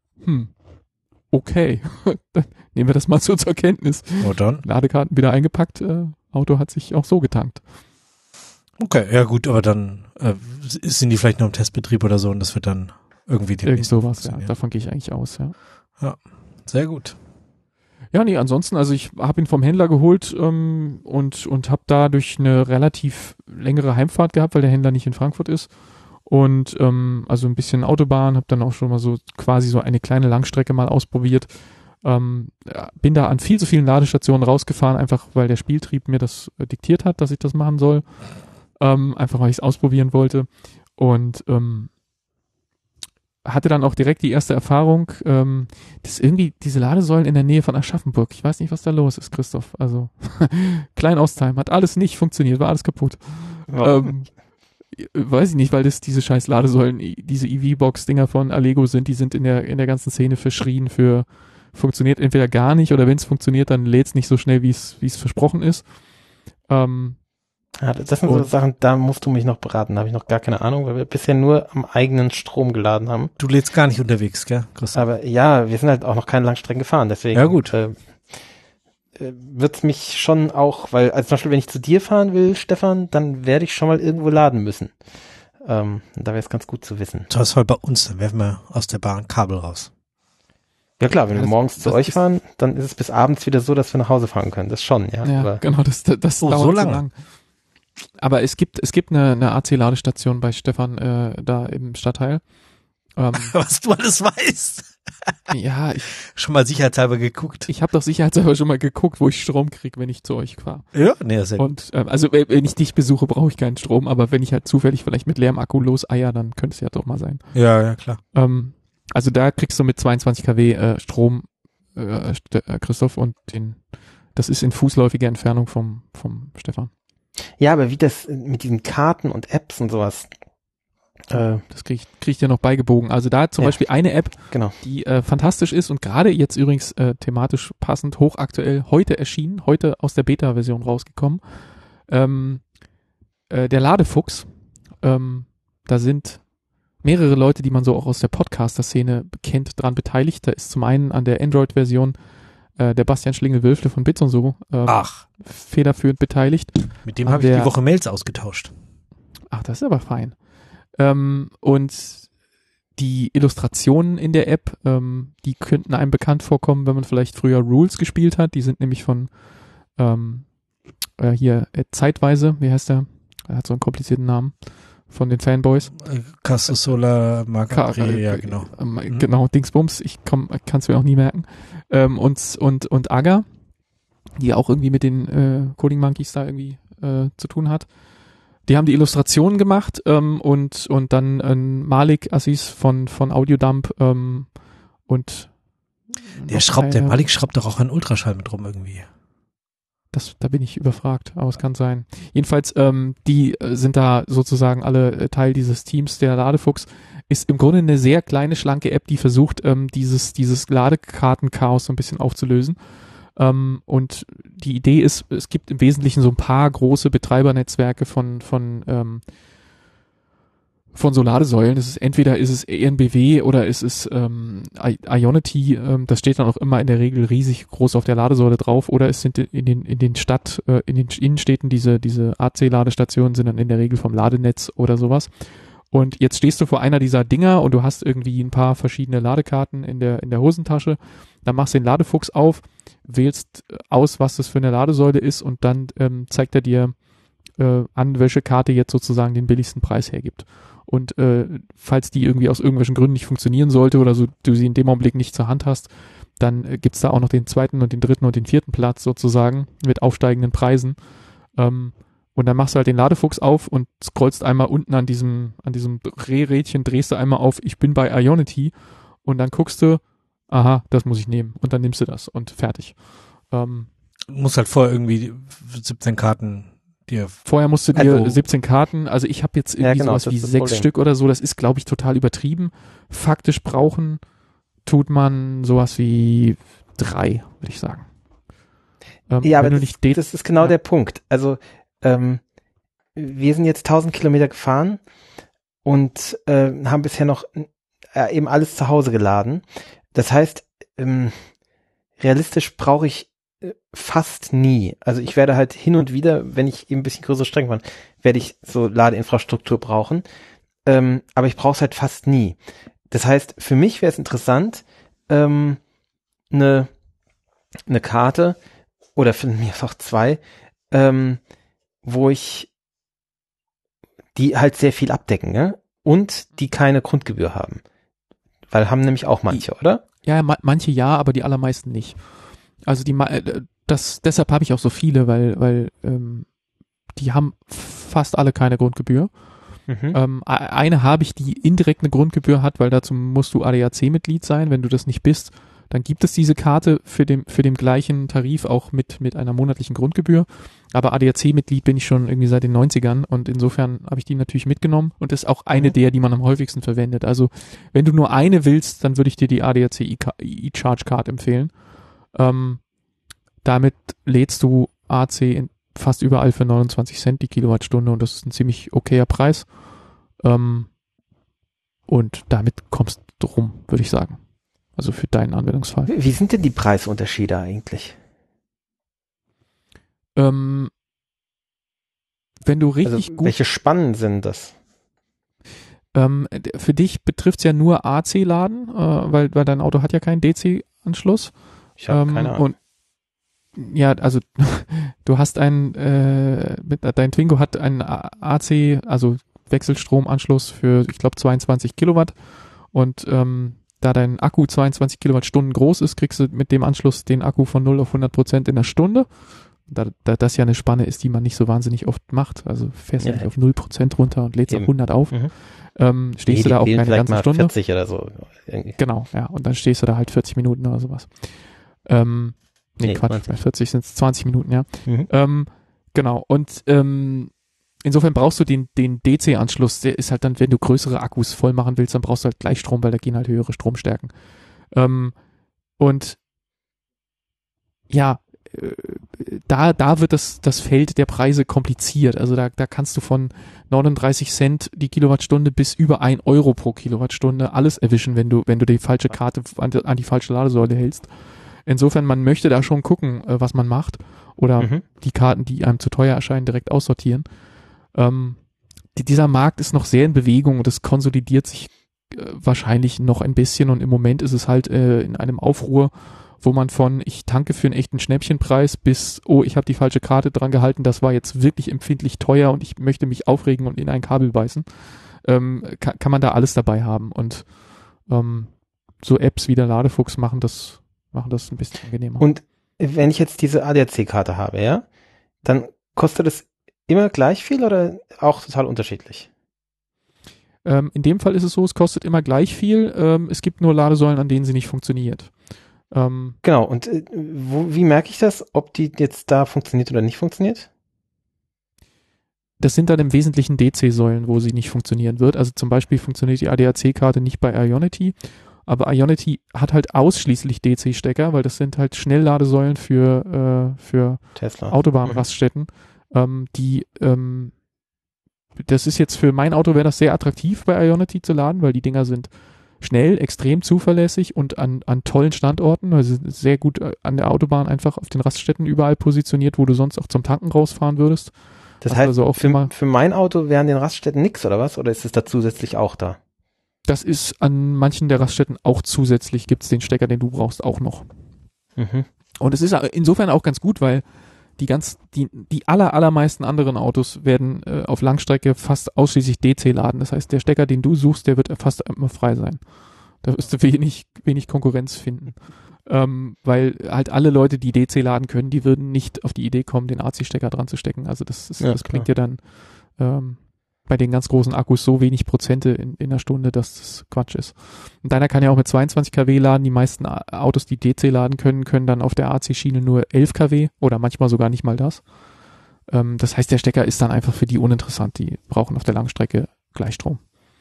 okay, dann nehmen wir das mal so zur Kenntnis. Und dann? Ladekarten wieder eingepackt, Auto hat sich auch so getankt. Okay, ja gut, aber dann sind die vielleicht noch im Testbetrieb oder so und das wird dann irgendwie irgend sowas, ja, davon gehe ich eigentlich aus, ja. Ja, sehr gut. Ja, nee, ansonsten, also ich habe ihn vom Händler geholt und habe dadurch eine relativ längere Heimfahrt gehabt, weil der Händler nicht in Frankfurt ist und also ein bisschen Autobahn, habe dann auch schon mal so quasi so eine kleine Langstrecke mal ausprobiert. Bin da an viel zu vielen Ladestationen rausgefahren, einfach weil der Spieltrieb mir das diktiert hat, dass ich das machen soll. Einfach weil ich es ausprobieren wollte und hatte dann auch direkt die erste Erfahrung, dass irgendwie diese Ladesäulen in der Nähe von Aschaffenburg, ich weiß nicht, was da los ist, Christoph, also Klein-Ostheim, hat alles nicht funktioniert, war alles kaputt. Ja. Weiß ich nicht, weil das diese scheiß Ladesäulen, diese EV-Box-Dinger von Allego sind, die sind in der ganzen Szene verschrien für funktioniert entweder gar nicht oder wenn es funktioniert, dann lädt es nicht so schnell, wie es versprochen ist. Das sind so Sachen, da musst du mich noch beraten. Da habe ich noch gar keine Ahnung, weil wir bisher nur am eigenen Strom geladen haben. Du lädst gar nicht unterwegs, gell, Christoph? Aber ja, wir sind halt auch noch keine Langstrecken gefahren, deswegen. Ja, gut. Wird's mich schon auch, weil, also zum Beispiel, wenn ich zu dir fahren will, Stefan, dann werde ich schon mal irgendwo laden müssen. Da wäre es ganz gut zu wissen. Das war bei uns, dann werfen wir aus der Bahn Kabel raus. Ja klar, wenn wir morgens zu euch fahren, dann ist es bis abends wieder so, dass wir nach Hause fahren können. Das schon, ja. Ja, aber genau, das dauert so lang. Aber es gibt eine AC-Ladestation bei Stefan da im Stadtteil. Was du alles weißt. Ja, schon mal sicherheitshalber geguckt. Ich habe doch sicherheitshalber schon mal geguckt, wo ich Strom kriege, wenn ich zu euch fahre. Ja, nee, sehr gut. Und also wenn ich dich besuche, brauche ich keinen Strom, aber wenn ich halt zufällig vielleicht mit leerem Akku loseier, dann könnte es ja doch mal sein. Ja, klar. Also da kriegst du mit 22 kW Strom, Christoph, und das ist in fußläufiger Entfernung vom Stefan. Ja, aber wie das mit diesen Karten und Apps und sowas. Das krieg ich dir noch beigebogen. Also da zum Beispiel eine App, genau, die fantastisch ist und gerade jetzt übrigens thematisch passend, hochaktuell, heute erschienen, heute aus der Beta-Version rausgekommen. Der Ladefuchs. Da sind mehrere Leute, die man so auch aus der Podcaster-Szene kennt, dran beteiligt. Da ist zum einen an der Android-Version der Bastian Schlingel-Wülfle von Bits und so federführend beteiligt. Mit dem habe ich die Woche Mails ausgetauscht. Ach, das ist aber fein. Und die Illustrationen in der App, die könnten einem bekannt vorkommen, wenn man vielleicht früher Rules gespielt hat. Die sind nämlich von hier Zeitweise, wie heißt der? Er hat so einen komplizierten Namen von den Fanboys. Casosola, Marc-André, ja genau. Genau, Dingsbums, ich kann es mir auch nie merken. Und Aga, die auch irgendwie mit den Coding Monkeys da irgendwie zu tun hat. Die haben die Illustrationen gemacht und dann Malik Aziz von Audiodump und der Malik schraubt doch auch an Ultraschall mit rum irgendwie. Da bin ich überfragt, aber es kann sein. Jedenfalls, die sind da sozusagen alle Teil dieses Teams. Der Ladefuchs ist im Grunde eine sehr kleine, schlanke App, die versucht, dieses Ladekartenchaos so ein bisschen aufzulösen. Und die Idee ist, es gibt im Wesentlichen so ein paar große Betreibernetzwerke von so Ladesäulen. Entweder ist es ENBW oder ist es Ionity, das steht dann auch immer in der Regel riesig groß auf der Ladesäule drauf, oder es sind in den Innenstädten diese AC-Ladestationen sind dann in der Regel vom Ladenetz oder sowas. Und jetzt stehst du vor einer dieser Dinger und du hast irgendwie ein paar verschiedene Ladekarten in der Hosentasche, dann machst du den Ladefuchs auf, wählst aus, was das für eine Ladesäule ist, und dann zeigt er dir an, welche Karte jetzt sozusagen den billigsten Preis hergibt. Und falls die irgendwie aus irgendwelchen Gründen nicht funktionieren sollte oder so, du sie in dem Augenblick nicht zur Hand hast, dann gibt's da auch noch den zweiten und den dritten und den vierten Platz sozusagen mit aufsteigenden Preisen. Und dann machst du halt den Ladefuchs auf und scrollst einmal unten an diesem Drehrädchen, drehst du einmal auf, ich bin bei Ionity, und dann guckst du, aha, das muss ich nehmen, und dann nimmst du das und fertig. Du musst halt vorher irgendwie 17 Karten Vorher musst du dir 17 Karten, also ich habe jetzt irgendwie sowas wie 6 Stück oder so, das ist, glaube ich, total übertrieben. Faktisch brauchen tut man sowas wie 3, würde ich sagen. Ja, aber das ist genau der Punkt. Also wir sind jetzt 1000 Kilometer gefahren und haben bisher noch eben alles zu Hause geladen. Das heißt, realistisch brauche ich fast nie. Also ich werde halt hin und wieder, wenn ich eben ein bisschen größere Strecken fahre, werde ich so Ladeinfrastruktur brauchen. Aber ich brauche es halt fast nie. Das heißt, für mich wäre es interessant, eine Karte oder für mich auch 2, wo ich die halt sehr viel abdecken, ne? Und die keine Grundgebühr haben. Weil haben nämlich auch manche, oder? Ja, manche ja, aber die allermeisten nicht. Also deshalb habe ich auch so viele, weil die haben fast alle keine Grundgebühr. Eine habe ich, die indirekt eine Grundgebühr hat, weil dazu musst du ADAC-Mitglied sein. Wenn du das nicht bist, dann gibt es diese Karte für den gleichen Tarif auch mit einer monatlichen Grundgebühr. Aber ADAC-Mitglied bin ich schon irgendwie seit den 90ern und insofern habe ich die natürlich mitgenommen und ist auch eine die man am häufigsten verwendet. Also wenn du nur eine willst, dann würde ich dir die ADAC E-Charge Card empfehlen. Damit lädst du AC in fast überall für 29 Cent die Kilowattstunde und das ist ein ziemlich okayer Preis. Und damit kommst du rum, würde ich sagen. Also für deinen Anwendungsfall. Wie sind denn die Preisunterschiede eigentlich? Wenn du richtig gut... Welche Spannen sind das? Für dich betrifft es ja nur AC-Laden, weil dein Auto hat ja keinen DC-Anschluss. Ich habe keine Ahnung. Und ja, also du hast dein Twingo hat einen AC, also Wechselstromanschluss für, ich glaube, 22 Kilowatt und da dein Akku 22 Kilowattstunden groß ist, kriegst du mit dem Anschluss den Akku von 0 auf 100% in der Stunde. Da das ja eine Spanne ist, die man nicht so wahnsinnig oft macht, also fährst du nicht auf 0% runter und lädst auf 100 auf, stehst du da auch keine ganze Stunde. 40 oder so. Irgendwie. Genau, ja, und dann stehst du da halt 40 Minuten oder sowas. Quatsch, bei 40 sind es 20 Minuten, ja. Genau, und insofern brauchst du den DC-Anschluss, der ist halt dann, wenn du größere Akkus voll machen willst, dann brauchst du halt Gleichstrom, weil da gehen halt höhere Stromstärken. Und ja, da wird das Feld der Preise kompliziert. Also da kannst du von 39 Cent die Kilowattstunde bis über 1 Euro pro Kilowattstunde alles erwischen, wenn du die falsche Karte an die falsche Ladesäule hältst. Insofern, man möchte da schon gucken, was man macht oder die Karten, die einem zu teuer erscheinen, direkt aussortieren. Dieser Markt ist noch sehr in Bewegung und es konsolidiert sich wahrscheinlich noch ein bisschen und im Moment ist es halt in einem Aufruhr, wo man von ich tanke für einen echten Schnäppchenpreis bis ich habe die falsche Karte dran gehalten, das war jetzt wirklich empfindlich teuer und ich möchte mich aufregen und in ein Kabel beißen, kann man da alles dabei haben und so Apps wie der Ladefuchs machen das ein bisschen angenehmer. Und wenn ich jetzt diese ADAC-Karte habe, ja, dann kostet es immer gleich viel oder auch total unterschiedlich? In dem Fall ist es so, es kostet immer gleich viel, es gibt nur Ladesäulen, an denen sie nicht funktioniert. Genau, und wie merke ich das, ob die jetzt da funktioniert oder nicht funktioniert? Das sind dann im Wesentlichen DC-Säulen, wo sie nicht funktionieren wird. Also zum Beispiel funktioniert die ADAC-Karte nicht bei Ionity, aber Ionity hat halt ausschließlich DC-Stecker, weil das sind halt Schnellladesäulen für Autobahnraststätten, das ist jetzt für mein Auto wäre das sehr attraktiv bei Ionity zu laden, weil die Dinger sind schnell, extrem zuverlässig und an tollen Standorten, also sehr gut an der Autobahn einfach auf den Raststätten überall positioniert, wo du sonst auch zum Tanken rausfahren würdest. Das heißt, also auch für mein Auto wären den Raststätten nix oder was? Oder ist es da zusätzlich auch da? Das ist an manchen der Raststätten auch zusätzlich, gibt's den Stecker, den du brauchst, auch noch. Und es ist insofern auch ganz gut, weil die allermeisten anderen Autos werden auf Langstrecke fast ausschließlich DC laden. Das heißt, der Stecker, den du suchst, der wird fast immer frei sein. Da wirst du wenig Konkurrenz finden. Weil halt alle Leute, die DC laden können, die würden nicht auf die Idee kommen, den AC-Stecker dran zu stecken. Also das bringt dir dann bei den ganz großen Akkus so wenig Prozente in der Stunde, dass das Quatsch ist. Und deiner kann ja auch mit 22 kW laden. Die meisten Autos, die DC laden können dann auf der AC-Schiene nur 11 kW oder manchmal sogar nicht mal das. Das heißt, der Stecker ist dann einfach für die uninteressant. Die brauchen auf der Langstrecke Gleichstrom.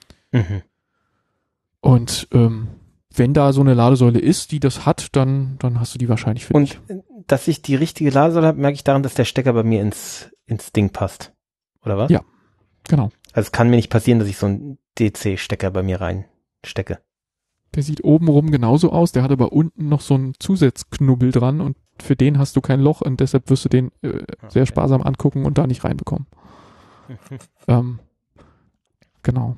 Und wenn da so eine Ladesäule ist, die das hat, dann hast du die wahrscheinlich für dich. Und dass ich die richtige Ladesäule habe, merke ich daran, dass der Stecker bei mir ins Ding passt. Oder was? Ja. Genau. Also es kann mir nicht passieren, dass ich so einen DC-Stecker bei mir reinstecke. Der sieht obenrum genauso aus, der hat aber unten noch so einen Zusatzknubbel dran und für den hast du kein Loch und deshalb wirst du den sehr sparsam angucken und da nicht reinbekommen. Genau.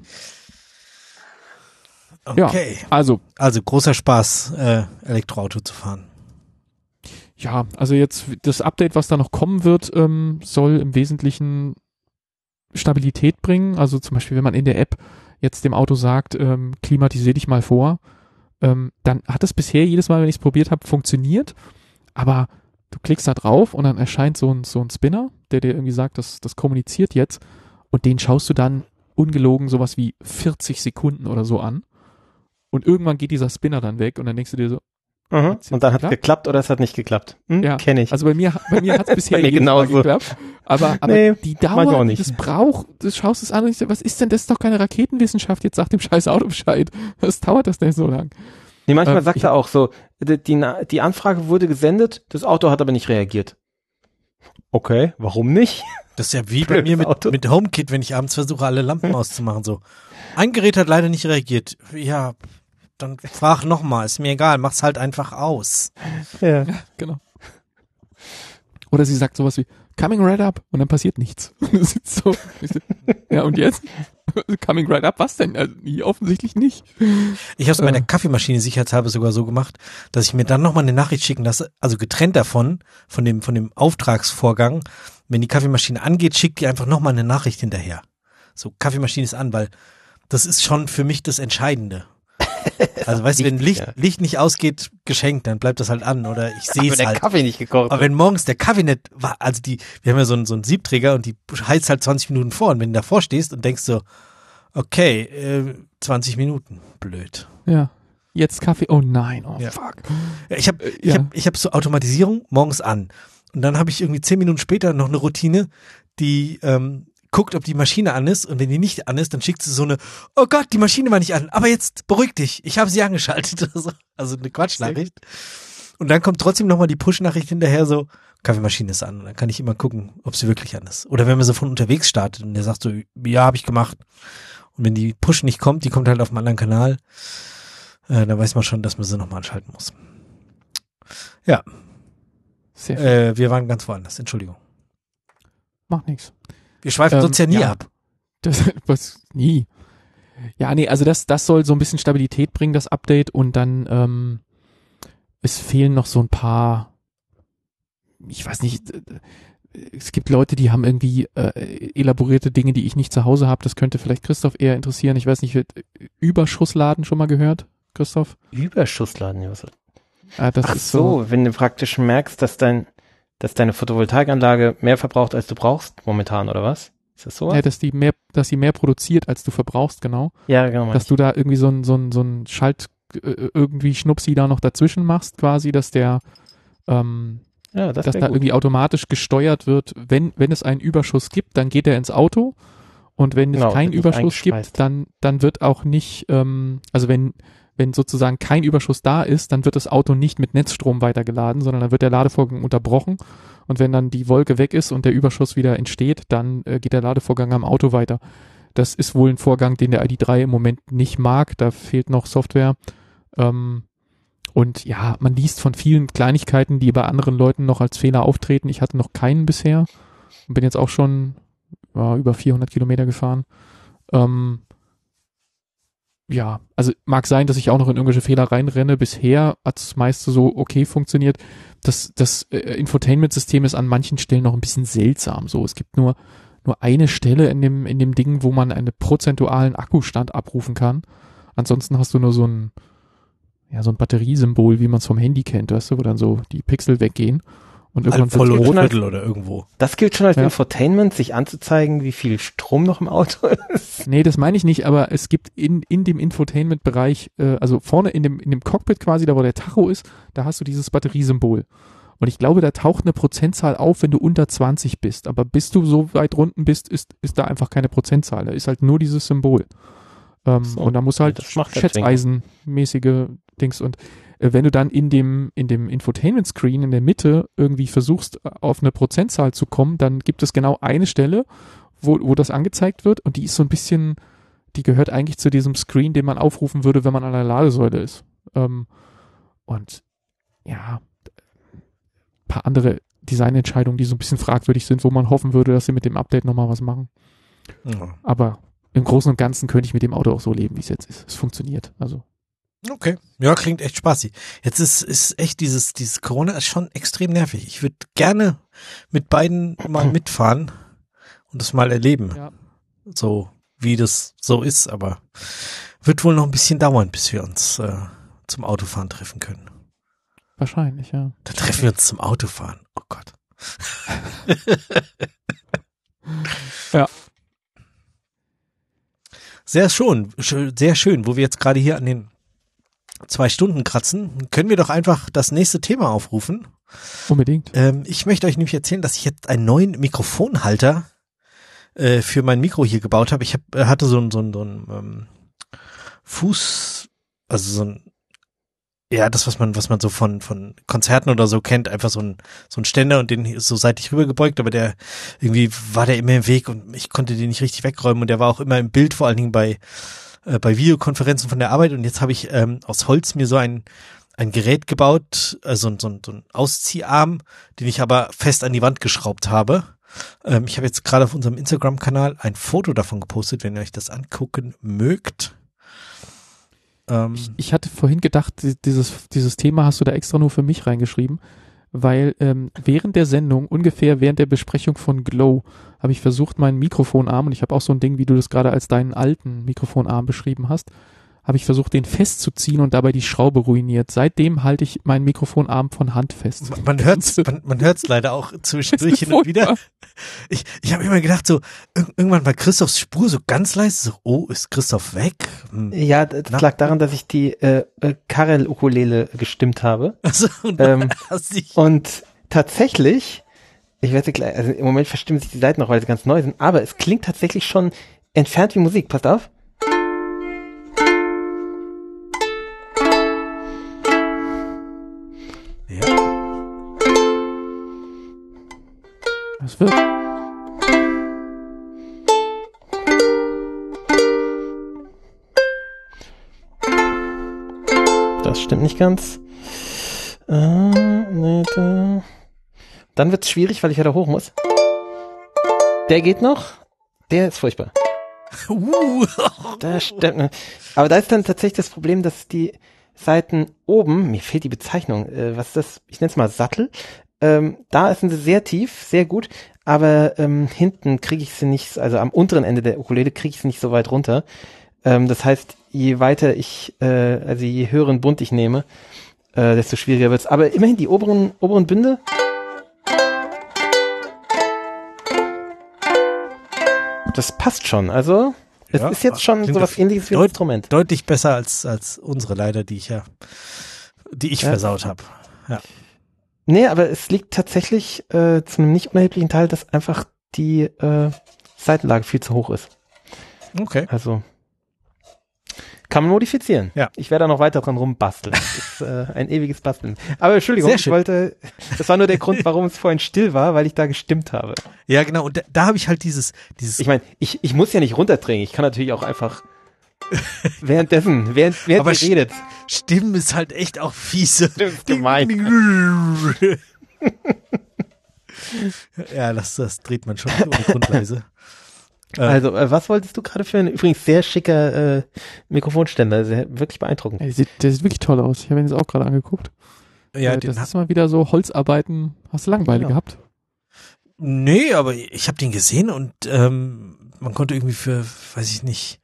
Okay. Ja, also großer Spaß, Elektroauto zu fahren. Ja, also jetzt das Update, was da noch kommen wird, soll im Wesentlichen Stabilität bringen, also zum Beispiel, wenn man in der App jetzt dem Auto sagt, klimatisier dich mal vor, dann hat es bisher jedes Mal, wenn ich es probiert habe, funktioniert, aber du klickst da drauf und dann erscheint so ein Spinner, der dir irgendwie sagt, das kommuniziert jetzt und den schaust du dann ungelogen sowas wie 40 Sekunden oder so an und irgendwann geht dieser Spinner dann weg und dann denkst du dir so, Und dann hat es geklappt oder es hat nicht geklappt. Ja, kenne ich. Also bei mir hat es bisher genauso geklappt. Aber die Dauer, das schaust du es an und ich, was ist denn, das ist doch keine Raketenwissenschaft, jetzt sag dem scheiß Auto Bescheid. Was dauert das denn so lang? Nee, manchmal sagt er auch so, die Anfrage wurde gesendet, das Auto hat aber nicht reagiert. Okay, warum nicht? Das ist ja wie bei mir mit HomeKit, wenn ich abends versuche, alle Lampen auszumachen, so. Ein Gerät hat leider nicht reagiert. Ja, dann frag nochmal, ist mir egal, mach's halt einfach aus. Ja, genau. Oder sie sagt sowas wie, coming right up, und dann passiert nichts. Das ist so, ja, und jetzt? Coming right up, was denn? Also, offensichtlich nicht. Ich habe es bei der Kaffeemaschine sicherheitshalber sogar so gemacht, dass ich mir dann nochmal eine Nachricht schicken lasse, also getrennt davon, von dem Auftragsvorgang. Wenn die Kaffeemaschine angeht, schickt die einfach nochmal eine Nachricht hinterher. So, Kaffeemaschine ist an, weil das ist schon für mich das Entscheidende. Also weißt du, wenn Licht nicht ausgeht, geschenkt, dann bleibt das halt an oder ich sehe es halt. Wenn der Kaffee nicht gekocht Aber wenn morgens der Kaffee nicht war, also wir haben ja so einen Siebträger und die heizt halt 20 Minuten vor und wenn du davor stehst und denkst so, okay, 20 Minuten, blöd. Ja, jetzt Kaffee, oh nein, fuck. Ja, ich hab so Automatisierung morgens an und dann habe ich irgendwie 10 Minuten später noch eine Routine, die guckt, ob die Maschine an ist und wenn die nicht an ist, dann schickt sie so eine, oh Gott, die Maschine war nicht an, aber jetzt beruhig dich, ich habe sie angeschaltet. Also eine Quatschnachricht. Und dann kommt trotzdem nochmal die Push-Nachricht hinterher so, Kaffeemaschine ist an und dann kann ich immer gucken, ob sie wirklich an ist. Oder wenn man so von unterwegs startet und der sagt so, ja, habe ich gemacht. Und wenn die Push nicht kommt, die kommt halt auf einem anderen Kanal, dann weiß man schon, dass man sie nochmal anschalten muss. Ja. Sehr schön. Wir waren ganz woanders, Entschuldigung. Macht nichts. Wir schweifen sonst ja nie ab. Nie. Ja, nee, also das soll so ein bisschen Stabilität bringen, das Update, und dann es fehlen noch so ein paar, ich weiß nicht, es gibt Leute, die haben irgendwie elaborierte Dinge, die ich nicht zu Hause habe. Das könnte vielleicht Christoph eher interessieren. Ich weiß nicht, Überschussladen schon mal gehört, Christoph? Überschussladen, ja, was? Das ist so, wenn du praktisch merkst, dass deine Photovoltaikanlage mehr verbraucht, als du brauchst momentan, oder was? Ist das so? Ja, dass sie mehr produziert, als du verbrauchst, genau. Ja, genau. Dass du da irgendwie so ein irgendwie Schnupsi da noch dazwischen machst, quasi, dass der dass da irgendwie automatisch gesteuert wird, wenn es einen Überschuss gibt, dann geht er ins Auto, und wenn es keinen Überschuss gibt, dann wird auch nicht, also wenn sozusagen kein Überschuss da ist, dann wird das Auto nicht mit Netzstrom weitergeladen, sondern dann wird der Ladevorgang unterbrochen, und wenn dann die Wolke weg ist und der Überschuss wieder entsteht, dann geht der Ladevorgang am Auto weiter. Das ist wohl ein Vorgang, den der ID3 im Moment nicht mag, da fehlt noch Software. Und ja, man liest von vielen Kleinigkeiten, die bei anderen Leuten noch als Fehler auftreten. Ich hatte noch keinen bisher und bin jetzt auch schon über 400 Kilometer gefahren. Ja, also mag sein, dass ich auch noch in irgendwelche Fehler reinrenne. Bisher hat es meist so okay funktioniert. Das Infotainment-System ist an manchen Stellen noch ein bisschen seltsam. So, es gibt nur eine Stelle in dem Ding, wo man einen prozentualen Akkustand abrufen kann. Ansonsten hast du nur so ein Batteriesymbol, wie man es vom Handy kennt, weißt du, wo dann so die Pixel weggehen. Und irgendwann voll oder Viertel oder irgendwo. Das gilt schon als Infotainment, sich anzuzeigen, wie viel Strom noch im Auto ist. Nee, das meine ich nicht, aber es gibt in dem Infotainment-Bereich, also vorne in dem Cockpit quasi, da wo der Tacho ist, da hast du dieses Batteriesymbol. Und ich glaube, da taucht eine Prozentzahl auf, wenn du unter 20 bist. Aber bis du so weit unten bist, ist da einfach keine Prozentzahl. Da ist halt nur dieses Symbol. Und da muss halt schätzeisenmäßige Dings, und wenn du dann in dem Infotainment-Screen in der Mitte irgendwie versuchst, auf eine Prozentzahl zu kommen, dann gibt es genau eine Stelle, wo das angezeigt wird, und die ist so ein bisschen, die gehört eigentlich zu diesem Screen, den man aufrufen würde, wenn man an der Ladesäule ist. Und ja, ein paar andere Designentscheidungen, die so ein bisschen fragwürdig sind, wo man hoffen würde, dass sie mit dem Update nochmal was machen. Ja. Aber im Großen und Ganzen könnte ich mit dem Auto auch so leben, wie es jetzt ist. Es funktioniert, also. Okay. Ja, klingt echt spaßig. Jetzt ist echt dieses Corona ist schon extrem nervig. Ich würde gerne mit beiden mal mitfahren und das mal erleben. Ja. So, wie das so ist, aber wird wohl noch ein bisschen dauern, bis wir uns zum Autofahren treffen können. Wahrscheinlich, ja. Da treffen wir uns zum Autofahren. Oh Gott. Ja. Sehr schön, wo wir jetzt gerade hier an den 2 Stunden kratzen, können wir doch einfach das nächste Thema aufrufen. Unbedingt. Ich möchte euch nämlich erzählen, dass ich jetzt einen neuen Mikrofonhalter für mein Mikro hier gebaut habe. Ich hatte so ein Fuß, also so ein, ja, das, was man so von Konzerten oder so kennt, einfach so ein Ständer und den ist so seitlich rübergebeugt, aber irgendwie war der immer im Weg und ich konnte den nicht richtig wegräumen und der war auch immer im Bild, vor allen Dingen bei Videokonferenzen von der Arbeit und jetzt habe ich aus Holz mir so ein Gerät gebaut, also so ein Auszieharm, den ich aber fest an die Wand geschraubt habe. Ich habe jetzt gerade auf unserem Instagram-Kanal ein Foto davon gepostet, wenn ihr euch das angucken mögt. Ich hatte vorhin gedacht, dieses Thema hast du da extra nur für mich reingeschrieben, weil während der Sendung, ungefähr während der Besprechung von Glow, habe ich versucht, meinen Mikrofonarm, und ich habe auch so ein Ding, wie du das gerade als deinen alten Mikrofonarm beschrieben hast, habe ich versucht, den festzuziehen und dabei die Schraube ruiniert. Seitdem halte ich meinen Mikrofonarm von Hand fest. Man hört's leider auch zwischendurch hin und wieder. Ich habe immer gedacht, so irgendwann war Christophs Spur so ganz leise, so, oh, ist Christoph weg? Ja, das lag daran, dass ich die Karel-Ukulele gestimmt habe. Also, und tatsächlich, ich werde gleich, also im Moment verstimmen sich die Seiten noch, weil sie ganz neu sind, aber es klingt tatsächlich schon entfernt wie Musik. Passt auf. Was wird? Das stimmt nicht ganz. Dann wird's schwierig, weil ich wieder hoch muss. Der geht noch. Der ist furchtbar. Da stimmt. Aber da ist dann tatsächlich das Problem, dass die Seiten oben, mir fehlt die Bezeichnung, was ist das? Ich nenne es mal Sattel. Da sind sie sehr tief, sehr gut, aber hinten kriege ich sie nicht, also am unteren Ende der Ukulele kriege ich sie nicht so weit runter. Das heißt, je weiter also je höheren Bund ich nehme, desto schwieriger wird's. Aber immerhin die oberen Bünde. Das passt schon. Also es ist jetzt schon sowas Ähnliches wie ein Instrument. Deutlich besser als unsere leider, die ich versaut habe. Ja. Nee, aber es liegt tatsächlich zu einem nicht unerheblichen Teil, dass einfach die Seitenlage viel zu hoch ist. Okay. Also kann man modifizieren. Ja. Ich werde da noch weiter dran rumbasteln. Das ist ein ewiges Basteln. Aber Entschuldigung, das war nur der Grund, warum es vorhin still war, weil ich da gestimmt habe. Ja, genau. Und da habe ich halt dieses. Ich meine, ich muss ja nicht runterdrehen. Ich kann natürlich auch einfach während ihr redet. Stimmen ist halt echt auch fiese. Das ist gemein. Ja, das dreht man schon ohne Grundleise. Also, was wolltest du gerade für ein übrigens sehr schicker Mikrofonständer? Sehr, wirklich beeindruckend. Der sieht wirklich toll aus. Ich habe ihn jetzt auch gerade angeguckt. Ja, das ist mal wieder so Holzarbeiten. Hast du Langeweile gehabt? Nee, aber ich habe den gesehen und man konnte irgendwie für, weiß ich nicht,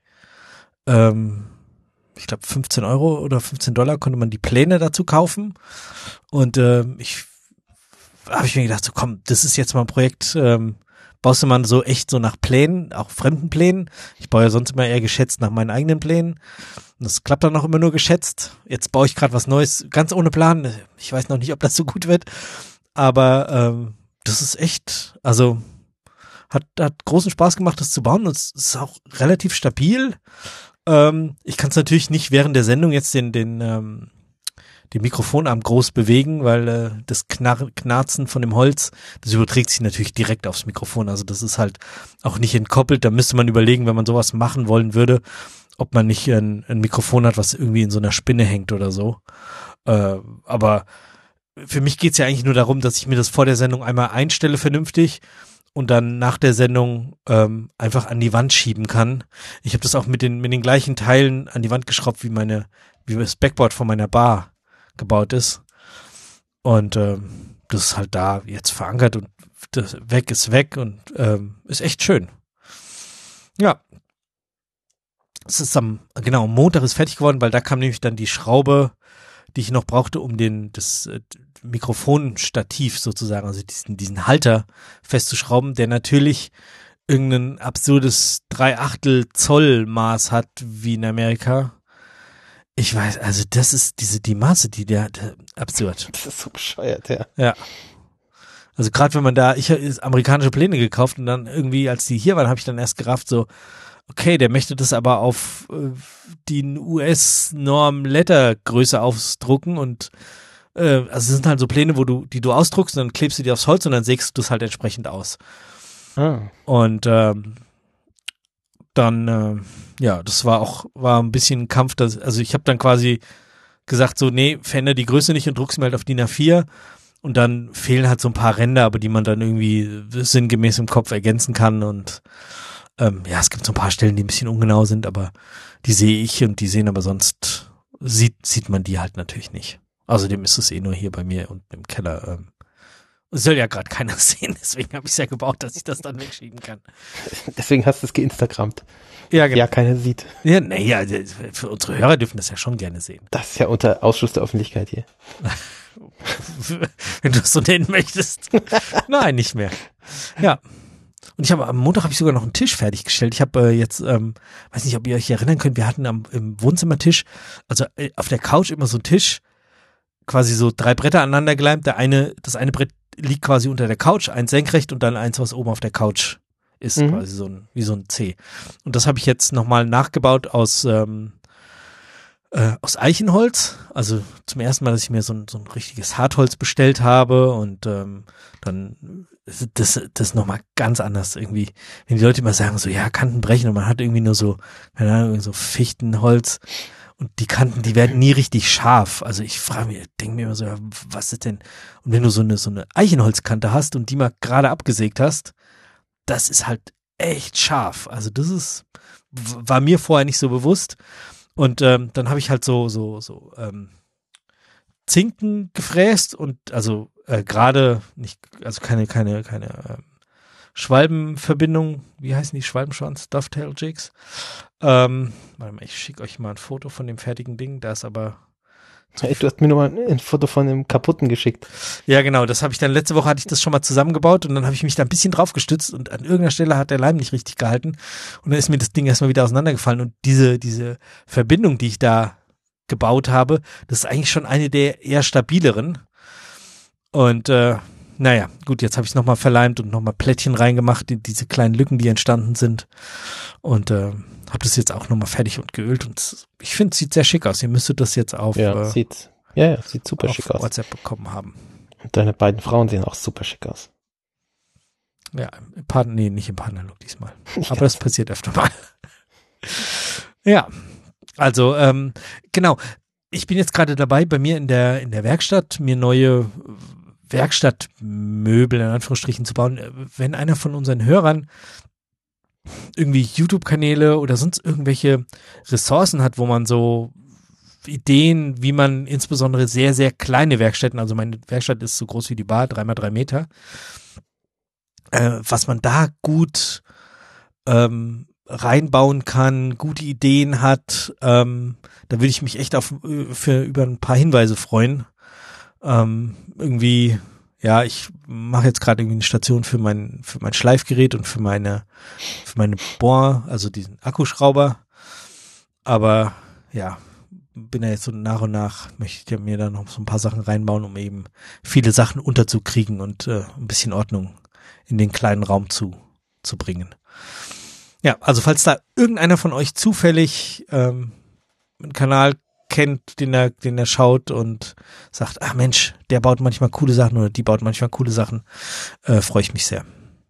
ich glaube 15 € oder $15 konnte man die Pläne dazu kaufen. Und habe ich mir gedacht, so komm, das ist jetzt mal ein Projekt, baust du mal so echt so nach Plänen, auch fremden Plänen. Ich baue ja sonst immer eher geschätzt nach meinen eigenen Plänen. Und das klappt dann auch immer nur geschätzt. Jetzt baue ich gerade was Neues, ganz ohne Plan. Ich weiß noch nicht, ob das so gut wird. Aber das ist echt, also hat großen Spaß gemacht, das zu bauen. Und es ist auch relativ stabil. Ich kann es natürlich nicht während der Sendung jetzt den Mikrofonarm groß bewegen, weil das Knarzen von dem Holz, das überträgt sich natürlich direkt aufs Mikrofon. Also das ist halt auch nicht entkoppelt. Da müsste man überlegen, wenn man sowas machen wollen würde, ob man nicht ein Mikrofon hat, was irgendwie in so einer Spinne hängt oder so. Aber für mich geht's ja eigentlich nur darum, dass ich mir das vor der Sendung einmal einstelle vernünftig und dann nach der Sendung einfach an die Wand schieben kann. Ich habe das auch mit den gleichen Teilen an die Wand geschraubt, wie das Backboard von meiner Bar gebaut ist. Und das ist halt da jetzt verankert und das weg ist weg und ist echt schön. Ja. Es ist am Montag ist fertig geworden, weil da kam nämlich dann die Schraube, die ich noch brauchte, um das Mikrofonstativ sozusagen, also diesen Halter festzuschrauben, der natürlich irgendein absurdes 3/8 Zoll Maß hat, wie in Amerika. Ich weiß, also das ist die Maße, der absurd. Das ist so bescheuert, ja. Ja. Also gerade wenn man ich habe amerikanische Pläne gekauft und dann irgendwie, als die hier waren, habe ich dann erst gerafft, so, okay, der möchte das aber auf die US-Norm-Lettergröße ausdrucken und also es sind halt so Pläne, die du ausdruckst und dann klebst du die aufs Holz und dann sägst du es halt entsprechend aus. Und dann, das war ein bisschen ein Kampf, also ich habe dann quasi gesagt so, nee, verändere die Größe nicht und druck's mir halt auf DIN A4 und dann fehlen halt so ein paar Ränder, aber die man dann irgendwie sinngemäß im Kopf ergänzen kann und es gibt so ein paar Stellen, die ein bisschen ungenau sind, aber die sehe ich und die sehen aber sonst sieht man die halt natürlich nicht. Außerdem ist es nur hier bei mir unten im Keller. Soll ja gerade keiner sehen, deswegen habe ich es ja gebaut, dass ich das dann wegschieben kann. Deswegen hast du es geinstagrammt. Ja, genau. Ja, keiner sieht. Ja, naja, für unsere Hörer dürfen das ja schon gerne sehen. Das ist ja unter Ausschluss der Öffentlichkeit hier. Wenn du es so nennen möchtest. Nein, nicht mehr. Ja. Und am Montag habe ich sogar noch einen Tisch fertiggestellt. Ich habe jetzt, weiß nicht, ob ihr euch erinnern könnt, wir hatten im Wohnzimmertisch, also auf der Couch immer so einen Tisch, quasi so 3 Bretter aneinander geleimt. Das eine Brett liegt quasi unter der Couch, eins senkrecht und dann eins, was oben auf der Couch ist, quasi wie so ein C. Und das habe ich jetzt nochmal nachgebaut aus Eichenholz. Also zum ersten Mal, dass ich mir so ein richtiges Hartholz bestellt habe und dann das ist nochmal ganz anders irgendwie. Wenn die Leute immer sagen so, ja, Kanten brechen und man hat irgendwie nur so, keine Ahnung, so Fichtenholz und die Kanten, die werden nie richtig scharf. Also ich denke mir immer so, ja, was ist denn? Und wenn du so eine Eichenholzkante hast und die mal gerade abgesägt hast, das ist halt echt scharf. Also war mir vorher nicht so bewusst. Und dann habe ich halt so Zinken gefräst und also gerade nicht, also keine Schwalbenverbindung, wie heißen die, Schwalbenschwanz, Dovetail Jigs. Warte mal, ich schicke euch mal ein Foto von dem fertigen Ding, da ist aber Hey, du hast mir nochmal ein Foto von dem kaputten geschickt. Ja, genau, das habe ich dann, letzte Woche hatte ich das schon mal zusammengebaut und dann habe ich mich da ein bisschen drauf gestützt und an irgendeiner Stelle hat der Leim nicht richtig gehalten und dann ist mir das Ding erstmal wieder auseinandergefallen und diese Verbindung, die ich da gebaut habe, das ist eigentlich schon eine der eher stabileren und naja, gut, jetzt habe ich es nochmal verleimt und nochmal Plättchen reingemacht in diese kleinen Lücken, die entstanden sind und habe das jetzt auch nochmal fertig und geölt und ich finde, es sieht sehr schick aus. Ihr müsstet das jetzt auf sieht super schick aus. WhatsApp bekommen haben. Und deine beiden Frauen sehen auch super schick aus. Ja, nicht im Partnerlook diesmal. Aber das passiert öfter mal. Ja, also genau. Ich bin jetzt gerade dabei, bei mir in der Werkstatt mir neue Werkstattmöbel in Anführungsstrichen zu bauen. Wenn einer von unseren Hörern irgendwie YouTube-Kanäle oder sonst irgendwelche Ressourcen hat, wo man so Ideen, wie man insbesondere sehr, sehr kleine Werkstätten, also meine Werkstatt ist so groß wie die Bar, 3x3 Meter, was man da gut reinbauen kann, gute Ideen hat, da würde ich mich echt über ein paar Hinweise freuen. Irgendwie, ja, ich mache jetzt gerade irgendwie eine Station für mein Schleifgerät und für meine Bohr, also diesen Akkuschrauber. Aber ja, bin ja jetzt so nach und nach, möchte ich mir da noch so ein paar Sachen reinbauen, um eben viele Sachen unterzukriegen und ein bisschen Ordnung in den kleinen Raum zu bringen. Ja, also falls da irgendeiner von euch zufällig einen Kanal kennt, den er schaut und sagt, ach Mensch, der baut manchmal coole Sachen oder die baut manchmal coole Sachen, freue ich mich sehr.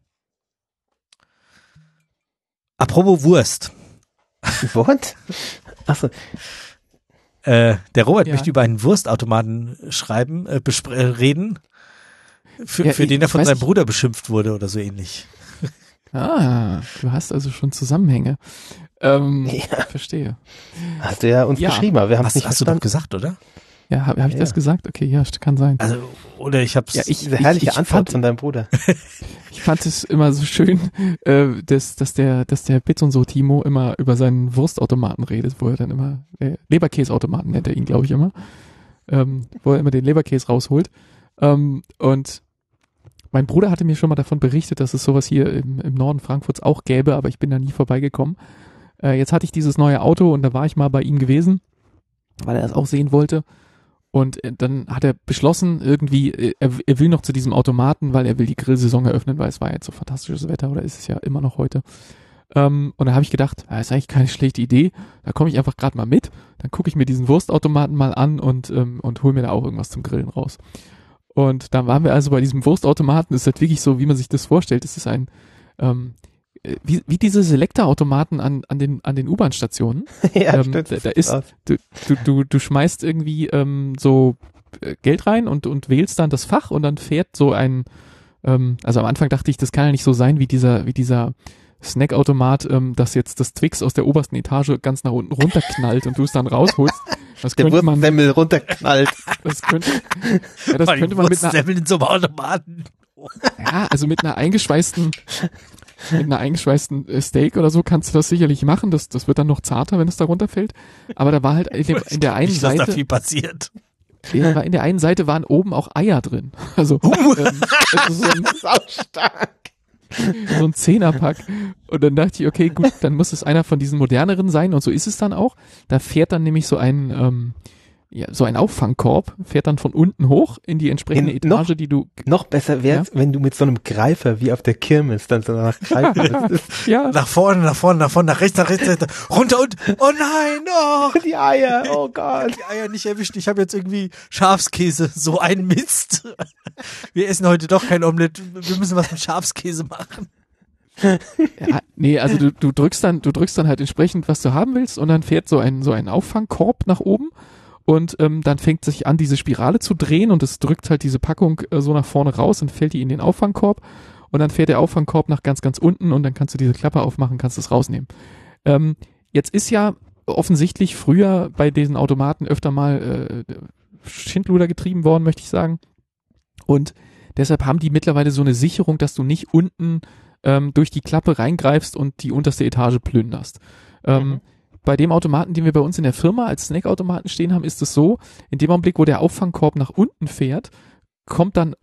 Apropos Wurst. What? Achso. Der Robert möchte über einen Wurstautomaten reden, für den er von seinem Bruder beschimpft wurde oder so ähnlich. Ah, du hast also schon Zusammenhänge. Verstehe. Hast du ja uns geschrieben, aber wir haben es nicht verstanden. Hast du doch gesagt, oder? Ja, hab ich das gesagt? Okay, ja, kann sein. Also, oder ich hab's... Ja, diese herrliche Antwort von deinem Bruder. Ich fand es immer so schön, dass der Bits und so Timo immer über seinen Wurstautomaten redet, wo er dann immer, Leberkäseautomaten nennt er ihn, glaube ich, immer, wo er immer den Leberkäse rausholt. Und mein Bruder hatte mir schon mal davon berichtet, dass es sowas hier im Norden Frankfurts auch gäbe, aber ich bin da nie vorbeigekommen. Jetzt hatte ich dieses neue Auto und da war ich mal bei ihm gewesen weil er das auch sehen wollte. Und dann hat er beschlossen, irgendwie, er will noch zu diesem Automaten, weil er will die Grillsaison eröffnen, weil es war jetzt so fantastisches Wetter, oder ist es ja immer noch heute. Und da habe ich gedacht, ist eigentlich keine schlechte Idee, da komme ich einfach gerade mal mit, dann gucke ich mir diesen Wurstautomaten mal an und hole mir da auch irgendwas zum Grillen raus. Und dann waren wir also bei diesem Wurstautomaten, das ist halt wirklich so, wie man sich das vorstellt, es ist ein, wie diese Selektorautomaten an den U-Bahn-Stationen. Ja, stimmt. Da ist, du schmeißt irgendwie so Geld rein und wählst dann das Fach und dann fährt so ein, also am Anfang dachte ich, das kann ja nicht so sein wie dieser Snackautomat, dass jetzt das Twix aus der obersten Etage ganz nach unten runterknallt und du es dann rausholst. Das der Wurstsemmel runterknallt. Das könnte man mit einer in so einem Automaten. Ja, also mit einer eingeschweißten Steak oder so kannst du das sicherlich machen. Das wird dann noch zarter, wenn es da runterfällt. Aber da war halt in der einen Seite. Dass da viel passiert. In der einen Seite waren oben auch Eier drin. Also, das ist auch stark. So ein 10er-Pack. Und dann dachte ich, okay, gut, dann muss es einer von diesen moderneren sein. Und so ist es dann auch. Da fährt dann nämlich so ein Auffangkorb, fährt dann von unten hoch in die entsprechende Etage, die du... Noch besser wär's, wenn du mit so einem Greifer wie auf der Kirmes dann so nachgreifen müsstest. Ja. Nach vorne, nach rechts, runter und, oh nein, oh. Die Eier, oh Gott. Die Eier nicht erwischt. Ich habe jetzt irgendwie Schafskäse, so ein Mist. Wir essen heute doch kein Omelett. Wir müssen was mit Schafskäse machen. Ja, nee, also du drückst dann halt entsprechend, was du haben willst, und dann fährt so ein Auffangkorb nach oben. Und dann fängt sich an, diese Spirale zu drehen und es drückt halt diese Packung so nach vorne raus und fällt die in den Auffangkorb. Und dann fährt der Auffangkorb nach ganz, ganz unten und dann kannst du diese Klappe aufmachen, kannst es rausnehmen. Jetzt ist ja offensichtlich früher bei diesen Automaten öfter mal Schindluder getrieben worden, möchte ich sagen. Und deshalb haben die mittlerweile so eine Sicherung, dass du nicht unten durch die Klappe reingreifst und die unterste Etage plünderst. Bei dem Automaten, den wir bei uns in der Firma als Snackautomaten stehen haben, ist es so, in dem Augenblick, wo der Auffangkorb nach unten fährt, kommt dann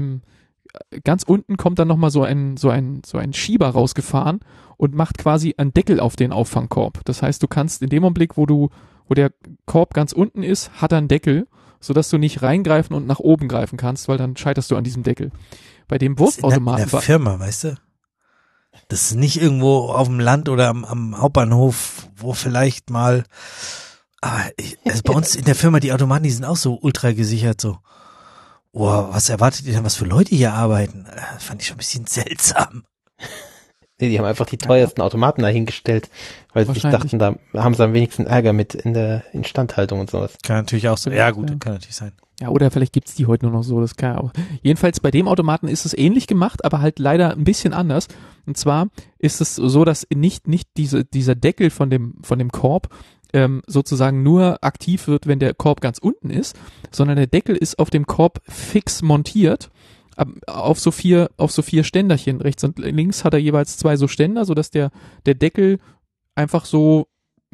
ganz unten kommt dann nochmal so ein Schieber rausgefahren und macht quasi einen Deckel auf den Auffangkorb. Das heißt, du kannst in dem Augenblick, wo der Korb ganz unten ist, hat er einen Deckel, sodass du nicht reingreifen und nach oben greifen kannst, weil dann scheiterst du an diesem Deckel. Bei dem Wurstautomaten. In der Firma, weißt du? Das ist nicht irgendwo auf dem Land oder am Hauptbahnhof, wo vielleicht mal, aber also bei uns in der Firma, die Automaten, die sind auch so ultra gesichert, so. Boah, was erwartet ihr denn, was für Leute hier arbeiten? Das fand ich schon ein bisschen seltsam. Nee, die haben einfach die teuersten Automaten dahingestellt, weil sie sich dachten, da haben sie am wenigsten Ärger mit in der Instandhaltung und sowas. Kann natürlich auch so, ja gut, kann natürlich sein. Ja, oder vielleicht gibt's die heute nur noch so, das kann ja auch. Jedenfalls bei dem Automaten ist es ähnlich gemacht, aber halt leider ein bisschen anders. Und zwar ist es so, dass nicht dieser Deckel von dem Korb sozusagen nur aktiv wird, wenn der Korb ganz unten ist, sondern der Deckel ist auf dem Korb fix montiert. Auf so vier Ständerchen. Rechts und links hat er jeweils 2 so Ständer, sodass der Deckel einfach so,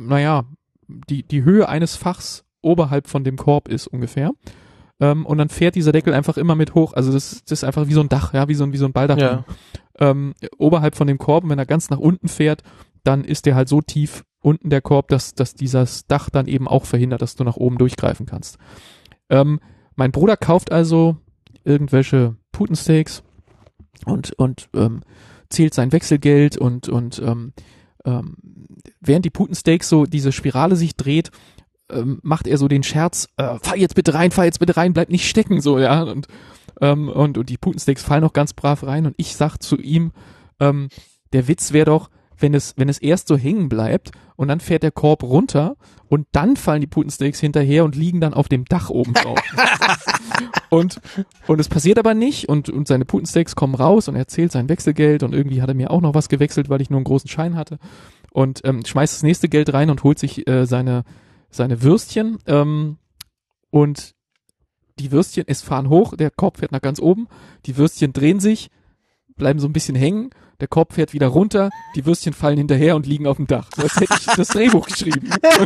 die Höhe eines Fachs oberhalb von dem Korb ist ungefähr. Und dann fährt dieser Deckel einfach immer mit hoch. Also das ist einfach wie so ein Dach, ja, wie so ein Balldach. Ja. Oberhalb von dem Korb, und wenn er ganz nach unten fährt, dann ist der halt so tief unten der Korb, dass dieses Dach dann eben auch verhindert, dass du nach oben durchgreifen kannst. Mein Bruder kauft also irgendwelche Putensteaks und zählt sein Wechselgeld und während die Putensteaks so diese Spirale sich dreht, macht er so den Scherz, fahr jetzt bitte rein, bleib nicht stecken, so, ja, und die Putensteaks fallen auch ganz brav rein und ich sag zu ihm, der Witz wäre doch, wenn es erst so hängen bleibt und dann fährt der Korb runter und dann fallen die Putensteaks hinterher und liegen dann auf dem Dach oben drauf. und es passiert aber nicht und seine Putensteaks kommen raus und er zählt sein Wechselgeld und irgendwie hat er mir auch noch was gewechselt, weil ich nur einen großen Schein hatte und schmeißt das nächste Geld rein und holt sich seine Würstchen und die Würstchen, es fahren hoch, der Korb fährt nach ganz oben, die Würstchen drehen sich, bleiben so ein bisschen hängen, der Korb fährt wieder runter, die Würstchen fallen hinterher und liegen auf dem Dach. So als hätte ich das Drehbuch geschrieben.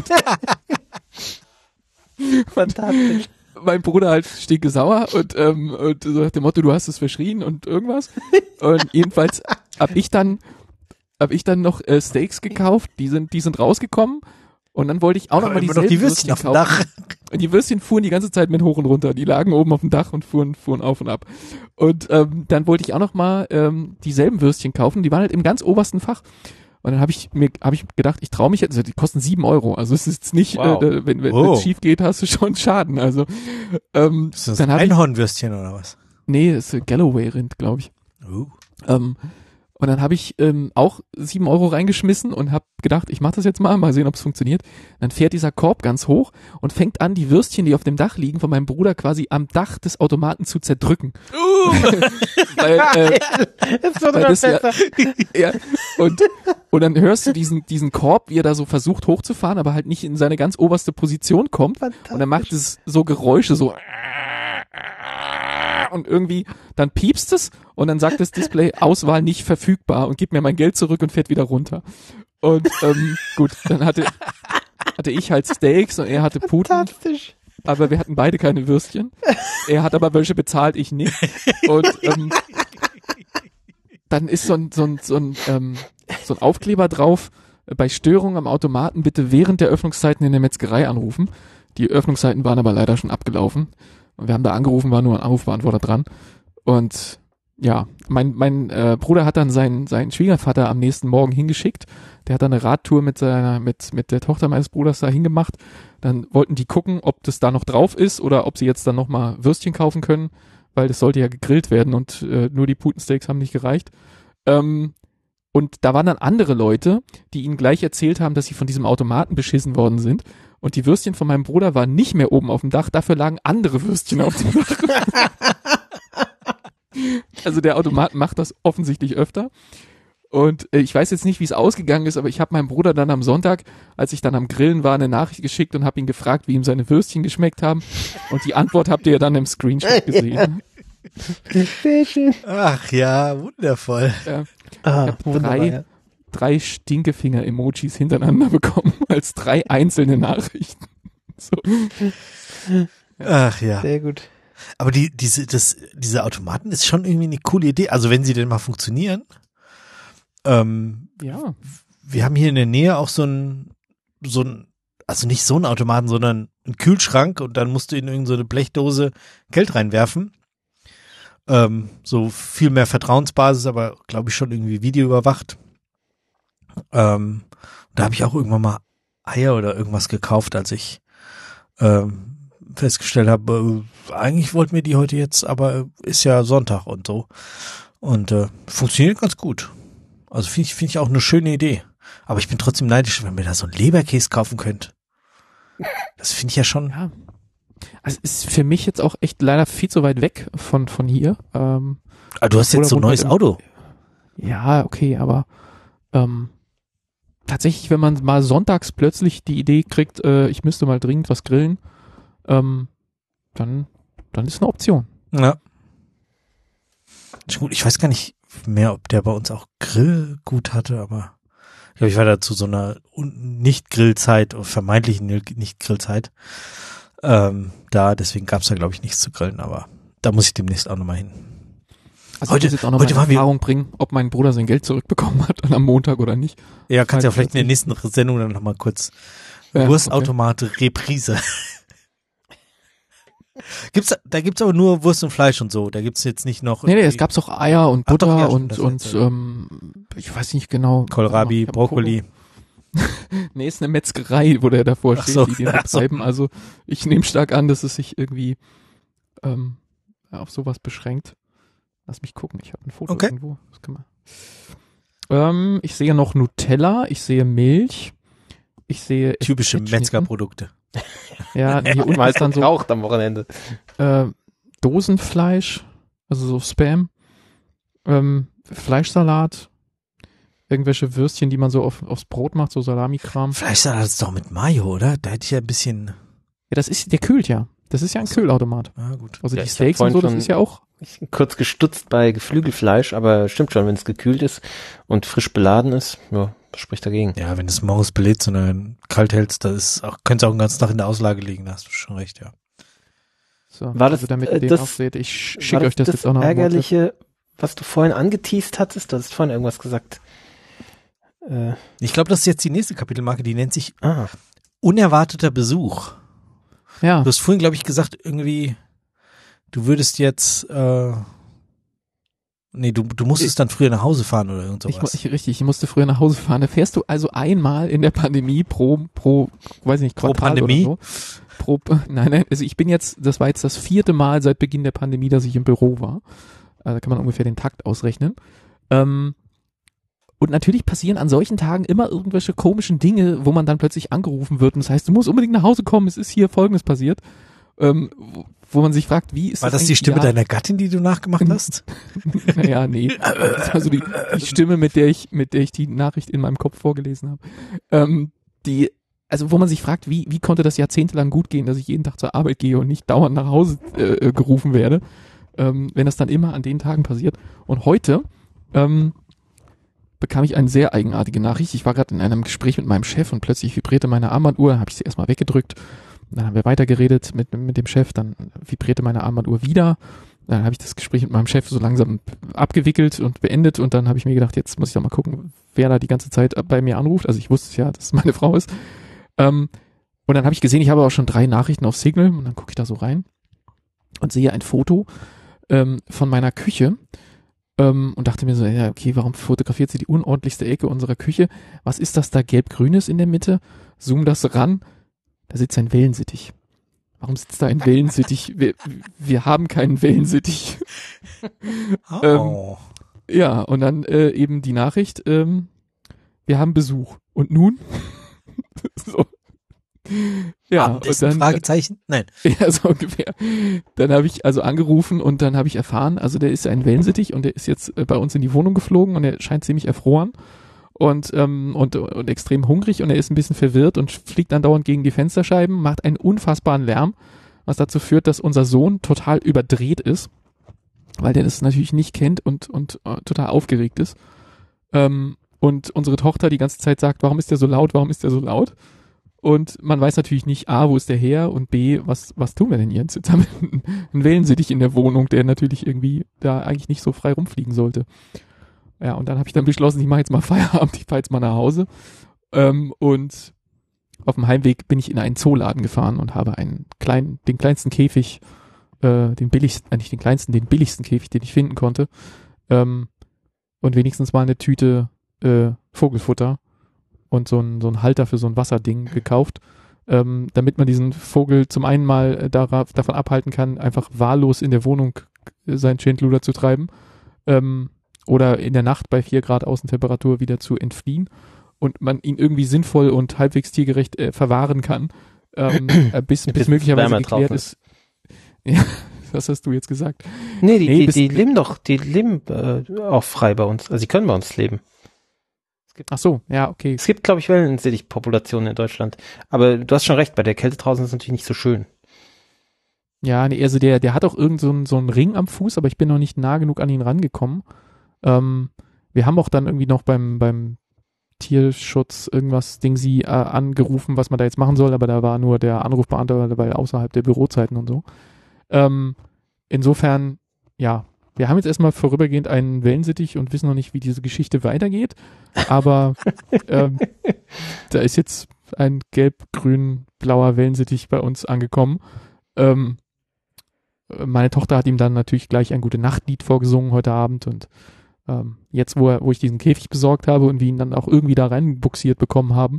Fantastisch. Mein Bruder halt stinkesauer und so nach dem Motto, du hast es verschrien und irgendwas. Und jedenfalls hab ich dann noch Steaks gekauft, die sind rausgekommen Und dann wollte ich auch nochmal die Würstchen auf dem Dach. Und die Würstchen fuhren die ganze Zeit mit hoch und runter. Die lagen oben auf dem Dach und fuhren auf und ab. Und dann wollte ich auch nochmal dieselben Würstchen kaufen. Die waren halt im ganz obersten Fach. Und dann habe ich gedacht, ich traue mich jetzt, also die kosten 7 €. Also es ist jetzt nicht, wenn es schief geht, hast du schon Schaden. Also ist das dann ein Einhornwürstchen oder was? Nee, das ist Galloway-Rind, glaube ich. Und dann habe ich auch 7 € reingeschmissen und habe gedacht, ich mache das jetzt mal sehen, ob es funktioniert. Dann fährt dieser Korb ganz hoch und fängt an, die Würstchen, die auf dem Dach liegen, von meinem Bruder quasi am Dach des Automaten zu zerdrücken. Und dann hörst du diesen Korb, wie er da so versucht hochzufahren, aber halt nicht in seine ganz oberste Position kommt. Und dann macht es so Geräusche, so und irgendwie, dann piepst es und dann sagt das Display, Auswahl nicht verfügbar und gibt mir mein Geld zurück und fährt wieder runter. Und gut, dann hatte ich halt Steaks und er hatte Puten. Fantastisch. Aber wir hatten beide keine Würstchen. Er hat aber welche bezahlt, ich nicht. Und dann ist so ein Aufkleber drauf, bei Störung am Automaten bitte während der Öffnungszeiten in der Metzgerei anrufen. Die Öffnungszeiten waren aber leider schon abgelaufen. Und wir haben da angerufen, war nur ein Anrufbeantworter dran. Und ja, mein Bruder hat dann seinen Schwiegervater am nächsten Morgen hingeschickt. Der hat dann eine Radtour mit der Tochter meines Bruders da hingemacht. Dann wollten die gucken, ob das da noch drauf ist oder ob sie jetzt dann nochmal Würstchen kaufen können, weil das sollte ja gegrillt werden und nur die Putensteaks haben nicht gereicht. Und da waren dann andere Leute, die ihnen gleich erzählt haben, dass sie von diesem Automaten beschissen worden sind. Und die Würstchen von meinem Bruder waren nicht mehr oben auf dem Dach, dafür lagen andere Würstchen auf dem Dach. Also der Automat macht das offensichtlich öfter. Und ich weiß jetzt nicht, wie es ausgegangen ist, aber ich habe meinem Bruder dann am Sonntag, als ich dann am Grillen war, eine Nachricht geschickt und habe ihn gefragt, wie ihm seine Würstchen geschmeckt haben. Und die Antwort habt ihr ja dann im Screenshot gesehen. Sehr schön. Ach ja, wundervoll. Ja. Ich habe drei Stinkefinger-Emojis hintereinander bekommen, als 3 einzelne Nachrichten. So. Ach ja. Sehr gut. Aber diese Automaten ist schon irgendwie eine coole Idee. Also wenn sie denn mal funktionieren. Ja. Wir haben hier in der Nähe auch so ein, also nicht so einen Automaten, sondern einen Kühlschrank und dann musst du in irgendeine Blechdose Geld reinwerfen. So viel mehr Vertrauensbasis, aber glaube ich schon irgendwie videoüberwacht. Da habe ich auch irgendwann mal Eier oder irgendwas gekauft, als ich festgestellt habe, eigentlich wollten wir die heute jetzt, aber ist ja Sonntag und so. Und funktioniert ganz gut. Also finde ich auch eine schöne Idee. Aber ich bin trotzdem neidisch, wenn ihr da so einen Leberkäse kaufen könnt. Das finde ich ja schon. Ja. Also ist für mich jetzt auch echt leider viel zu weit weg von hier. Aber du hast jetzt so ein neues Auto. Ja, okay, aber tatsächlich, wenn man mal sonntags plötzlich die Idee kriegt, ich müsste mal dringend was grillen, dann ist eine Option. Ja. Ich weiß gar nicht mehr, ob der bei uns auch Grillgut hatte, aber ich glaube, ich war da zu so einer Nicht-Grillzeit oder vermeintlichen Nicht-Grillzeit deswegen gab es da, glaube ich, nichts zu grillen, aber da muss ich demnächst auch nochmal hin. Also heute, ich muss jetzt auch noch mal in Erfahrung bringen, ob mein Bruder sein Geld zurückbekommen hat am Montag oder nicht. Ja, kannst ja vielleicht in der nächsten Sendung dann nochmal kurz Wurstautomate Reprise. Da gibt's aber nur Wurst und Fleisch und so. Da gibt's jetzt nicht noch. Nee, es gab's auch Eier und Butter und ich weiß nicht genau. Kohlrabi, Brokkoli. Nee, ist eine Metzgerei, wo der davor steht, die den betreiben. Also ich nehme stark an, dass es sich irgendwie auf sowas beschränkt. Lass mich gucken, ich habe ein Foto irgendwo. Das kann man. Ich sehe noch Nutella, ich sehe Milch, ich sehe typische Metzgerprodukte. Ja, hier unten ist dann so raucht am Wochenende. Dosenfleisch, also so Spam, Fleischsalat, irgendwelche Würstchen, die man so aufs Brot macht, so Salami-Kram. Fleischsalat ist doch mit Mayo, oder? Da hätte ich ja ein bisschen. Ja, der kühlt ja. Das ist ja ein Kühlautomat. Ah, gut. Also die Steaks und so, das ist ja auch. Ich bin kurz gestutzt bei Geflügelfleisch, aber stimmt schon, wenn es gekühlt ist und frisch beladen ist, ja, was spricht dagegen? Ja, wenn du es morgens belädst und dann kalt hältst, könnte es auch den ganzen Tag in der Auslage liegen, da hast du schon recht, ja. So, war das, also damit ihr den auch seht, ich schicke euch das jetzt auch noch. Das Ärgerliche, was du vorhin angeteast hattest, du hast vorhin irgendwas gesagt. Ich glaube, das ist jetzt die nächste Kapitelmarke, die nennt sich unerwarteter Besuch. Ja. Du hast vorhin, glaube ich, gesagt, irgendwie, du würdest jetzt, du musstest dann früher nach Hause fahren oder irgend sowas. Ich musste früher nach Hause fahren. Da fährst du also einmal in der Pandemie pro weiß nicht, Quartal pro Pandemie? oder so. Nein, also das war jetzt das 4. Mal seit Beginn der Pandemie, dass ich im Büro war. Da kann man ungefähr den Takt ausrechnen. Und natürlich passieren an solchen Tagen immer irgendwelche komischen Dinge, wo man dann plötzlich angerufen wird und das heißt, du musst unbedingt nach Hause kommen, es ist hier Folgendes passiert. Wo man sich fragt, wie ist War das die Stimme deiner Gattin, die du nachgemacht hast? Naja, nee. Das war so die Stimme, mit der ich die Nachricht in meinem Kopf vorgelesen habe. Also wo man sich fragt, wie konnte das jahrzehntelang gut gehen, dass ich jeden Tag zur Arbeit gehe und nicht dauernd nach Hause gerufen werde, wenn das dann immer an den Tagen passiert. Und heute bekam ich eine sehr eigenartige Nachricht. Ich war gerade in einem Gespräch mit meinem Chef und plötzlich vibrierte meine Armbanduhr, habe ich sie erstmal weggedrückt. Dann haben wir weitergeredet mit dem Chef, dann vibrierte meine Armbanduhr wieder. Dann habe ich das Gespräch mit meinem Chef so langsam abgewickelt und beendet und dann habe ich mir gedacht, jetzt muss ich doch mal gucken, wer da die ganze Zeit bei mir anruft. Also ich wusste es ja, dass es meine Frau ist. Und dann habe ich gesehen, ich habe auch schon 3 Nachrichten auf Signal und dann gucke ich da so rein und sehe ein Foto von meiner Küche und dachte mir so, ja okay, warum fotografiert sie die unordentlichste Ecke unserer Küche? Was ist das da gelb-grünes in der Mitte? Zoom das ran. Da sitzt ein Wellensittich. Warum sitzt da ein Wellensittich? Wir haben keinen Wellensittich. Oh. Ja, und dann eben die Nachricht, wir haben Besuch. Und nun? So. Ja, und dann Fragezeichen? Nein. Ja, so ungefähr. Dann habe ich also angerufen und dann habe ich erfahren, also der ist ein Wellensittich und der ist jetzt bei uns in die Wohnung geflogen und er scheint ziemlich erfroren. Und extrem hungrig und er ist ein bisschen verwirrt und fliegt dann dauernd gegen die Fensterscheiben, macht einen unfassbaren Lärm, was dazu führt, dass unser Sohn total überdreht ist, weil der das natürlich nicht kennt und total aufgeregt ist. Und unsere Tochter die ganze Zeit sagt, warum ist der so laut, warum ist der so laut? Und man weiß natürlich nicht, A, wo ist der her und B, was tun wir denn jetzt? Jetzt haben wir einen Wellensittich in der Wohnung, der natürlich irgendwie da eigentlich nicht so frei rumfliegen sollte. Ja, und dann habe ich dann beschlossen, ich mache jetzt mal Feierabend, ich fahre jetzt mal nach Hause. Und auf dem Heimweg bin ich in einen Zooladen gefahren und habe den kleinsten Käfig, den billigsten Käfig, den ich finden konnte. Und wenigstens mal eine Tüte Vogelfutter und so ein Halter für so ein Wasserding gekauft, damit man diesen Vogel zum einen mal davon abhalten kann, einfach wahllos in der Wohnung sein Schindluder zu treiben. Oder in der Nacht bei 4 Grad Außentemperatur wieder zu entfliehen und man ihn irgendwie sinnvoll und halbwegs tiergerecht verwahren kann, bis möglicherweise geklärt ist. Ja, was hast du jetzt gesagt? Nee, die leben auch frei bei uns. Also die können bei uns leben. Ach so, ja, okay. Es gibt, glaube ich, Wellensittich-Populationen in Deutschland. Aber du hast schon recht, bei der Kälte draußen ist es natürlich nicht so schön. Ja, nee, also der hat auch irgend so einen Ring am Fuß, aber ich bin noch nicht nah genug an ihn rangekommen. Wir haben auch dann irgendwie noch beim Tierschutz irgendwas Dingsi angerufen, was man da jetzt machen soll, aber da war nur der Anrufbeantworter dabei außerhalb der Bürozeiten und so. Insofern, ja, wir haben jetzt erstmal vorübergehend einen Wellensittich und wissen noch nicht, wie diese Geschichte weitergeht, aber da ist jetzt ein gelb-grün-blauer Wellensittich bei uns angekommen. Meine Tochter hat ihm dann natürlich gleich ein Gute-Nacht-Lied vorgesungen heute Abend und jetzt, wo ich diesen Käfig besorgt habe und wir ihn dann auch irgendwie da reinbuxiert bekommen haben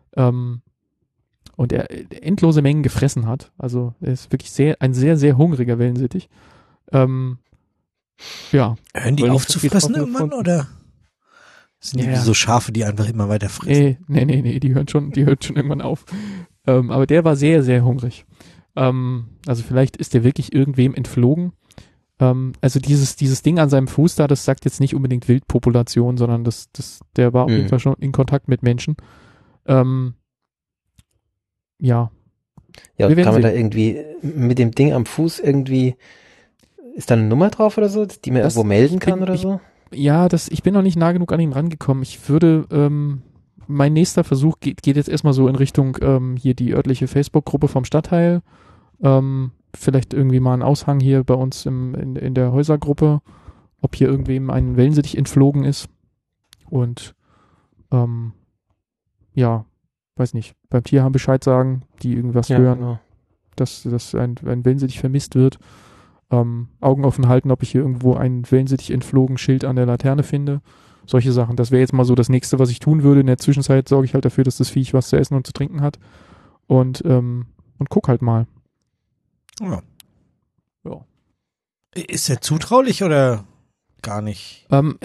und er endlose Mengen gefressen hat, also er ist wirklich ein sehr, sehr hungriger Wellensittich. Ja. Hören die auf zu fressen irgendwann oder sind die so Schafe, die einfach immer weiter fressen? Nee, die hören schon irgendwann auf. Aber der war sehr, sehr hungrig. Also vielleicht ist der wirklich irgendwem entflogen. Also dieses Ding an seinem Fuß da, das sagt jetzt nicht unbedingt Wildpopulation, sondern der war auf jeden Fall schon in Kontakt mit Menschen. Ja. Ja, und kann man da irgendwie mit dem Ding am Fuß irgendwie, ist da eine Nummer drauf oder so, die man irgendwo melden kann oder so? Ja, ich bin noch nicht nah genug an ihn rangekommen. Ich würde, mein nächster Versuch geht jetzt erstmal so in Richtung hier die örtliche Facebook-Gruppe vom Stadtteil. Vielleicht irgendwie mal ein Aushang hier bei uns in der Häusergruppe, ob hier irgendwem ein Wellensittich entflogen ist. Und ja, weiß nicht. beim Tierheim Bescheid sagen, die irgendwas hören, genau. dass ein Wellensittich vermisst wird. Augen offen halten, ob ich hier irgendwo ein Wellensittich entflogen Schild an der Laterne finde. Solche Sachen. Das wäre jetzt mal so das Nächste, was ich tun würde. In der Zwischenzeit sorge ich halt dafür, dass das Viech was zu essen und zu trinken hat. Und guck halt mal. Ja. Ja. Ist er zutraulich oder gar nicht?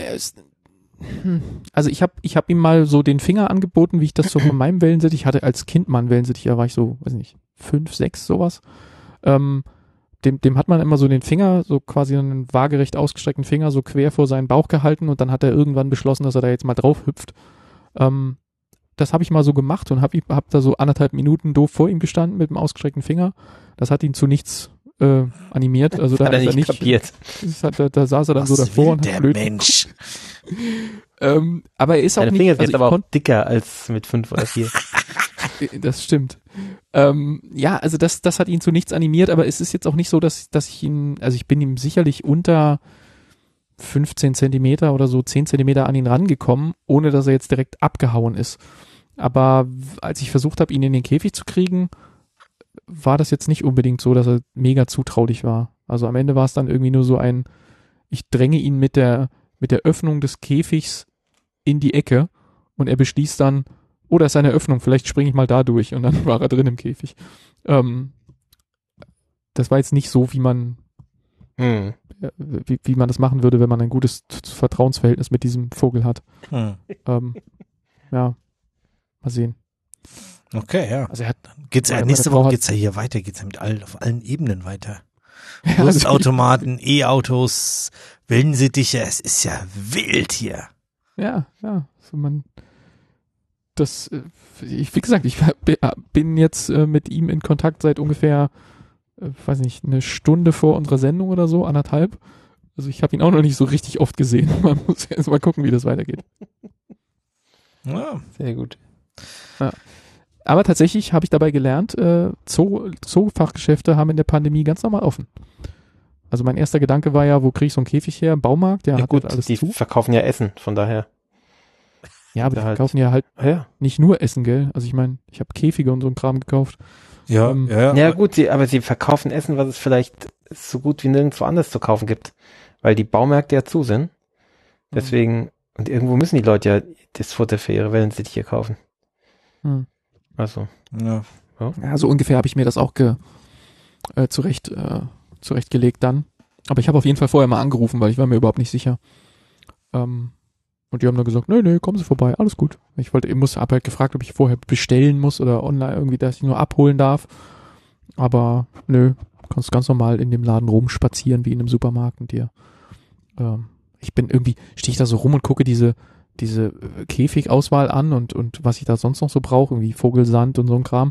Also ich hab ihm mal so den Finger angeboten, wie ich das so von meinem Wellensittich hatte. Als Kind mal einen Wellensittich, da war ich so, weiß nicht, 5, 6, sowas. Dem hat man immer so den Finger, so quasi einen waagerecht ausgestreckten Finger, so quer vor seinen Bauch gehalten und dann hat er irgendwann beschlossen, dass er da jetzt mal drauf hüpft. Das habe ich mal so gemacht und hab da so 1,5 Minuten doof vor ihm gestanden mit dem ausgestreckten Finger. Das hat ihn zu nichts animiert. Also da hat er nicht kapiert. Da saß er dann so davor und hat blöd. Mensch. Aber er ist auch nicht... Finger ist also aber auch dicker als mit 5 oder 4. Das stimmt. Ja, also das hat ihn zu nichts animiert, aber es ist jetzt auch nicht so, dass ich ihn, also ich bin ihm sicherlich unter 15 Zentimeter oder so 10 Zentimeter an ihn rangekommen, ohne dass er jetzt direkt abgehauen ist. Aber als ich versucht habe, ihn in den Käfig zu kriegen, war das jetzt nicht unbedingt so, dass er mega zutraulich war. Also am Ende war es dann irgendwie nur so ich dränge ihn mit der Öffnung des Käfigs in die Ecke und er beschließt dann, oh, da ist eine Öffnung, vielleicht springe ich mal da durch und dann war er drin im Käfig. Das war jetzt nicht so, wie man wie man das machen würde, wenn man ein gutes Vertrauensverhältnis mit diesem Vogel hat. Ja, mal sehen. Okay, ja. Also nächste Woche geht's ja hier weiter, geht's ja auf allen Ebenen weiter. Wurstautomaten, E-Autos, Wellensittiche, es ist ja wild hier. Ja. Wie gesagt, ich bin jetzt mit ihm in Kontakt seit ungefähr, weiß nicht, eine Stunde vor unserer Sendung oder so, 1,5. Also ich habe ihn auch noch nicht so richtig oft gesehen. Man muss erst mal gucken, wie das weitergeht. Ja, sehr gut. Ja. Aber tatsächlich habe ich dabei gelernt, Zoofachgeschäfte haben in der Pandemie ganz normal offen. Also mein erster Gedanke war ja, wo kriege ich so einen Käfig her? Im Baumarkt, der hat gut, alles die zu. Verkaufen ja Essen, von daher. Ja, aber die verkaufen ja halt nicht nur Essen, gell? Also ich meine, ich habe Käfige und so einen Kram gekauft. Ja gut, aber sie verkaufen Essen, was es vielleicht so gut wie nirgendwo anders zu kaufen gibt. Weil die Baumärkte ja zu sind. Deswegen, und irgendwo müssen die Leute ja das Futter für ihre Wellensittiche kaufen. Also. Ja, so ungefähr habe ich mir das auch zurechtgelegt dann. Aber ich habe auf jeden Fall vorher mal angerufen, weil ich war mir überhaupt nicht sicher. Und die haben dann gesagt, nee, kommen Sie vorbei, alles gut. Ich habe halt gefragt, ob ich vorher bestellen muss oder online irgendwie, dass ich nur abholen darf. Aber nö, kannst ganz normal in dem Laden rumspazieren wie in einem Supermarkt und dir. Stehe ich da so rum und gucke diese Käfigauswahl an und was ich da sonst noch so brauche, irgendwie Vogelsand und so ein Kram.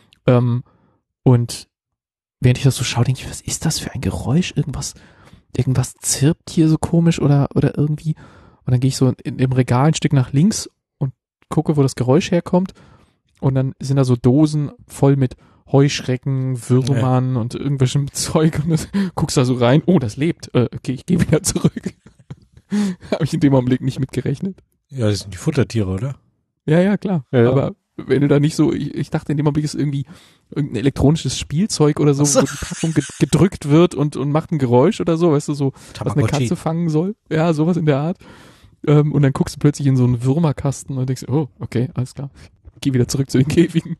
Und während ich das so schaue, denke ich, was ist das für ein Geräusch? Irgendwas zirpt hier so komisch oder irgendwie. Und dann gehe ich so in dem Regal ein Stück nach links und gucke, wo das Geräusch herkommt. Und dann sind da so Dosen voll mit Heuschrecken, Würmern und irgendwelchem Zeug. Und das, guckst da so rein. Oh, das lebt. Okay, ich gehe wieder zurück. Habe ich in dem Augenblick nicht mitgerechnet. Ja, das sind die Futtertiere, oder? Ja, klar. Ja. Aber wenn du da nicht so, ich dachte in dem Augenblick ist irgendwie irgendein elektronisches Spielzeug oder so, wo die Packung gedrückt wird und macht ein Geräusch oder so, weißt du, so, was eine Katze fangen soll. Ja, sowas in der Art. Und dann guckst du plötzlich in so einen Würmerkasten und denkst, oh, okay, alles klar. Geh wieder zurück zu den Käfigen.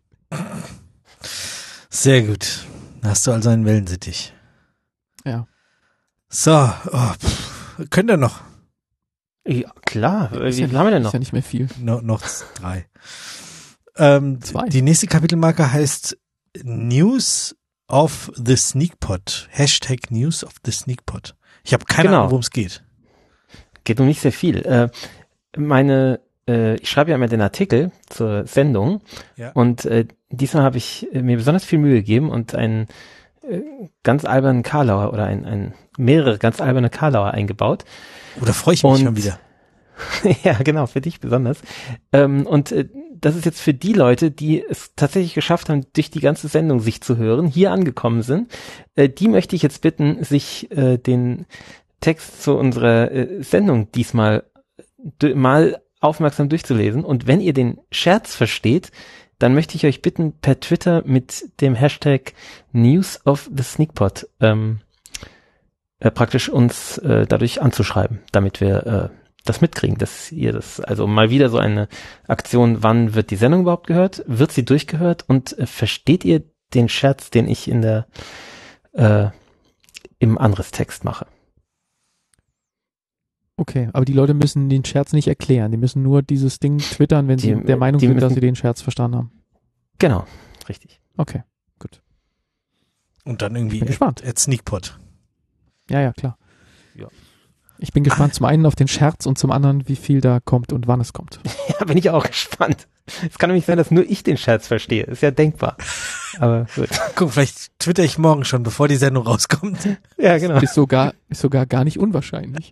Sehr gut. Hast du also einen Wellensittich. Ja. So, könnt ihr noch? Ja, klar. Wie viel haben wir denn noch? Ist ja nicht mehr viel. Noch 3. 2. Die nächste Kapitelmarke heißt News of the Sneakpot. # News of the Sneakpot. Ich habe keine Ahnung, worum es geht. Geht um nicht sehr viel. Ich schreibe ja immer den Artikel zur Sendung und diesmal habe ich mir besonders viel Mühe gegeben und einen ganz albernen Karlauer oder mehrere ganz alberne Karlauer eingebaut. Da freue ich mich schon wieder. Ja, genau, für dich besonders. Und das ist jetzt für die Leute, die es tatsächlich geschafft haben, durch die ganze Sendung sich zu hören, hier angekommen sind. Die möchte ich jetzt bitten, sich den Text zu unserer Sendung diesmal mal aufmerksam durchzulesen. Und wenn ihr den Scherz versteht, dann möchte ich euch bitten, per Twitter mit dem Hashtag News of the Sneakpot praktisch uns dadurch anzuschreiben, damit wir das mitkriegen, dass ihr das, also mal wieder so eine Aktion, wann wird die Sendung überhaupt gehört? Wird sie durchgehört? Und versteht ihr den Scherz, den ich in der im Anriss-Text mache? Okay, aber die Leute müssen den Scherz nicht erklären. Die müssen nur dieses Ding twittern, wenn sie der Meinung sind, dass sie den Scherz verstanden haben. Genau, richtig. Okay, gut. Und dann irgendwie gespannt. Sneakpot. Ja, klar. Ja. Ich bin gespannt zum einen auf den Scherz und zum anderen, wie viel da kommt und wann es kommt. Ja, bin ich auch gespannt. Es kann nämlich sein, dass nur ich den Scherz verstehe. Ist ja denkbar. Aber gut. Guck, vielleicht twitter ich morgen schon, bevor die Sendung rauskommt. Ja, genau. Ist sogar gar nicht unwahrscheinlich.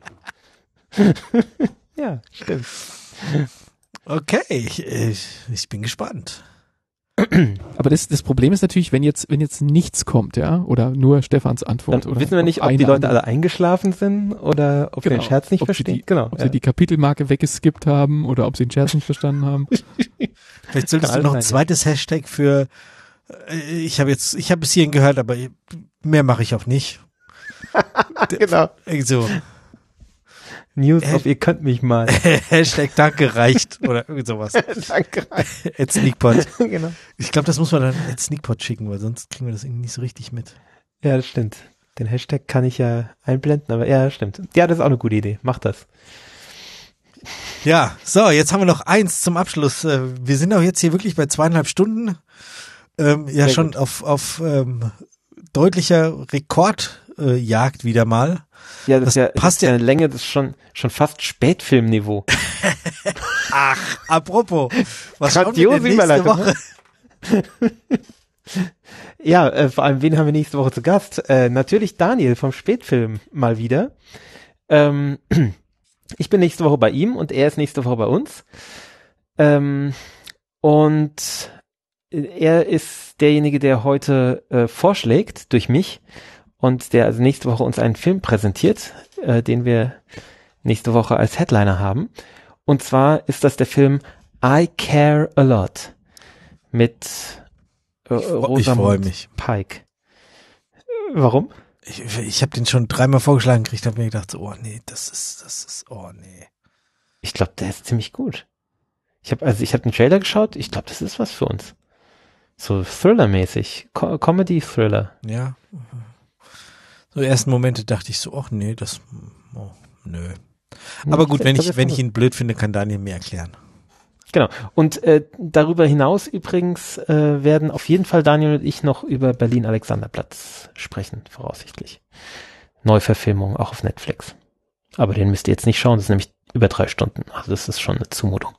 Ja, stimmt. Okay, ich bin gespannt. Aber das Problem ist natürlich, wenn jetzt nichts kommt, ja, oder nur Stefans Antwort. Dann oder wissen wir nicht, ob die Leute alle eingeschlafen sind oder ob wir den Scherz nicht verstehen. Ob sie die Kapitelmarke weggeskippt haben oder ob sie den Scherz nicht verstanden haben. Vielleicht solltest du noch ein zweites Hashtag für ich habe bis hierhin gehört, aber mehr mache ich auch nicht. Genau. So. News of ihr könnt mich mal. Hashtag Danke reicht oder irgend sowas. Danke reicht. Sneakpot. Genau. Ich glaube, das muss man dann Sneakpot schicken, weil sonst kriegen wir das irgendwie nicht so richtig mit. Ja, das stimmt. Den Hashtag kann ich ja einblenden, aber ja, das stimmt. Ja, das ist auch eine gute Idee. Mach das. Ja, so, jetzt haben wir noch eins zum Abschluss. Wir sind auch jetzt hier wirklich bei 2,5 Stunden. Ja, schon gut. auf deutlicher Rekordjagd wieder mal. Ja, das passt ja eine Länge, das ist schon fast Spätfilmniveau. Ach, apropos, was schauen wir denn nächste Woche? Ja, vor allem, wen haben wir nächste Woche zu Gast? Natürlich Daniel vom Spätfilm mal wieder. Ich bin nächste Woche bei ihm und er ist nächste Woche bei uns. Und er ist derjenige, der heute vorschlägt durch mich und der also nächste Woche uns einen Film präsentiert, den wir nächste Woche als Headliner haben. Und zwar ist das der Film I Care a Lot mit Rosamund Pike. Warum? Ich habe den schon 3-mal vorgeschlagen gekriegt, habe mir gedacht, so, oh nee, das ist, oh nee. Ich glaube, der ist ziemlich gut. Ich habe den Trailer geschaut, ich glaube, das ist was für uns. So Thriller-mäßig, Comedy-Thriller. Ja. So ersten Momente dachte ich so, ach nee, nö. Aber gut, wenn ich ihn blöd finde, kann Daniel mir erklären. Genau. Und darüber hinaus übrigens werden auf jeden Fall Daniel und ich noch über Berlin-Alexanderplatz sprechen, voraussichtlich. Neuverfilmung, auch auf Netflix. Aber den müsst ihr jetzt nicht schauen, das ist nämlich über 3 Stunden. Also das ist schon eine Zumutung.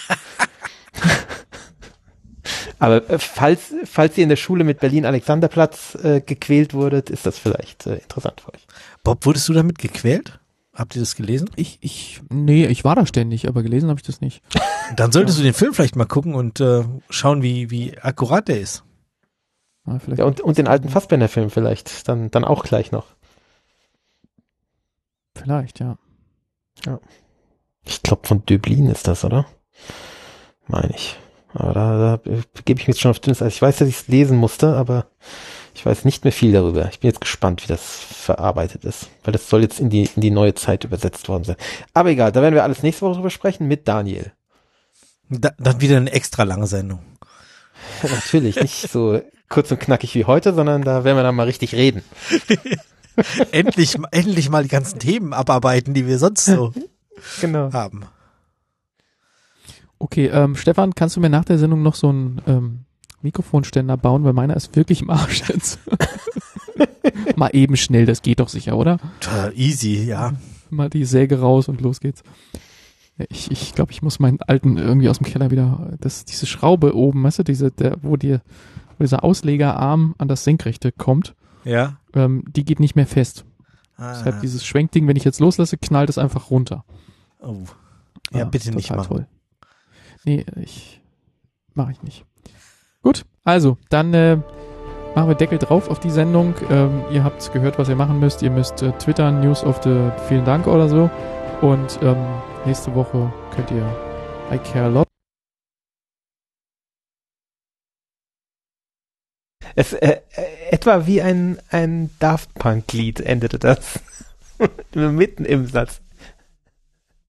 Aber falls ihr in der Schule mit Berlin-Alexanderplatz gequält wurdet, ist das vielleicht interessant für euch. Bob, wurdest du damit gequält? Habt ihr das gelesen? Nee, ich war da ständig, aber gelesen habe ich das nicht. Dann solltest du den Film vielleicht mal gucken und schauen, wie akkurat der ist. Ja, und den alten Fassbender-Film vielleicht, dann auch gleich noch. Vielleicht, ja. Ich glaube, von Döblin ist das, oder? Meine ich. Aber da gebe ich mir jetzt schon auf dünnes Eis. Ich weiß, dass ich es lesen musste, aber ich weiß nicht mehr viel darüber. Ich bin jetzt gespannt, wie das verarbeitet ist, weil das soll jetzt in die neue Zeit übersetzt worden sein. Aber egal, da werden wir alles nächste Woche drüber sprechen mit Daniel. Dann wieder eine extra lange Sendung. Natürlich, nicht so kurz und knackig wie heute, sondern da werden wir dann mal richtig reden. endlich mal die ganzen Themen abarbeiten, die wir sonst so haben. Okay, Stefan, kannst du mir nach der Sendung noch so einen Mikrofonständer bauen, weil meiner ist wirklich im Arsch jetzt. Mal eben schnell, das geht doch sicher, oder? Easy, ja. Mal die Säge raus und los geht's. Ich glaube, ich muss meinen alten irgendwie aus dem Keller wieder, diese Schraube oben, weißt du, wo dieser Auslegerarm an das Senkrechte kommt, ja. Die geht nicht mehr fest. Deshalb dieses Schwenkding, wenn ich jetzt loslasse, knallt es einfach runter. Oh. Ja, bitte nicht machen. Toll. Nee, mache ich nicht. Gut, also, dann machen wir Deckel drauf auf die Sendung. Ihr habt gehört, was ihr machen müsst. Ihr müsst twittern, News of the Vielen Dank oder so. Und nächste Woche könnt ihr I Care a Lot Etwa wie ein Daft Punk-Lied endete das. Mitten im Satz.